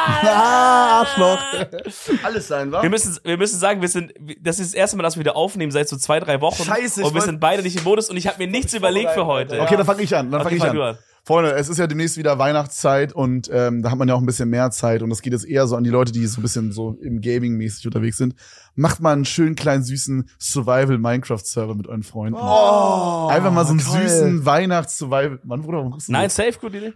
Ah, Arschloch. Alles sein, wa? Wir müssen, wir müssen sagen, wir sind, das ist das erste Mal, dass wir wieder aufnehmen seit so zwei, drei Wochen. Scheiße, ich Und wir wollt- sind beide nicht im Modus und ich habe mir nichts überlegt für heute. Okay, dann fange ich an. Dann Okay, fange ich fang an. du an. Freunde, es ist ja demnächst wieder Weihnachtszeit und ähm, da hat man ja auch ein bisschen mehr Zeit und das geht jetzt eher so an die Leute, die so ein bisschen so im Gaming-mäßig unterwegs sind. Macht mal einen schönen kleinen süßen Survival-Minecraft-Server mit euren Freunden. Oh, Einfach mal so einen toll. süßen Weihnachts-Survival. Mann, Bruder, warum guckst du Nein, so? safe, gute Idee.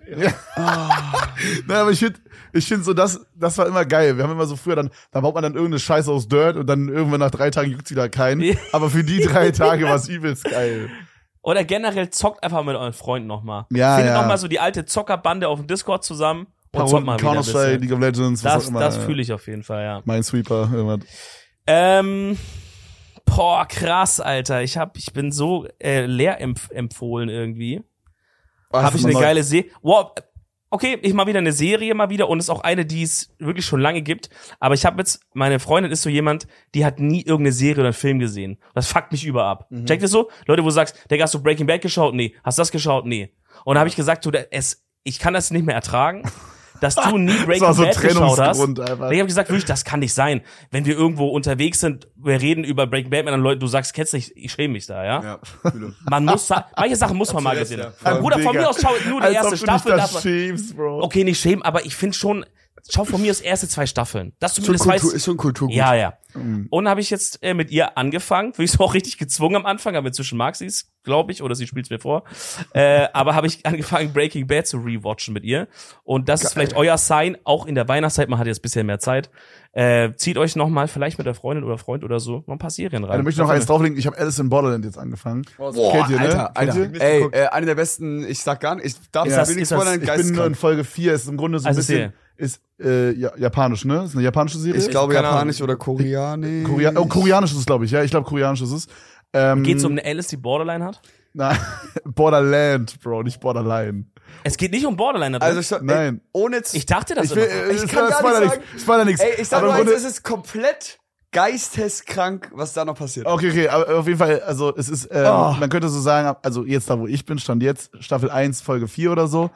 Nein, aber ich finde, ich finde so, das, das war immer geil. Wir haben immer so früher dann, da baut man dann irgendeine Scheiße aus Dirt und dann irgendwann nach drei Tagen juckt's wieder keinen. Ja. Aber für die drei Tage war es übelst geil. Oder generell zockt einfach mit euren Freunden nochmal. Ja, Findet ja. nochmal so die alte Zockerbande auf dem Discord zusammen und Paar zockt mal Runden wieder ein Counter-Strike, bisschen. League of Legends, was Das, auch immer. das fühle ich auf jeden Fall, ja. Minesweeper, irgendwas. Ähm, boah, krass, Alter. Ich hab, ich bin so äh, leer empf empfohlen irgendwie. Was Habe ich ist eine neu? geile Serie. Wow, okay, ich mal wieder eine Serie mal wieder und ist auch eine, die es wirklich schon lange gibt. Aber ich habe jetzt, meine Freundin ist so jemand, die hat nie irgendeine Serie oder einen Film gesehen. Das fuckt mich über ab. Mhm. Checkt ihr so? Leute, wo du sagst, Digga, hast du Breaking Bad geschaut? Nee. Hast du das geschaut? Nee. Und da habe ich gesagt, du, es, ich kann das nicht mehr ertragen, dass du nie Breaking war so Bad geschaut hast. Trennungsgrund einfach. Ich habe gesagt, wirklich, das kann nicht sein. Wenn wir irgendwo unterwegs sind, wir reden über Breaking Bad mit anderen Leuten, du sagst, kennst nicht, ich schäme mich da, ja? Ja. Man muss, sa- manche Sachen muss man mal gesehen haben. Ja. Bruder, von Digga, mir aus schau nur die Als erste ob du Staffel. dich darf das man- schämst, Bro. Okay, nicht schämen, aber ich finde schon, schau von mir aus erste zwei Staffeln. Dass du Schon zumindest Kultur, weißt, ist schon Kulturgut. ja, ja. Mhm. Und habe ich jetzt äh, mit ihr angefangen, wirklich so auch richtig gezwungen am Anfang, aber inzwischen mag sie es, glaube ich, oder sie spielt es mir vor. äh, aber habe ich angefangen, Breaking Bad zu rewatchen mit ihr. Und das ist vielleicht euer Sign, auch in der Weihnachtszeit, man hat jetzt ein bisschen mehr Zeit. Äh, zieht euch noch mal vielleicht mit der Freundin oder Freund oder so noch ein paar Serien rein. Also, möchte ich noch eins drauflegen. Ich habe Alice in Borderland jetzt angefangen. Boah, Kennt ihr, ne? Alter, Kennt Alter. ihr? Ey, äh, eine der besten, ich sag gar nicht, ich darf Ist ja, das- wenig ist das- spoilern, Ich bin nur in geisteskrank. Folge vier. Ist im Grunde so ein Also bisschen, ist äh, ja, japanisch, ne? Ist eine japanische Serie. Ich glaube keine Ahnung. japanisch oder koreanisch. Korea oh, koreanisch ist es, glaube ich. Ja, ich glaube koreanisch ist es. Ähm, Geht's um eine Alice, die Borderline hat? Na, Borderland, Bro, nicht Borderline. Es geht nicht um Borderline. da drin. Also schon, Nein. Ey, ohne zu, ich dachte das Ich will, immer. äh, Ich ich kann kann gar spoiler nicht nichts. Spoiler nichts. ey, ich sag Aber mal, im Grunde- es ist komplett geisteskrank, was da noch passiert. Okay, okay, aber auf jeden Fall, also es ist, ähm, Oh. man könnte so sagen, also jetzt da, wo ich bin, stand jetzt Staffel eins, Folge vier oder so.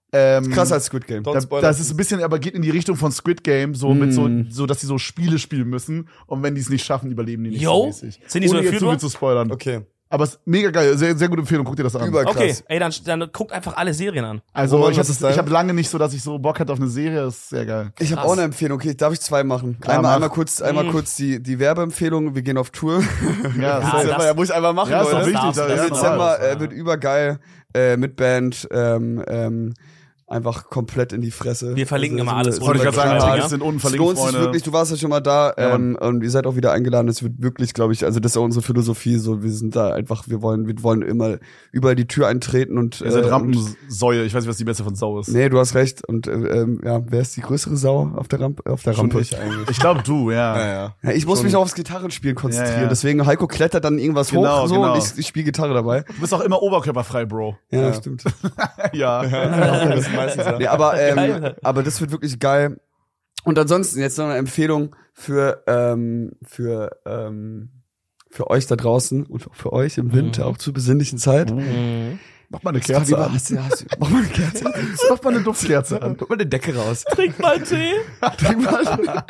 Ähm, Krasser als Squid Game. Da, das ist ein bisschen, aber geht in die Richtung von Squid Game, so mit so, so, dass sie so Spiele spielen müssen und wenn die es nicht schaffen, überleben die nicht Yo, so mäßig. sind die so Ohne jetzt entführbar? zu viel zu spoilern. Okay. Aber es ist mega geil, sehr, sehr gute Empfehlung, guck dir das an. Überkrass. Okay, ey, dann, dann guckt einfach alle Serien an. Also Wo ich was ist habe dein? ich hab lange nicht so, dass ich so Bock hatte auf eine Serie, das ist sehr geil. Ich habe Krass. auch eine Empfehlung. Okay, darf ich zwei machen? Klar, einmal, mach. einmal kurz, einmal Mhm. kurz die, die Werbeempfehlung. Wir gehen auf Tour. Ja, Ah, safe. das- ja, muss ich einfach machen, Ja, ist doch Leute. wichtig. darfst du, da- das ja, ist Im normal. normal. Dezember äh, wird übergeil äh, mit Band. Ähm, ähm, einfach komplett in die Fresse. Wir verlinken Also, immer alles so Wollte ich unten gerade sagen, Ja. die Ja. Tickets sind unten Es verlinkt, lohnt sich Freunde. wirklich, du warst ja schon mal da Ja, ähm, und ihr seid auch wieder eingeladen. Es wird wirklich, glaube ich, also das ist auch unsere Philosophie, so wir sind da einfach, wir wollen, wir wollen immer überall die Tür eintreten und Ihr seid äh, und, Rampensäue, ich weiß nicht, was die beste von Sau ist. nee, du hast recht. Und äh, ähm, ja, wer ist die größere Sau auf der Rampe? Auf der Schon Rampe. ich eigentlich. Ich glaube du, ja. Ja, ja. Ja, ich muss Schon. mich auch aufs Gitarrenspielen konzentrieren. Ja, ja. Deswegen Heiko klettert dann irgendwas Genau, hoch so genau. und ich, ich spiele Gitarre dabei. Du bist auch immer oberkörperfrei, Bro. Ja, Ja. stimmt. Ja. Das ist meistens, ja. Nee, aber ähm, Geil. aber das wird wirklich geil. Und ansonsten jetzt noch eine Empfehlung für ähm, für ähm, für euch da draußen und auch für euch im Winter, auch zur besinnlichen Zeit. Mhm. Mach mal eine Kerze Kerze lieber, an. hast du, hast du, mach mal eine Kerze. Mach mal eine Duftkerze an. Guck mal eine Decke raus. Trink mal Tee. Trink mal.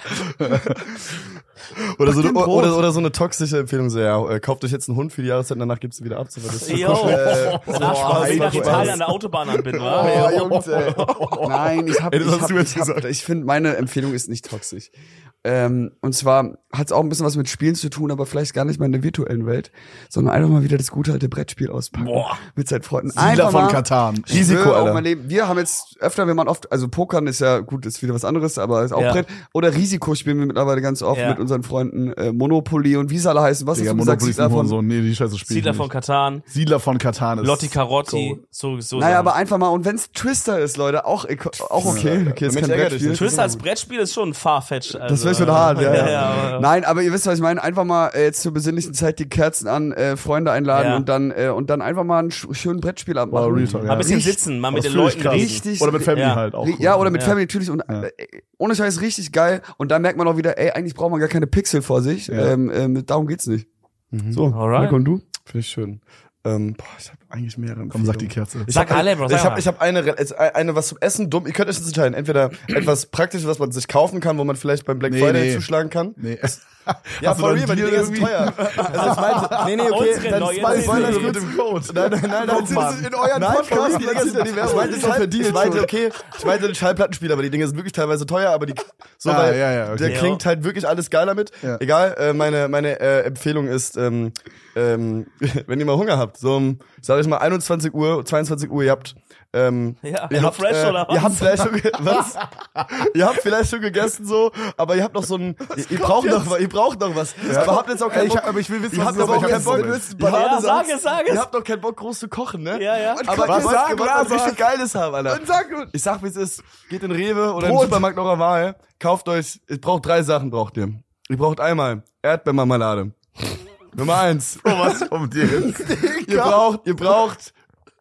Oder so, Back den Brot. oder, oder so eine toxische Empfehlung, so, ja, äh, kauft euch jetzt einen Hund für die Jahreszeit und danach gibt's ihn wieder ab. So, weil das ist so Jo. kuschelig. Nachspaß, wenn ich nach einfach Italien an der Autobahn anbinden, Oh, wa? Jungs, ey. Nein, ich hab, Ey, das ich hast hab, du jetzt ich, hab, gesagt. ich finde, meine Empfehlung ist nicht toxisch. Ähm, und zwar hat es auch ein bisschen was mit Spielen zu tun, aber vielleicht gar nicht mal in der virtuellen Welt, sondern einfach mal wieder das gute alte Brettspiel auspacken. Boah. Mit seinen Freunden. Siedler Einfach von mal- Katan. Ich Risiko, schwöre auf Alter. mein Leben. Wir haben jetzt öfter, wenn man oft, also Pokern ist ja gut, ist wieder was anderes, aber ist auch Ja. Brett. Oder Risiko spielen wir mittlerweile ganz oft Ja. mit unseren Freunden. Äh, Monopoly und wie sie alle heißen. Was Digga, hast du gesagt? Monopoly ist Siedler ein von- Hurensohn. Nee, die Scheiße spielen. Siedler von Katan, Siedler von Katan ist. Lotti Carotti, so, so. Naja, Sachen. aber einfach mal, und wenn's Twister ist, Leute, auch, auch okay. Okay, ist Mensch, kein ärger dich Brettspiel. nicht. Twister als Brettspiel ist schon farfetch. Also, Das wäre schon hart, ja. ja, ja. Nein, aber ihr wisst, was ich meine. Einfach mal äh, jetzt zur besinnlichen Zeit die Kerzen an, äh, Freunde einladen Ja. und dann äh, und dann einfach mal einen sch schönen Brettspielabend Wow, machen. Real Talk, Mal ja. ein bisschen Richtig- sitzen, mal mit den Ausführlich Leuten krass. reden. Richtig- Oder mit Family Ja. halt auch. Ri- Ja, oder mit Ja. Family natürlich und äh, ohne Scheiß richtig geil. Und dann merkt man auch wieder, ey, eigentlich braucht man gar keine Pixel vor sich. Ja. Ähm, ähm, darum geht's nicht. So, Alright. Heiko, und du? Finde ich schön. Ähm, boah, ich habe eigentlich mehrere. Komm, sag die Kerze. Ich Sag hab, alle, Bro, sag Ich habe mal. ich hab eine, jetzt eine was zum Essen, dumm. Ihr könnt euch das entscheiden. Entweder etwas Praktisches, was man sich kaufen kann, wo man vielleicht beim Black Nee, Friday nee. zuschlagen kann. Nee. Ja, Hast du for da real, weil die einen Dinger Deal sind teuer. Also ich meinte, nee, nee, okay, Unsere dann neue zwei Spoiler Idee. mit dem Code. Nein, nein, nein, nein, Mann. in euren nein, Podcast, die Dinger sind ja die Werbung. Ich meinte, Ist doch Schall- verdient ich meinte, schon. okay, ich meinte den Schallplattenspieler, aber die Dinger sind wirklich teilweise teuer, aber die, so, Ah, weil ja, ja, okay. der Ja. klingt halt wirklich alles geil damit. Ja. Egal, äh, meine, meine äh, Empfehlung ist, ähm, ähm, wenn ihr mal Hunger habt, so um, sag ich mal, einundzwanzig Uhr, zweiundzwanzig Uhr, ihr habt, ähm, Ja, ihr habt, Fresh oder was? ihr habt vielleicht schon, ge- was? ihr habt vielleicht schon gegessen so, aber ihr habt noch so ein, ihr, ihr braucht noch was, ihr braucht noch was, aber habt jetzt auch Ey, keinen ich, Bock, hab- aber ich will wissen, ihr was habt es aber ist, auch aber ich keinen hab Bock, jetzt willst Bock. Banane Ja, sag es, sag es. Ihr habt doch keinen Bock, groß zu kochen, ne? Ja, ja. Aber was was, sagen, was, was was richtig sagen? Geiles haben, Alter. Und sag gut. Ich sag, wie es ist. Geht in Rewe oder in Brot. den Supermarkt eurer Wahl. Kauft euch, ihr braucht drei Sachen, braucht ihr. Ihr braucht einmal Erdbeermarmelade. Nummer eins. Oh, was kommt dir jetzt? Ihr braucht, ihr braucht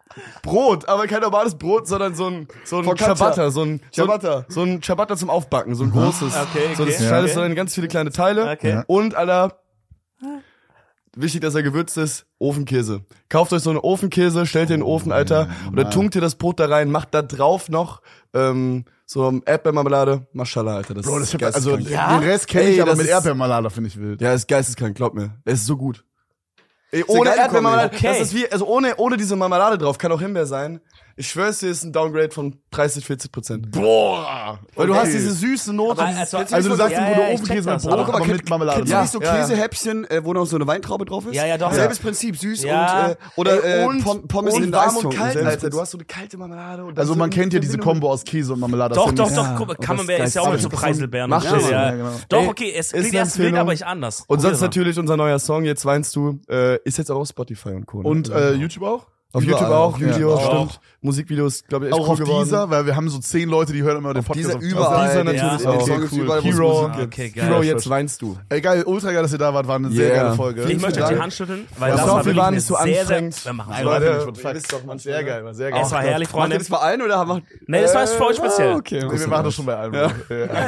Brot, aber kein normales Brot, sondern so ein, so ein Focaccia. Ciabatta, so ein, so ein, Ciabatta. so ein Ciabatta zum Aufbacken, so ein großes. Okay, So, das okay. schneidest du Okay. dann in ganz viele kleine Teile. Okay. Ja. Und, Alter, wichtig, dass er gewürzt ist, Ofenkäse. Kauft euch so einen Ofenkäse, stellt den in den Ofen, Alter, und dann tunkt ihr das Brot da rein, macht da drauf noch, ähm, so Erdbeermarmelade, Maschallah, Alter, das Bro, ist das hab, also geisteskrank. Ja? den Rest kenne Ey, ich, aber das mit ist- Erdbeermalade finde ich wild. Ja, ist geisteskrank, glaub mir. Es ist so gut. Ey, eine ohne geile Erdbeermarmelade, Kombi. das Okay. ist wie, also ohne, ohne diese Marmelade drauf, kann auch Himbeer sein. Ich schwör's dir, ist ein Downgrade von dreißig, vierzig Prozent. Boah! Weil du Okay. hast diese süße Note. Aber dieses- also- Also du sagst, Ja, wo ja, du ich check Ofenkäse das. mit Aber Brot, guck aber mit Marmelade. Kennst du Ja, nicht so ja, ja. Käsehäppchen, äh, wo noch so eine Weintraube drauf ist? Ja, ja, doch. Selbes Prinzip, süß Ja. und, äh, oder Ey, äh, und, Pom Pommes und in warm und Eistunken, kalt, selbes Alter. Prinzip. Du hast so eine kalte Marmelade. Und Also das man so kennt ja in diese Verbindung Kombo aus Käse und Marmelade. Doch, Das doch, find doch, Ja, guck, und Camembert das ist ja auch mit so geisteskrank. Preiselbeeren Mach und das. shit, ja. Ja, genau. Doch, Ey, okay, es ist klingt eine erst wild, Empfehlung. aber ich anders. Und Probier sonst mal. natürlich unser neuer Song, jetzt weinst du, äh, ist jetzt auch auf Spotify und Co. ne? Und äh, YouTube auch? auf überall. YouTube auch, Ja. Videos, Auch. stimmt. Musikvideos, glaube ich, echt Auch cool auf geworden. dieser, weil wir haben so zehn Leute, die hören immer den Podcast. Dieser auf überall. Dieser der- natürlich Ja, auch. der Song Okay, ist cool. überall, wo es Hero. Musik gibt. Okay, geil. Hero, jetzt weinst du. Ey, geil, ultra geil, dass ihr da wart, war eine sehr Yeah. geile Folge. Ich möchte euch Dank. die Hand schütteln, weil Ja, das ich war hoffe, wir wirklich waren eine nicht so sehr, sehr, anstrengend. wir machen Leute, einfach. Leute, fuck. wisst doch manchmal, Sehr geil, war sehr geil. Es war herrlich, Macht ihr Freunde. das bei allen oder macht Nee, das war jetzt für euch speziell. Ah, okay. Nee, wir machen das schon bei allem. Ja.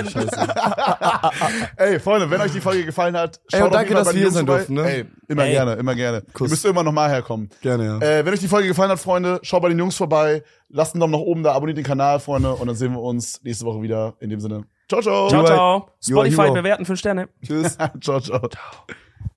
Ey, Freunde, wenn euch die Folge gefallen hat, Ey, schaut und danke, auf jeden Fall dass bei den wir hier Jungs sein vorbei. durften, ne? Ey, immer Ey. gerne, immer gerne. Ihr müsst immer noch mal herkommen. Gerne, ja. Äh, wenn euch die Folge gefallen hat, Freunde, schaut bei den Jungs vorbei. Lasst einen Daumen nach oben da, abonniert den Kanal, Freunde. Und dann sehen wir uns nächste Woche wieder. In dem Sinne. Ciao, ciao. Ciao, ciao. Spotify bewerten, fünf Sterne. Tschüss. ciao, ciao. Ciao.